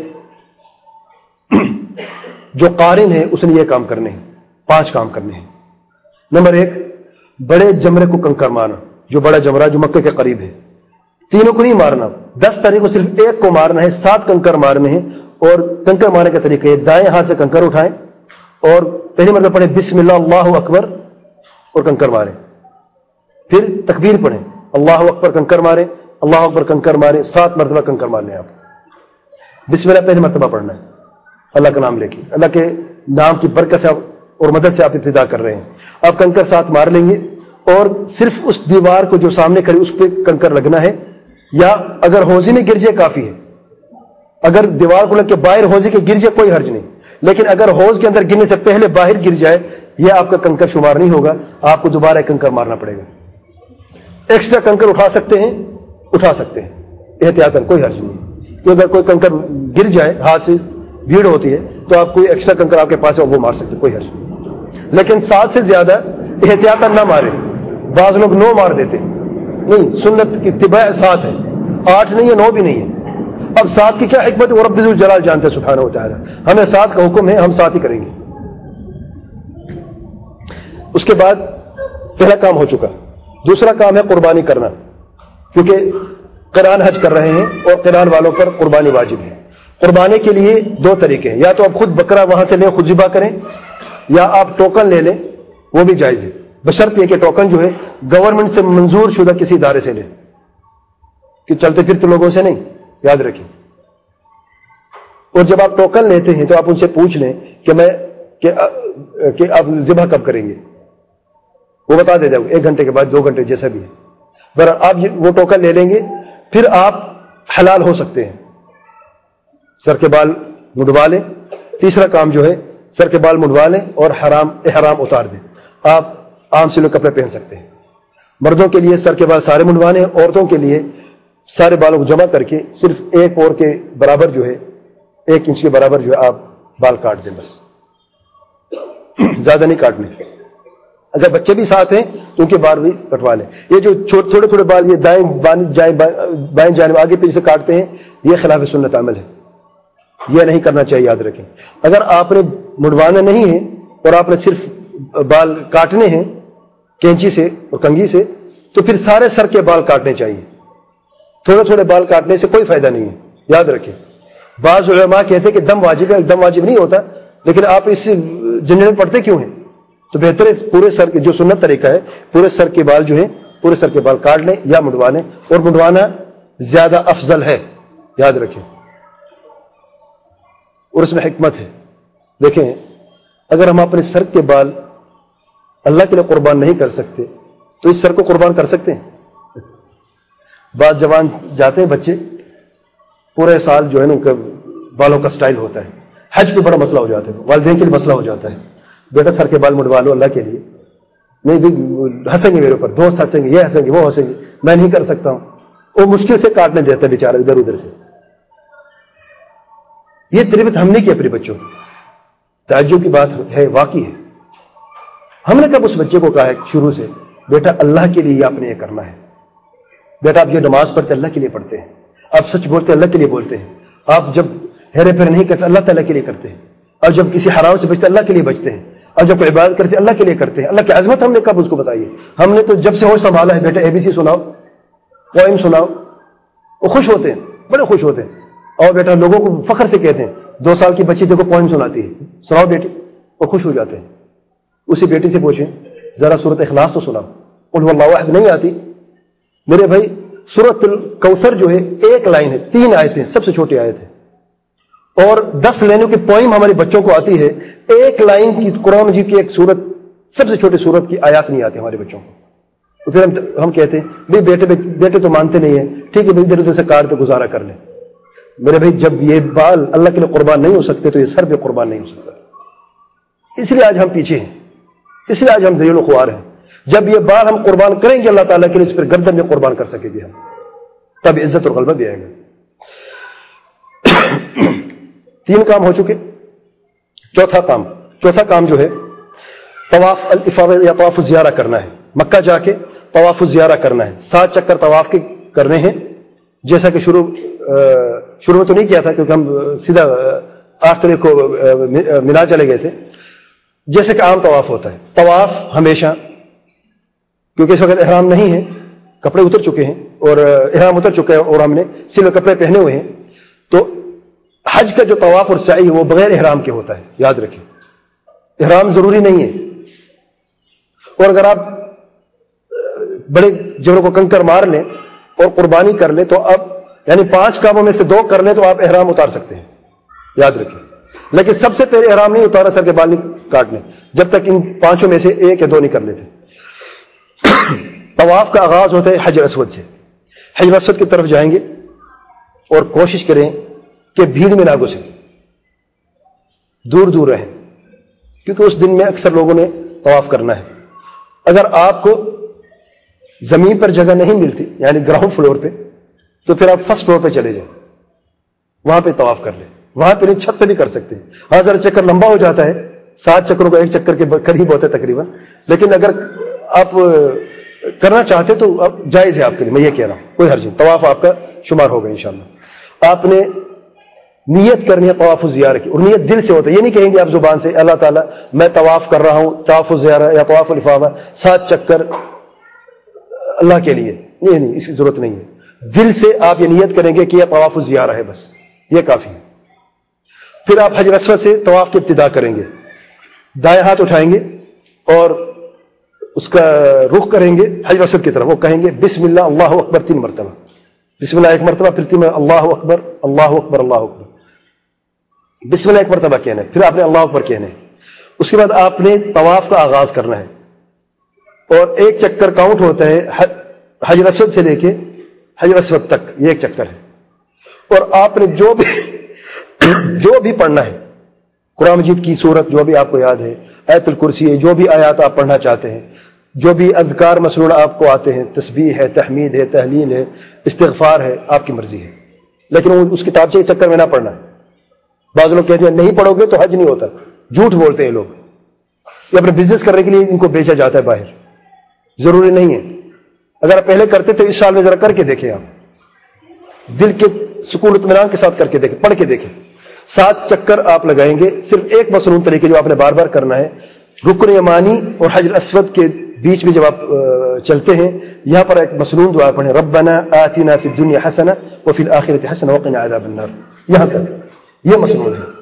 جو قارن ہے اس نے یہ کام کرنے ہیں, 5 کام کرنے ہیں. نمبر 1, بڑے جمرے کو کنکر مارنا, جو بڑا جمرہ جو مکے کے قریب ہے. تینوں کو نہیں مارنا, 10 تاریخ کو صرف ایک کو مارنا ہے. 7 کنکر مارنے ہیں. اور کنکر مارنے کا طریقہ ہے, دائیں ہاتھ سے کنکر اٹھائیں اور پہلی مرتبہ پڑھیں بسم اللہ اللہ اکبر اور کنکر ماریں. پھر تکبیر پڑھیں, اللہ اکبر کنکر ماریں, اللہ اکبر کنکر ماریں, 7 مرتبہ کنکر مارنے. آپ بسم اللہ پہلی مرتبہ پڑھنا ہے, اللہ کا نام لے کے, اللہ کے نام کی برکت سے اور مدد سے آپ ابتدا کر رہے ہیں. آپ کنکر 7 مار لیں گے اور صرف اس دیوار کو جو سامنے کھڑی اس پہ کنکر لگنا ہے, یا اگر حوضی میں گر جائے کافی ہے. اگر دیوار کو لگ کے باہر حوضی کے گر جائے کوئی حرج نہیں, لیکن اگر حوض کے اندر گرنے سے پہلے باہر گر جائے یہ آپ کا کنکر شمار نہیں ہوگا, آپ کو دوبارہ ایک کنکر مارنا پڑے گا. ایکسٹرا کنکر اٹھا سکتے ہیں, اٹھا سکتے ہیں احتیاطاً, کوئی حرج نہیں. کہ اگر کوئی کنکر گر جائے, ہاتھ سے بھیڑ ہوتی ہے تو آپ کوئی ایکسٹرا کنکر آپ کے پاس ہے وہ مار سکتے, کوئی حرج نہیں. لیکن 7 سے زیادہ احتیاطاً نہ مارے. بعض لوگ 9 مار دیتے, نہیں, سنت اتباع 7 ہے, 8 نہیں ہے, 9 بھی نہیں ہے. اب 7 کی کیا حکمت ہے وہ رب الجلال جانتے ہیں سبحانہ و تعالی. ہمیں 7 کا حکم ہے, ہم 7 ہی کریں گے. اس کے بعد پہلا کام ہو چکا. دوسرا کام ہے قربانی کرنا, کیونکہ قران حج کر رہے ہیں اور قران والوں پر قربانی واجب ہے. قربانی کے لیے 2 طریقے ہیں, یا تو آپ خود بکرا وہاں سے لیں, خود ذبح کریں, یا آپ ٹوکن لے لیں, وہ بھی جائز ہے. بشرط یہ کہ ٹوکن جو ہے گورنمنٹ سے منظور شدہ کسی ادارے سے لیں، کہ چلتے پھرتے لوگوں سے نہیں، یاد رکھیں۔ اور جب آپ ٹوکن لیتے ہیں تو آپ ان سے پوچھ لیں کہ آپ ذبح کب کریں گے، وہ بتا دے جائے 1 گھنٹے کے بعد، 2 گھنٹے، جیسا بھی ہے۔ بہرحال آپ وہ ٹوکن لے لیں گے، پھر آپ حلال ہو سکتے ہیں۔ سر کے بال مڈوا لیں، تیسرا کام جو ہے سر کے بال مڈوا لیں اور احرام اتار دیں۔ آپ عام سلے کپڑے پہن سکتے ہیں۔ مردوں کے لیے سر کے بال سارے منڈوانے، عورتوں کے لیے سارے بالوں کو جمع کر کے صرف 1 اور کے برابر جو ہے 1 انچ کے برابر جو ہے آپ بال کاٹ دیں، بس زیادہ نہیں کاٹنے۔ اگر بچے بھی ساتھ ہیں تو ان کے بال بھی کٹوا لیں۔ یہ جو تھوڑے تھوڑے بال یہ بائیں جانب آگے پیچھے سے کاٹتے ہیں، یہ خلاف سنت عمل ہے، یہ نہیں کرنا چاہیے، یاد رکھیں۔ اگر آپ نے منڈوانا نہیں ہے اور آپ نے صرف بال کاٹنے ہیں کینچی سے اور کنگھی سے، تو پھر سارے سر کے بال کاٹنے چاہیے۔ تھوڑے تھوڑے بال کاٹنے سے کوئی فائدہ نہیں ہے، یاد رکھیں۔ بعض علماء کہتے ہیں کہ دم واجب ہے، دم واجب نہیں ہوتا، لیکن آپ اس جھنجھٹ میں پڑتے کیوں ہیں؟ تو بہتر ہے پورے سر کے جو سنت طریقہ ہے، پورے سر کے بال جو ہیں پورے سر کے بال کاٹ لیں یا منڈوا لیں، اور منڈوانا زیادہ افضل ہے، یاد رکھیں۔ اور اس میں حکمت ہے، دیکھیں اگر ہم اپنے سر کے بال اللہ کے لیے قربان نہیں کر سکتے تو اس سر کو قربان کر سکتے ہیں؟ بعض جوان جاتے ہیں بچے پورے سال جو ہے نا ان کا بالوں کا سٹائل ہوتا ہے، حج پہ بڑا مسئلہ ہو جاتا ہے، والدین کے لیے مسئلہ ہو جاتا ہے، بیٹا سر کے بال منڈوا لو اللہ کے لیے۔ نہیں ہنسیں گے میرے اوپر، دوست ہنسیں گے، یہ ہنسیں گے، وہ ہنسیں گے، میں نہیں کر سکتا ہوں۔ وہ مشکل سے کاٹنے دیتا ہے بیچارہ ادھر ادھر سے۔ یہ تربیت ہم نے کی اپنے بچوں کو، تعجب کی بات ہے، واقعی ہے۔ ہم نے کب اس بچے کو کہا ہے شروع سے بیٹا اللہ کے لیے آپ نے یہ کرنا ہے، بیٹا آپ جو نماز پڑھتے اللہ کے لیے پڑھتے ہیں، آپ سچ بولتے اللہ کے لیے بولتے ہیں، آپ جب ہیرے پھیرے نہیں کرتے اللہ تعالیٰ کے لیے کرتے ہیں، اور جب کسی حرام سے بچتے اللہ کے لیے بچتے ہیں، اور جب کوئی عبادت کرتے اللہ کے لیے کرتے ہیں۔ اللہ کی عظمت ہم نے کب اس کو بتائی ہے؟ ہم نے تو جب سے ہوش سنبھالا ہے بیٹا ABC سناؤ، پوئم سناؤ، وہ خوش ہوتے ہیں، بڑے خوش ہوتے ہیں۔ اور بیٹا لوگوں کو فخر سے کہتے ہیں 2 سال کی بچی دیکھو پوئم سناتی ہے، سناؤ بیٹی، وہ خوش ہو جاتے ہیں۔ اسی بیٹی سے پوچھیں ذرا سورۃ اخلاص تو سناؤ، قل هو اللہ احد نہیں آتی میرے بھائی؟ سورۃ الکوثر جو ہے 1 لائن ہے، 3 آیتیں، سب سے چھوٹی آیت ہے، اور 10 لائنوں کی پوئم ہمارے بچوں کو آتی ہے، 1 لائن کی قرآن مجید کی ایک سورت، سب سے چھوٹی سورت کی آیات نہیں آتی ہمارے بچوں کو۔ تو پھر ہم کہتے ہیں بھائی بیٹے تو مانتے نہیں ہیں، ٹھیک ہے ادھر ادھر سے کاٹ پہ گزارا کر لیں۔ میرے بھائی جب یہ بال اللہ کے لیے قربان نہیں ہو سکتے تو یہ سر پہ قربان نہیں ہو سکتا۔ اس لیے آج ہم پیچھے ہیں، اس لیے آج ہم ذلیل و خوار ہیں۔ جب یہ بال ہم قربان کریں گے اللہ تعالیٰ کے لیے، اس پر گردن میں قربان کر سکیں گے ہم، تب عزت اور غلبہ بھی آئے گا۔ 3 کام ہو چکے، چوتھا کام جو ہے طواف الافاضہ یا طواف الزیارہ کرنا ہے۔ مکہ جا کے طواف الزیارہ کرنا ہے، 7 چکر طواف کے کرنے ہیں، جیسا کہ شروع میں تو نہیں کیا تھا کیونکہ ہم سیدھا 8 تاریخ کو مینا چلے گئے تھے، جیسے کہ عام طواف ہوتا ہے۔ طواف ہمیشہ، کیونکہ اس وقت احرام نہیں ہے، کپڑے اتر چکے ہیں اور احرام اتر چکے ہیں اور ہم نے سلے کپڑے پہنے ہوئے ہیں، تو حج کا جو طواف اور سعی ہے وہ بغیر احرام کے ہوتا ہے، یاد رکھیں۔ احرام ضروری نہیں ہے، اور اگر آپ بڑے جبڑوں کو کنکر مار لیں اور قربانی کر لیں تو اب یعنی 5 کاموں میں سے 2 کر لیں تو آپ احرام اتار سکتے ہیں، یاد رکھیں۔ لیکن سب سے پہلے احرام نہیں اتارا، سر کے بال نہیں کاٹنے جب تک ان 5 میں سے 1 یا 2 نہیں کر لیتے۔ طواف کا آغاز ہوتا ہے حجر اسود سے، حجر اسود کی طرف جائیں گے اور کوشش کریں کہ بھیڑ میں نہ گھسیں، دور دور رہیں، کیونکہ اس دن میں اکثر لوگوں نے طواف کرنا ہے۔ اگر آپ کو زمین پر جگہ نہیں ملتی یعنی گراؤنڈ فلور پہ، تو پھر آپ فرسٹ فلور پہ چلے جائیں، وہاں پہ طواف کر لیں، وہاں پہ نہیں چھت پہ بھی کر سکتے ہیں۔ ہاں ذرا چکر لمبا ہو جاتا ہے، 7 چکروں کا 1 چکر کے قریب ہوتا ہے تقریباً، لیکن اگر آپ کرنا چاہتے تو اب جائز ہے آپ کے لیے، میں یہ کہہ رہا ہوں، کوئی حرج نہیں، طواف آپ کا شمار ہوگا انشاءاللہ۔ آپ نے نیت کرنی ہے طواف الزیارہ کی، اور نیت دل سے ہوتا ہے، یہ نہیں کہیں گے آپ زبان سے اللہ تعالیٰ میں طواف کر رہا ہوں، طواف الزیارہ یا طواف الافاضہ 7 چکر اللہ کے لیے، نہیں اس کی ضرورت نہیں ہے۔ دل سے آپ یہ نیت کریں گے کہ یہ طواف الزیارہ ہے، بس یہ کافی ہے۔ پھر آپ حجر اسود سے طواف کی ابتدا کریں گے، دائیں ہاتھ اٹھائیں گے اور اس کا رخ کریں گے حجر اسود کی طرف، وہ کہیں گے بسم اللہ اللہ اکبر 3 مرتبہ، بسم اللہ 1 مرتبہ، پھر 3 اللہ اکبر اللہ اکبر اللہ اکبر، بسم اللہ 1 مرتبہ کہنا ہے، پھر آپ نے اللہ اکبر کہنا ہے۔ اس کے بعد آپ نے طواف کا آغاز کرنا ہے، اور 1 چکر کاؤنٹ ہوتا ہے حجر اسود سے لے کے حجر اسود تک، یہ 1 چکر ہے۔ اور آپ نے جو بھی پڑھنا ہے، قرآن مجید کی سورت جو بھی آپ کو یاد ہے، آیت الکرسی ہے، جو بھی آیات آپ پڑھنا چاہتے ہیں، جو بھی اذکار مسنون آپ کو آتے ہیں، تسبیح ہے، تحمید ہے، تہلیل ہے، استغفار ہے، آپ کی مرضی ہے، لیکن اس کتاب سے چکر میں نہ پڑھنا ہے۔ بعض لوگ کہتے ہیں نہیں پڑھو گے تو حج نہیں ہوتا، جھوٹ بولتے ہیں لوگ، یہ اپنے بزنس کرنے کے لیے ان کو بیچا جاتا ہے باہر، ضروری نہیں ہے۔ اگر آپ پہلے کرتے تو اس سال میں ذرا کر کے دیکھیں، آپ دل کے سکون اطمینان کے ساتھ کر کے دیکھیں، پڑھ کے دیکھیں۔ 7 چکر آپ لگائیں گے، صرف ایک مسنون طریقے جو آپ نے بار بار کرنا ہے، رکن یمانی اور حجر اسود کے بیچ میں جب آپ چلتے ہیں، یہاں پر ایک مسنون دعا پڑھیں، ربنا آتنا فی الدنیا حسنہ وفی الآخرۃ حسنہ وقنا عذاب النار، یہاں تک یہ مسنون ہے۔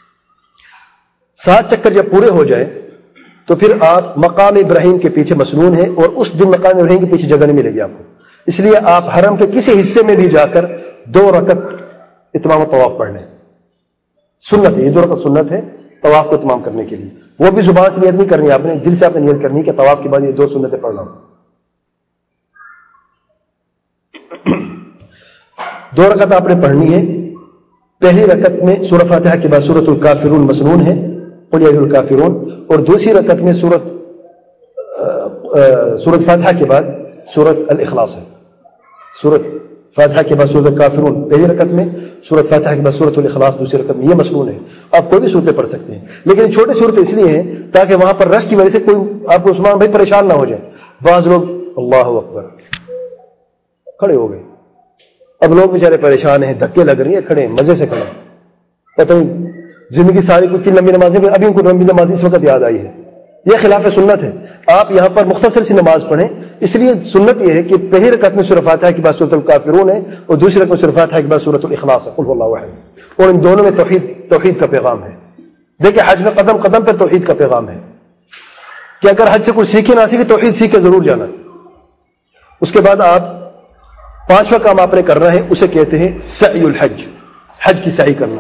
7 چکر جب پورے ہو جائے تو پھر آپ مقام ابراہیم کے پیچھے مسنون ہے، اور اس دن مقام ابراہیم کے پیچھے جگہ نہیں ملے گی آپ کو، اس لیے آپ حرم کے کسی حصے میں بھی جا کر 2 رکعت اتمام و طواف پڑھ لیں، سنت ہے، یہ 2 رکعت سنت ہے طواف کو اتمام کرنے کے لیے۔ وہ بھی زبان سے نیت نہیں کرنی، آپ نے دل سے آپ نے نیت کرنی کہ طواف کے بعد یہ 2 سنتیں پڑھ رہا ہوں۔ 2 رکعت آپ نے پڑھنی ہے۔ پہلی رکعت میں سورہ فاتحہ کے بعد سورۃ الکافرون مسنون ہے، قل یا ایھا الکافرون، اور دوسری رکعت میں سورۃ فاتحہ کے بعد سورۃ الاخلاص ہے۔ سورۃ فاتحہ کے بعد سورۃ الکافرون پہلی رکعت میں، سورۃ فاتحہ کے بعد سورۃ الاخلاص دوسری رکعت میں، یہ مسنون ہے۔ آپ کوئی بھی صورتیں پڑھ سکتے ہیں، لیکن چھوٹی صورتیں اس لیے ہیں تاکہ وہاں پر رش کی وجہ سے کوئی آپ کو عثمان بھائی پریشان نہ ہو جائے۔ بعض لوگ اللہ اکبر کھڑے ہو گئے، اب لوگ بیچارے پریشان ہیں، دھکے لگ رہی ہیں، کھڑے ہیں، مزے سے کھڑے ہیں، پتہ نہیں زندگی ساری کوئی 3 لمبی نمازیں، ابھی ان کو لمبی نماز اس وقت یاد آئی ہے، یہ خلاف سنت ہے۔ آپ یہاں پر مختصر سی نماز پڑھیں، اس لیے سنت یہ ہے کہ پہلی رکعت میں سورہ فاتحہ کے بعد سورۃ الکافرون ہے، اور دوسری رکعت میں سورہ فاتحہ کے بعد سورۃ الاخلاص ہے، قل هو اللہ احد، اور ان دونوں میں توحید کا پیغام ہے۔ دیکھیں حج میں قدم قدم پر توحید کا پیغام ہے کہ اگر حج سے کچھ سیکھے نہ سیکھے، توحید سیکھ کے ضرور جانا۔ اس کے بعد آپ 5واں کام آپ نے کرنا ہے، اسے کہتے ہیں سعی الحج، حج کی سعی کرنا۔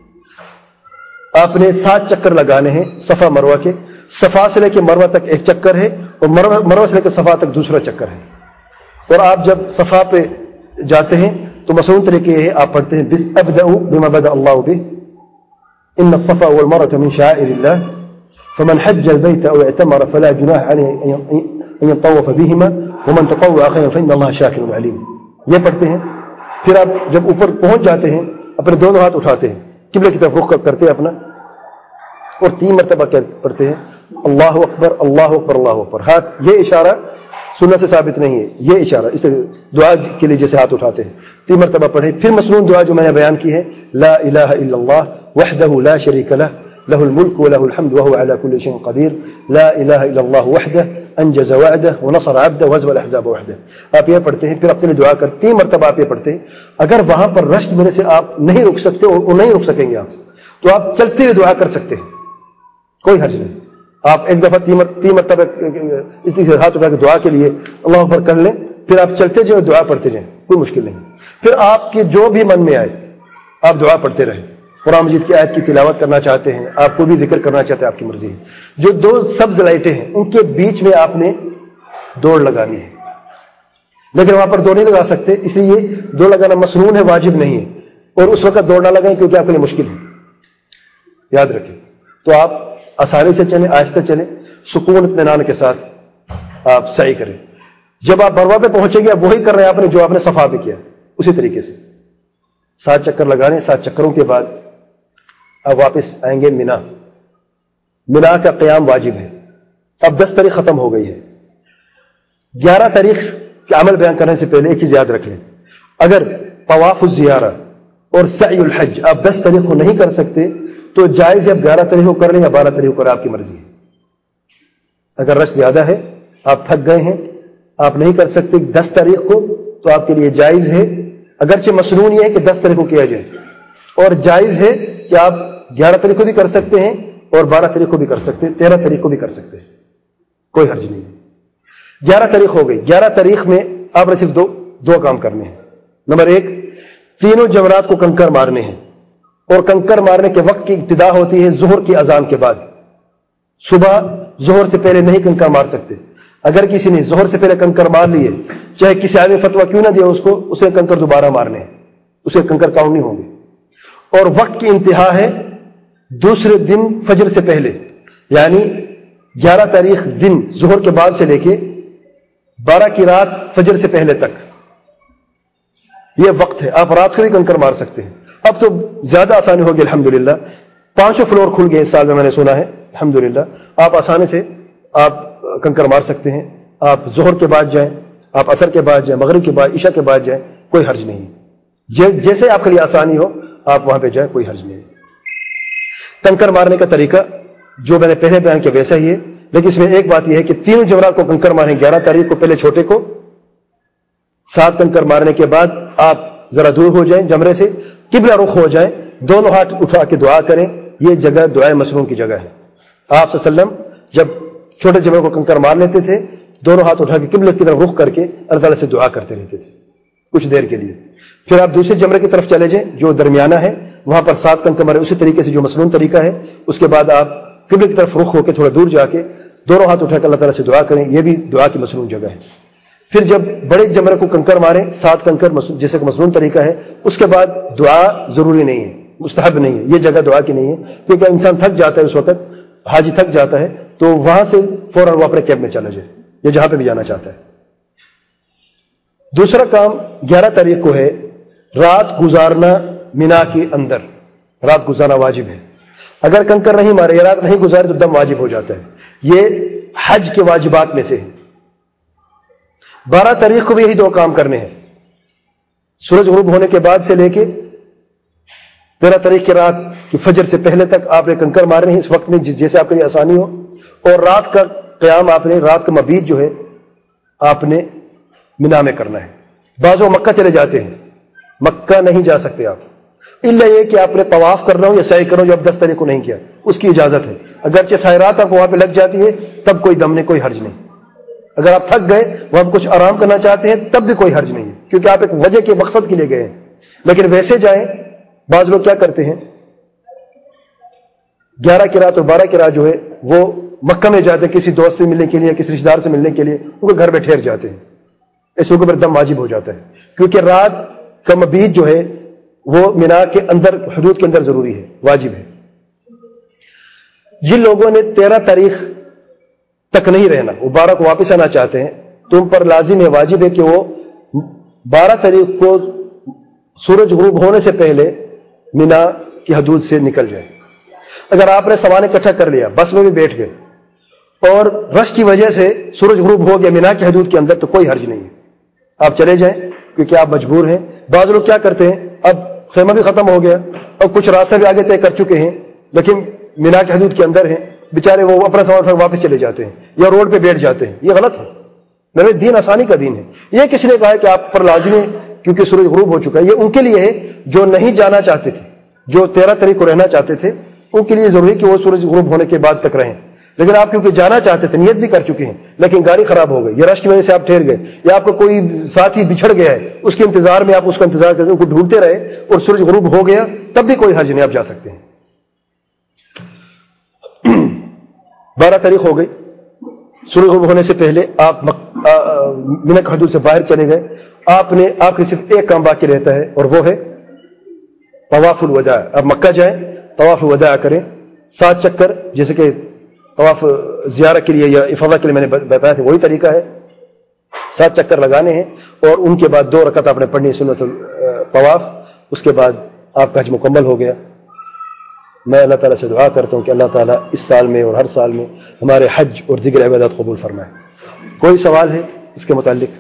آپ نے 7 چکر لگانے ہیں صفا مروہ کے، صفا سے لے کے مروہ تک 1 چکر ہے، اور مروہ سے لے کے صفا تک دوسرا چکر ہے۔ اور آپ جب صفا پہ جاتے ہیں تو مسنون طریقے یہ ہے، آپ پڑھتے ہیں ابدأ بما بدأ اللہ بہ، ان الصفا والمروة من شعائر اللہ فمن حج البيت او اعتمر فلا جناح عليه ان يطوف بهما ومن تطوع خيرا فان الله شاكر عليم، یہ پڑھتے ہیں۔ پھر آپ جب اوپر پہنچ جاتے ہیں، اپنے دونوں ہاتھ اٹھاتے ہیں، قبلے کی طرف رخ کرتے ہیں اپنا، اور 3 مرتبہ پڑھتے ہیں اللہ اکبر اللہ اکبر اللہ اکبر۔ ہاتھ یہ اشارہ سنت سے ثابت نہیں ہے، یہ اشارہ اس دعا کے لیے جیسے ہاتھ اٹھاتے ہیں 3 مرتبہ پڑھیں۔ پھر مسنون دعا جو میں نے بیان کی ہے، لا الہ الا اللہ وحدہ لا شریک لہ لہ الملک ولہ الحمد وہو علی کل شیء قدیر، لا الہ الا اللہ وحدہ انجز وعدہ ونصر عبدہ وہزم الاحزاب وحدہ۔ آپ یہ پڑھتے ہیں، پھر اپنے دعا کر 3 مرتبہ آپ یہ پڑھتے ہیں۔ اگر وہاں پر رش کی وجہ سے آپ نہیں رک سکتے اور نہیں رک سکیں گے آپ، تو آپ چلتے ہوئے دعا کر سکتے ہیں، کوئی حرج نہیں۔ آپ ایک دفعہ 3 مرتبہ اس طرح سے ہاتھ اٹھا کے دعا کے لیے اللہ اکبر کر لیں، پھر آپ چلتے جائیں دعا پڑھتے جائیں، کوئی مشکل نہیں۔ پھر آپ کے جو بھی من میں آئے آپ دعا پڑھتے رہیں۔ قرآن مجید کی آیت کی تلاوت کرنا چاہتے ہیں، آپ کو بھی ذکر کرنا چاہتے ہیں، آپ کی مرضی ہے۔ جو 2 سبز لائٹیں ہیں ان کے بیچ میں آپ نے دوڑ لگانی ہے، لیکن وہاں پر دوڑ نہیں لگا سکتے، اس لیے یہ دوڑ لگانا مسنون ہے، واجب نہیں ہے، اور اس وقت دوڑ نہ لگائیں کیونکہ آپ کے لیے مشکل ہے، یاد رکھیں۔ تو آپ آسانی سے چلیں، آہستہ چلیں، سکون اطمینان کے ساتھ آپ سعی کریں۔ جب آپ مروہ پہ پہنچیں گے، وہی کر رہے ہیں آپ نے جو آپ نے صفا پہ کیا، اسی طریقے سے 7 چکر لگانے۔ 7 چکروں کے بعد اب واپس آئیں گے مینا۔ مینا کا قیام واجب ہے۔ اب 10 تاریخ ختم ہو گئی ہے، 11 تاریخ کے عمل بیان کرنے سے پہلے ایک چیز یاد رکھ لیں، اگر طواف الزیارہ اور سعی الحج آپ 10 تاریخ کو نہیں کر سکتے تو جائز ہے، اب 11 تاریخ کو کر لیں یا 12 تاریخ کو کریں، آپ کی مرضی ہے۔ اگر رش زیادہ ہے، آپ تھک گئے ہیں، آپ نہیں کر سکتے 10 تاریخ کو، تو آپ کے لیے جائز ہے، اگرچہ مسنون یہ ہے کہ 10 تاریخ کو کیا جائے، اور جائز ہے کہ آپ 11 تاریخ کو بھی کر سکتے ہیں اور 12 تاریخ کو بھی کر سکتے ہیں، 13 تاریخ کو بھی کر سکتے ہیں، کوئی حرج نہیں۔ 11 تاریخ ہو گئی. 11 تاریخ میں آپ نے صرف دو کام کرنے ہیں. نمبر 1 تینوں جمرات کو کنکر مارنے ہیں, اور کنکر مارنے کے وقت کی ابتدا ہوتی ہے ظہر کی اذان کے بعد. صبح ظہر سے پہلے نہیں کنکر مار سکتے. اگر کسی نے ظہر سے پہلے کنکر مار لیے, چاہے کسی عالم نے فتویٰ کیوں نہ دیا اس کو, اسے کنکر دوبارہ مارنے ہیں, اسے کنکر کاؤنٹ نہیں ہوں گے. اور وقت کی انتہا ہے دوسرے دن فجر سے پہلے, یعنی 11 تاریخ دن ظہر کے بعد سے لے کے 12 کی رات فجر سے پہلے تک یہ وقت ہے. آپ رات کو بھی کنکر مار سکتے ہیں. اب تو زیادہ آسانی ہوگی الحمدللہ. 5 فلور کھل گئے اس سال میں نے سنا ہے الحمدللہ. آپ آسانی سے آپ کنکر مار سکتے ہیں. آپ ظہر کے بعد جائیں, آپ عصر کے بعد جائیں, مغرب کے بعد, عشاء کے بعد جائیں, کوئی حرج نہیں. جیسے آپ کے لیے آسانی ہو آپ وہاں پہ جائیں, کوئی حرج نہیں. کنکر مارنے کا طریقہ جو میں نے پہلے بیان کیا ویسا ہی ہے, لیکن اس میں ایک بات یہ ہے کہ تینوں جمرات کو کنکر ماریں. 11 تاریخ کو پہلے چھوٹے کو, 7 کنکر مارنے کے بعد آپ ذرا دور ہو جائیں جمرے سے, قبلہ رخ ہو جائیں, دونوں ہاتھ اٹھا کے دعا کریں. یہ جگہ دعائے مسنون کی جگہ ہے. آپ صلی اللہ علیہ وسلم جب چھوٹے جمرے کو کنکر مار لیتے تھے, دونوں ہاتھ اٹھا کے قبلہ کی طرف رخ کر کے اللہ تعالیٰ سے دعا کرتے رہتے تھے کچھ دیر کے لیے. پھر آپ دوسرے جمرے کی طرف چلے جائیں جو درمیانہ ہے, وہاں پر 7 کنکر مارے اسی طریقے سے جو مسنون طریقہ ہے. اس کے بعد آپ قبلہ کی طرف رخ ہو کے تھوڑا دور جا کے دونوں ہاتھ اٹھا کے اللہ تعالیٰ سے دعا کریں. یہ بھی دعا کی مسنون جگہ ہے. پھر جب بڑے جمرے کو کنکر ماریں 7 کنکر جیسے کہ مسنون طریقہ ہے, اس کے بعد دعا ضروری نہیں ہے, مستحب نہیں ہے. یہ جگہ دعا کی نہیں ہے, کیونکہ انسان تھک جاتا ہے اس وقت, حاجی تھک جاتا ہے, تو وہاں سے فوراً وہ اپنے کیمپ میں چلا جائے یا جہاں پہ بھی جانا چاہتا ہے. دوسرا کام 11 تاریخ کو ہے رات گزارنا مینا کے اندر. رات گزارنا واجب ہے. اگر کنکر نہیں مارے یا رات نہیں گزارے تو دم واجب ہو جاتا ہے. یہ حج کے واجبات میں سے ہے. 12 تاریخ کو بھی یہی 2 کام کرنے ہیں. سورج غروب ہونے کے بعد سے لے کے 13 تاریخ کی رات کی فجر سے پہلے تک آپ نے کنکر مارنے ہیں اس وقت میں جیسے آپ کے لیے آسانی ہو. اور رات کا قیام آپ نے, رات کا مبیت جو ہے آپ نے مینا میں کرنا ہے. بعض وہ مکہ چلے جاتے ہیں, مکہ نہیں جا سکتے آپ, الا یہ کہ آپ نے طواف کرنا ہو یا سعی کرنا ہو جو اب 10 تاریخ کو نہیں کیا, اس کی اجازت ہے. اگرچہ سائرات آپ کو وہاں پہ لگ جاتی ہے تب کوئی دم نہیں, کوئی حرج نہیں. اگر آپ تھک گئے وہاں پہ کچھ آرام کرنا چاہتے ہیں تب بھی کوئی حرج نہیں ہے, کیونکہ آپ ایک وجہ کے مقصد کے لیے گئے ہیں. لیکن ویسے جائیں, بعض لوگ کیا کرتے ہیں 11 کی رات اور 12 کی رات جو ہے وہ مکہ میں جاتے ہیں کسی دوست سے ملنے کے لیے, کسی رشتہ دار سے ملنے کے لیے, ان کے گھر میں ٹھہر جاتے ہیں. اس کے اوپر دم واجب ہو جاتا ہے, کیونکہ رات کا مبیت جو ہے وہ مینا کے اندر حدود کے اندر ضروری ہے, واجب ہے. جن لوگوں نے 13 تاریخ تک نہیں رہنا, وہ 12 کو واپس آنا چاہتے ہیں, تو ان پر لازم ہے, واجب ہے کہ وہ 12 تاریخ کو سورج غروب ہونے سے پہلے مینا کی حدود سے نکل جائے. اگر آپ نے سامان اکٹھا کر لیا, بس میں بھی بیٹھ گئے اور رش کی وجہ سے سورج غروب ہو گیا مینا کی حدود کے اندر, تو کوئی حرج نہیں ہے, آپ چلے جائیں کیونکہ آپ مجبور ہیں. بعض لوگ کیا کرتے ہیں, اب خیمہ بھی ختم ہو گیا اور کچھ راستہ بھی آگے طے کر چکے ہیں لیکن مینا کی حدود کے اندر ہیں, بیچارے وہ اپنا سامان اٹھا واپس چلے جاتے ہیں یا روڈ پہ بیٹھ جاتے ہیں. یہ غلط ہے. میرے دین آسانی کا دین ہے. یہ کسی نے کہا ہے کہ آپ پر لازم ہے کیونکہ سورج غروب ہو چکا ہے. یہ ان کے لیے ہے جو نہیں جانا چاہتے تھے, جو 13 تاریخ کو رہنا چاہتے تھے, ان کے لیے ضروری کہ وہ سورج غروب ہونے کے بعد تک رہیں. لیکن آپ کیونکہ جانا چاہتے تھے, نیت بھی کر چکے ہیں, لیکن گاڑی خراب ہو گئی یا رش کی وجہ سے آپ ٹھہر گئے یا آپ کو کوئی ساتھی بچھڑ گیا ہے, اس کے انتظار میں آپ اس کا انتظار کرتے, ان کو ڈھونڈتے رہے اور سورج غروب ہو گیا, تب بھی کوئی حرج نہیں, آپ جا سکتے ہیں. 12 تاریخ ہو گئی, سورج غروب ہونے سے پہلے آپ مینا کی حدود سے باہر چلے گئے. آپ کے صرف ایک کام باقی رہتا ہے اور وہ ہے طواف الوداع. آپ مکہ جائیں, طواف الوداع کریں 7 چکر, جیسے کہ طواف زیارت کے لیے یا افاضہ کے لیے میں نے بتایا تھا, وہی طریقہ ہے. 7 چکر لگانے ہیں اور ان کے بعد 2 رکعت آپ نے پڑھنی سنت الطواف. اس کے بعد آپ کا حج مکمل ہو گیا. میں اللہ تعالیٰ سے دعا کرتا ہوں کہ اللہ تعالیٰ اس سال میں اور ہر سال میں ہمارے حج اور دیگر عبادات قبول فرمائے. کوئی سوال ہے اس کے متعلق؟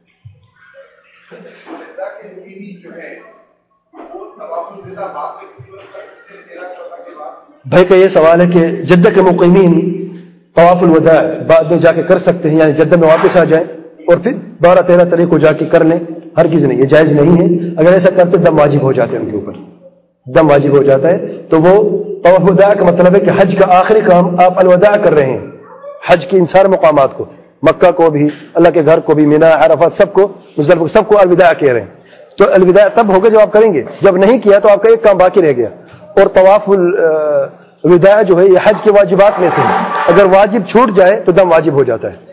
بھائی کا یہ سوال ہے کہ جدہ کے مقیمین طواف الوداع بعد میں جا کے کر سکتے ہیں, یعنی جدہ میں واپس آ جائیں اور پھر 12-13 تاریخ کو جا کے کر لیں؟ ہرگز نہیں, یہ جائز نہیں ہے. اگر ایسا کرتے دم واجب ہو جاتے ہیں, ان کے اوپر دم واجب ہو جاتا ہے. تو وہ طواف الوداع کا مطلب ہے کہ حج کا آخری کام آپ الوداع کر رہے ہیں, حج کے ان سارے مقامات کو مکہ کو بھی، اللہ کے گھر کو بھی، مینا، عرفات، سب کو، مزدلفہ، سب کو الوداع کہہ رہے ہیں. تو الوداع تب ہوگا جب آپ کریں گے. جب نہیں کیا تو آپ کا ایک کام باقی رہ گیا. اور طواف الوداع جو ہے یہ حج کے واجبات میں سے ہے. اگر واجب چھوٹ جائے تو دم واجب ہو جاتا ہے.